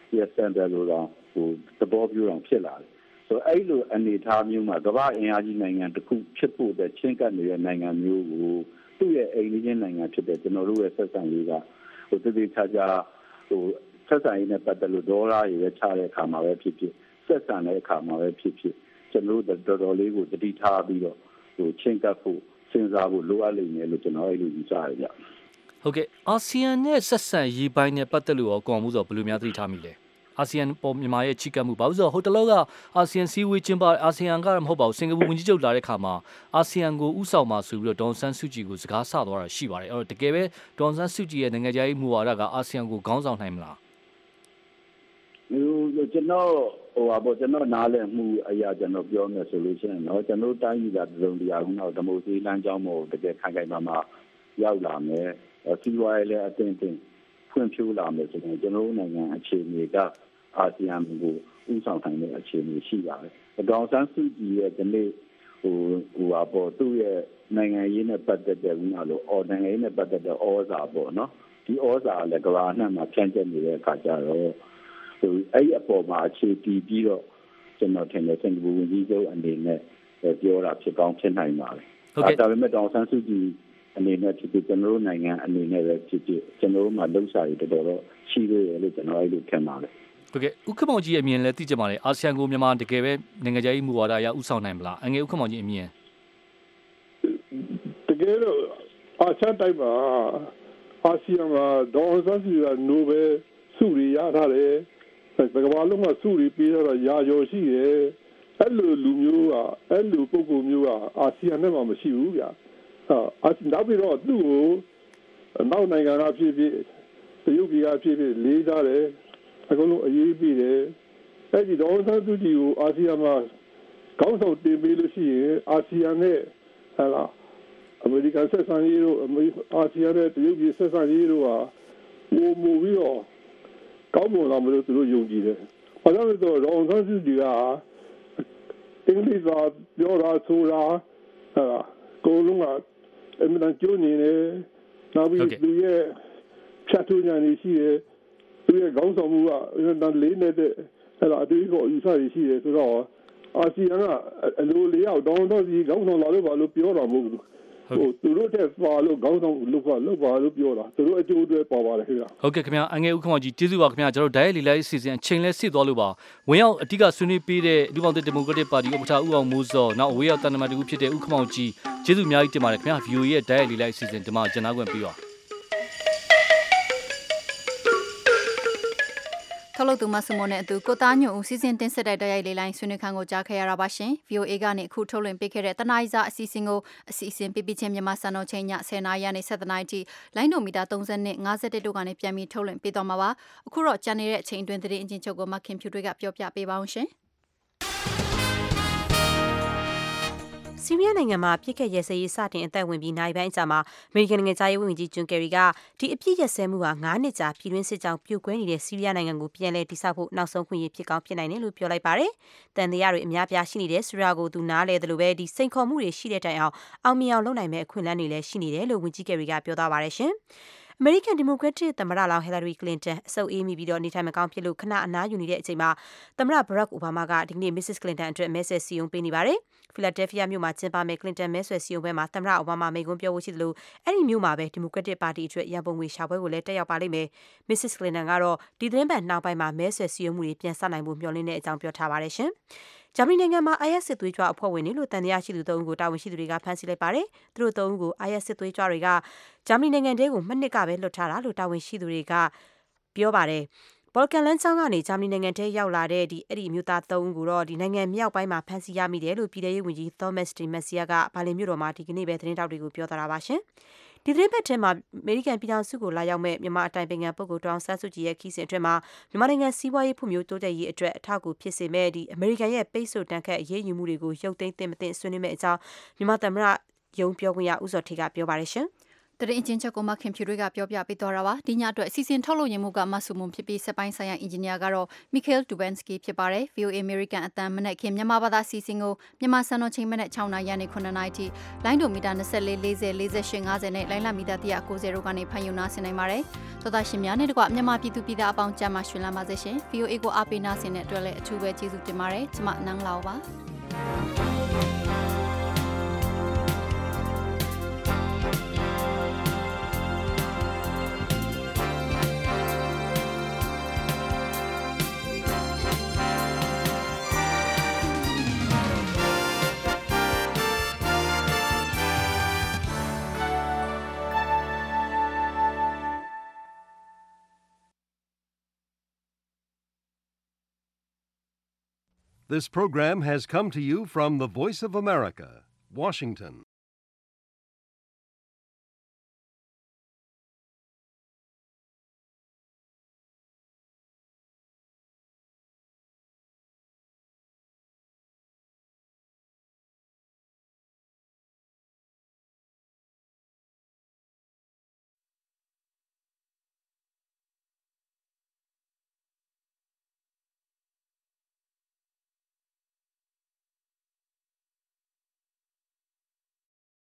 ရဲ့စံတယ်လို့တော့ဟိုသဘောပြုအောင်ဖြစ်လာတယ်ဆိုအဲ့လိုအနေအထားမျိုးမှာကမ္ဘာအင်အားကြီးနိုင်ငံတစ်ခုဖြစ်ဖို့တဲ့ချင်းကပ်နေတဲ့နိုင်ငံမျိုးကိုသူ့ရဲ့အိမ်ကြီးနိုင်ငံဖြစ်တဲ့ကျွန်တော်တို့ရဲ့ဆက်ဆံရေးကဟိုတတိချာချာဟိုဆက်ဆံရေးနဲ့ပတ်သက်လို့ဒေါ်လာတွေပဲချတဲ့အခါမှာပဲဖြစ်ဖြစ်ဆက်ဆံတဲ့အခါမှာပဲဖြစ်ဖြစ်ကျွန်တော်တို့တော်တော်လေးကိုတတိထားပြီးတော့ဟိုချင်းကပ်ဖို့စဉ်းစားဖို့လိုအပ်လိမ့်မယ်လို့ကျွန်တော်အဲ့လိုယူဆရကြဟုတ်ကဲ့အာဆီယံနဲ့ဆက်ဆံရေးပိုင်းနဲ့ပတ်သက်လို့ရောကောင်မှုဆိုဘယ်လိုများသတိထားမိလဲအာဆီယံပေါ်မြန်မာရဲ့ချိကပ်မှုဘာလို့ဆိုဟိုတလောကအာဆီယံစည်းဝေးကျင်းပအာဆီယံကမဟုတ်ပါဘူးစင်ကာပူဝန်ကြီးချုပ်လာတဲ့ခါမှာအာဆီယံကိုဥဆောင်မှာဆိုပြီးတော့ဒေါန်ဆန်းစုကြည်ကိုစကားဆသွားတာရှိပါတယ်အဲ့တော့တကယ်ပဲဒေါန်ဆန်းစုကြည်ရဲ့နိုင်ငံခြားရေးမူဝါဒကအာဆီယံကိုခေါင်းဆောင်နိုင်မလားဟိုကျွန်တော်ဟိုအပေါ်ကျွန်တော်နားလည်မှုအရာကျွန်တော်ပြောမယ်ဆိုလို့ရှိရင်တော့ကျွန်တော်တိုင်းပြည်ကတုံးတရားကတော့ဒီမိုကရေစီလမ်းကြောင်းပေါ်တကယ်ခိုင်ခိုင်မာမာရောက်လာမယ်စီးပွားရေးလည်းအတင်းတင်းဖွံ့ဖြိုးလာမယ်ဆိုရင်ကျွန်တော်နိုင်ငံအခြေအနေကအာဆီယံကိုဥဆောင်နိုင်တဲ့အခြေအနေရှိပါတယ်။ဒေါန်ဆန်းစုကြည်ရဲ့ဒီနေ့ဟိုဟိုအပေါ်သူ့ရဲ့နိုင်ငံရေးနဲ့ပတ်သက်တဲ့ဥနာလို့အော်နိုင်ငံရေးနဲ့ပတ်သက်တဲ့ဩဇာပေါ့နော်။ဒီဩဇာလည်းကမ္ဘာအနှံ့မှာဖြန့်ကျက်နေတဲ့အခါကျတော့ဟိုအဲ့ဒီအပေါ်မှာအခြေတည်ပြီးတော့ကျွန်တော်ထင်တယ်စင်ကာပူဝန်ကြီးချုပ်အနေနဲ့ပြောတာဖြစ်ကောင်းဖြစ်နိုင်ပါတယ်။ဟုတ်ကဲ့ဒါပေမဲ့ဒေါန်ဆန်းစုကြည်အနေနဲ့ဖြစ်ဖြစ်ကျွန်တော်တို့နိုင်ငံအနေနဲ့ပဲဖြစ်ဖြစ်ကျွန်တော်တို့မှာလှုပ်ရှားရတော်တော်ရှိသေးတယ်လို့ကျွန်တော်အဲ့လိုထင်ပါတယ်ဟုတ်ကဲ့ဥက္ကမောင်ကြီးရဲ့အမြင်လည်းသိကြပါလေအာဆီယံကိုမြန်မာတကယ်ပဲနိုင်ငံခြားရေးမူဝါဒအရဥဆောင်နိုင်မလားအငယ်ဥက္ကမောင်ကြီးအမြင်တကယ်တော့အာဆီယံတိုင်းမှာအာဆီယံမှာဒေါ်ဆန်းစုကြည်ကနိုဘယ်ဆုတွေရထားတယ်ကမ္ဘာလုံးမှာဆုတွေပေးတော့ရာကျော်ရှိတယ်အဲ့လိုလူမျိုးကအဲ့လိုပုဂ္ဂိုလ်မျိုးကအာဆီယံနဲ့မှမရှိဘူးဗျာအာနောက်ပြီးတော့သူ့ကိုနောက်နိုင်ငံကဖြစ်ဖြစ်တရုတ်ပြည်ကဖြစ်ဖြစ်လေးစားတယ်အကုန်လုံးအရေးပေးတယ်အဲ့ဒီဒေါ်ဆန်းစုကြည်ကိုအာဆီယံမှာကောင်းဆောင်တင်ပေးလို့ရှိရင်အာဆီယံနဲ့ဟာလာအမေရိကန်ဆက်ဆံရေးတို့အာဆီယံနဲ့တရုတ်ပြည်ဆက်ဆံရေးတို့ဟာဟိုမူပြီးတော့ကောင်းမွန်လာမလို့သူတို့ယုံကြည်တယ်ဘာလို့လဲဆိုတော့ဒေါ်ဆန်းစုကြည်ကအင်္ဂလိပ်စာပြောတာဆိုတာဟာကိုလုံးကအမှန်တကျိုးနေတယ်နောက်ပြီးသူရဲ့ဖြတ်ထုတ်ညာနေရှိတယ်သူရဲ့ခေါင်းဆောင်မှုကအမှန်တလေးနေတဲ့အဲ့ဒါအတူတူယူဆရရှိတယ်ဆိုတော့အာဆီယံကအလိုလေးရောက်တောင်းတော့ဒီခေါင်းဆောင်လာလို့ဘာလို့ပြောတာမဟုတ်ဘူးဟိုသူတို့တဲ့ပါလို့ခေါင်းဆောင်လို့ပါလို့ပါလို့ပြောတာသူတို့အကျိုးတွေပေါ်ပါတယ်ခင်ဗျာဟုတ်ကဲ့ခင်ဗျာအငယ်ဥက္ကမောင်ကြီးကျေးဇူးပါခင်ဗျာကျွန်တော် Diet လီလိုက်အစီအစဉ်အချိန်လဲစစ်သွားလို့ပါဝင်ရောက်အဓိကဆွေးနွေးပေးတဲ့လူပေါင်းတဲ့ဒီမိုကရက်တစ်ပါတီဥက္ကဋ္ဌဦးအောင်မိုးစောနောက်အဝေးရောက်တန်တမာတူဖြစ်တဲ့ဥက္ကမောင်ကြီးကျေးဇူးအများကြီးတင်ပါတယ်ခင်ဗျာ ဗီအိုအေ ရဲ့ Diet လီလိုက်အစီအစဉ်ဒီမှာကျွန်တော်ခွင့်ပြီးပါထုတ်လုပ်သူမဆုမနဲ့အတူကိုသားညွန့်ဦးစီစဉ်တင်ဆက်တဲ့တိုက်ရိုက်လေးလိုင်းဆွေးနွေးခန်းကိုကြားခဲ့ရတာပါရှင် ဗီအိုအေ ကနေအခုထုတ်လွှင့်ပေးခဲ့တဲ့တနားရီစာအစီအစဉ်ကိုအစီအစဉ်ပြပြချင်းမြန်မာစံတော်ချိန်ညဆယ်နာရီကနေဆယ်နာရီထိလိုင်းဒိုမီတာသုံးဆယ်နဲ့ငါးဆယ်တစ်တို့ကနေပြန်ပြီးထုတ်လွှင့်ပေးသွားမှာပါအခုတော့ကြံနေတဲ့အချိန်တွင်သတင်းအချင်းချုပ်ကိုမခင်ဖြူတွေကပြောပြပေးပါအောင်ရှင်ဆီးရီးယားနိုင်ငံမှာပြစ်ခတ်ရဲစဲရေးစတင်အသက်ဝင်ပြီးနိုင်ပိုင်းအကြာမှာအမေရိကန်နိုင်ငံသားရေးဝန်ကြီးဂျွန်ကယ်ရီကဒီအပြစ်ရက်စဲမှုဟာငါးနှစ်ကြာပြည်တွင်းစစ်ကြောင့်ပြိုကွဲနေတဲ့ဆီးရီးယားနိုင်ငံကိုပြန်လည်တည်ဆောက်ဖို့နောက်ဆုံးခွင့်ရဖြစ်ကောင်းဖြစ်နိုင်တယ်လို့ပြောလိုက်ပါတယ်။တန်တရားတွေအများပြားရှိနေတယ်ဆိုတာကိုသူနားလဲတယ်လို့ပဲဒီစိန်ခေါ်မှုတွေရှိတဲ့တိုင်အောင်အောင်မြင်အောင်လုပ်နိုင်မဲ့အခွင့်အလမ်းတွေလည်းရှိနေတယ်လို့ဝန်ကြီးကယ်ရီကပြောသွားပါတယ်ရှင်။အမေရိကန်ဒီမိုကရက်တစ်သမ္မတလောင်းဟီလာရီကလင်တန်အဆုတ်အေးမိပြီးတော့နေထိုင်မကောင်းဖြစ်လို့ခဏအနားယူနေတဲ့အချိန်မှာသမ္မတဘရက်အိုဘားမားကဒီကနေ့မစ္စစ်ကလင်တန်အတွက်မဲဆွယ်စည်းရုံးပေးနေပါတယ်။ဖီလာဒဲလ်ဖီးယားမြို့မှာကျင်းပမယ့်ကလင်တန်မဲဆွယ်စည်းရုံးပွဲမှာသမ္မတအိုဘားမားမိန့်ခွန်းပြောဖို့ရှိသလိုအဲ့ဒီမြို့မှာပဲဒီမိုကရက်တစ်ပါတီအတွက်ရန်ပုံငွေရှာပွဲကိုလည်းတက်ရောက်ပါလိမ့်မယ်။မစ္စစ်ကလင်တန်ကတော့ဒီသတင်းပတ်နောက်ပိုင်းမှာမဲဆွယ်စည်းရုံးမှုတွေပြန်စနိုင်ဖို့မျှော်လင့်တဲ့အကြောင်းပြောထားပါတယ်ရှင်။ဂျာမနီနိုင်ငံမှာ အိုင်အက်စ် စစ်သွေးကြွအဖွဲ့ဝင်တွေလို့တန်တရားရှိသူသုံးဦးကိုတာဝန်ရှိသူတွေကဖမ်းဆီးလိုက်ပါတယ်။သူတို့သုံးဦးကို အိုင်အက်စ် စစ်သွေးကြွတွေကဂျာမနီနိုင်ငံထဲကိုမနှစ်ကပဲလွှတ်ထားတာလို့တာဝန်ရှိသူတွေကပြောပါတယ်။ဘော်လကန်လမ်းကြောင်းကနေဂျာမနီနိုင်ငံထဲရောက်လာတဲ့ဒီအဲ့ဒီအမျိုးသားသုံးဦးကိုတော့ဒီနိုင်ငံမြောက်ပိုင်းမှာဖမ်းဆီးရမိတယ်လို့ပြည်ထောင်ရေးဝန်ကြီးသောမတ်စ် ဒီမက်ဆီယာကဘာလင်မြို့တော်မှာဒီကနေ့ပဲသတင်းတောက်တွေကိုပြောထားတာပါရှင်။ဒီသတင်းပတ်ထဲမှာအမေရိကန်ပြည်ထောင်စုကိုလာရောက်မဲ့မြန်မာအတိုင်ပင်ခံပုဂ္ဂိုလ်ဒေါအောင်ဆန်းစုကြည်ရဲ့ခီးစဉ်အတွင်းမှာမြန်မာနိုင်ငံစီးပွားရေးဖွံ့ဖြိုးတိုးတက်ရေးအတွက်အထောက်အကူဖြစ်စေမဲ့ဒီအမေရိကန်ရဲ့ပိတ်ဆို့တန်ခတ်အရေးယူမှုတွေကိုရုပ်သိမ်းသင့်မသင့်ဆွေးနွေးမဲ့အကြောင်းမြန်မာသမ္မတရုံးပြောခွင့်ရဦးစောထေကပြောပါတယ်ရှင်။တရင်ချင်းချက်ကိုမခင်ဖြူတွေကပြောပြပေးတော့တာပါဒီညအတွက်စီစဉ်ထုတ်လို့ရမှုကမဆုမွန်ဖြစ်ပြီးစပိုင်းဆိုင်ရာအင်ဂျင်နီယာကတော့ Mikhail Dubansky ဖြစ်ပါတယ် V O A American အတန်မနက်ခင်မြန်မာဘာသာစီစဉ်ကိုမြန်မာစံတော်ချိန်မနက်6နာရီနဲ့9နာရီထိလိုင်းဒိုမီတာ24 40 48 50နဲ့လိုင်းလမီတာone ninetyတို့ကနေဖန်ယူနာဆင်နိုင်ပါတယ်သောသားရှင်များနဲ့တကွမြန်မာပြည်သူပြည်သားအပေါင်းကြမ်းမှရှင်လာပါစေရှင် V O A ကိုအားပေးနာဆင်တဲ့အတွက်လည်းအထူးပဲကျေးဇူးတင်ပါတယ်ကျွန်မနန်းလာပါ This program has come to you from the Voice of America, Washington.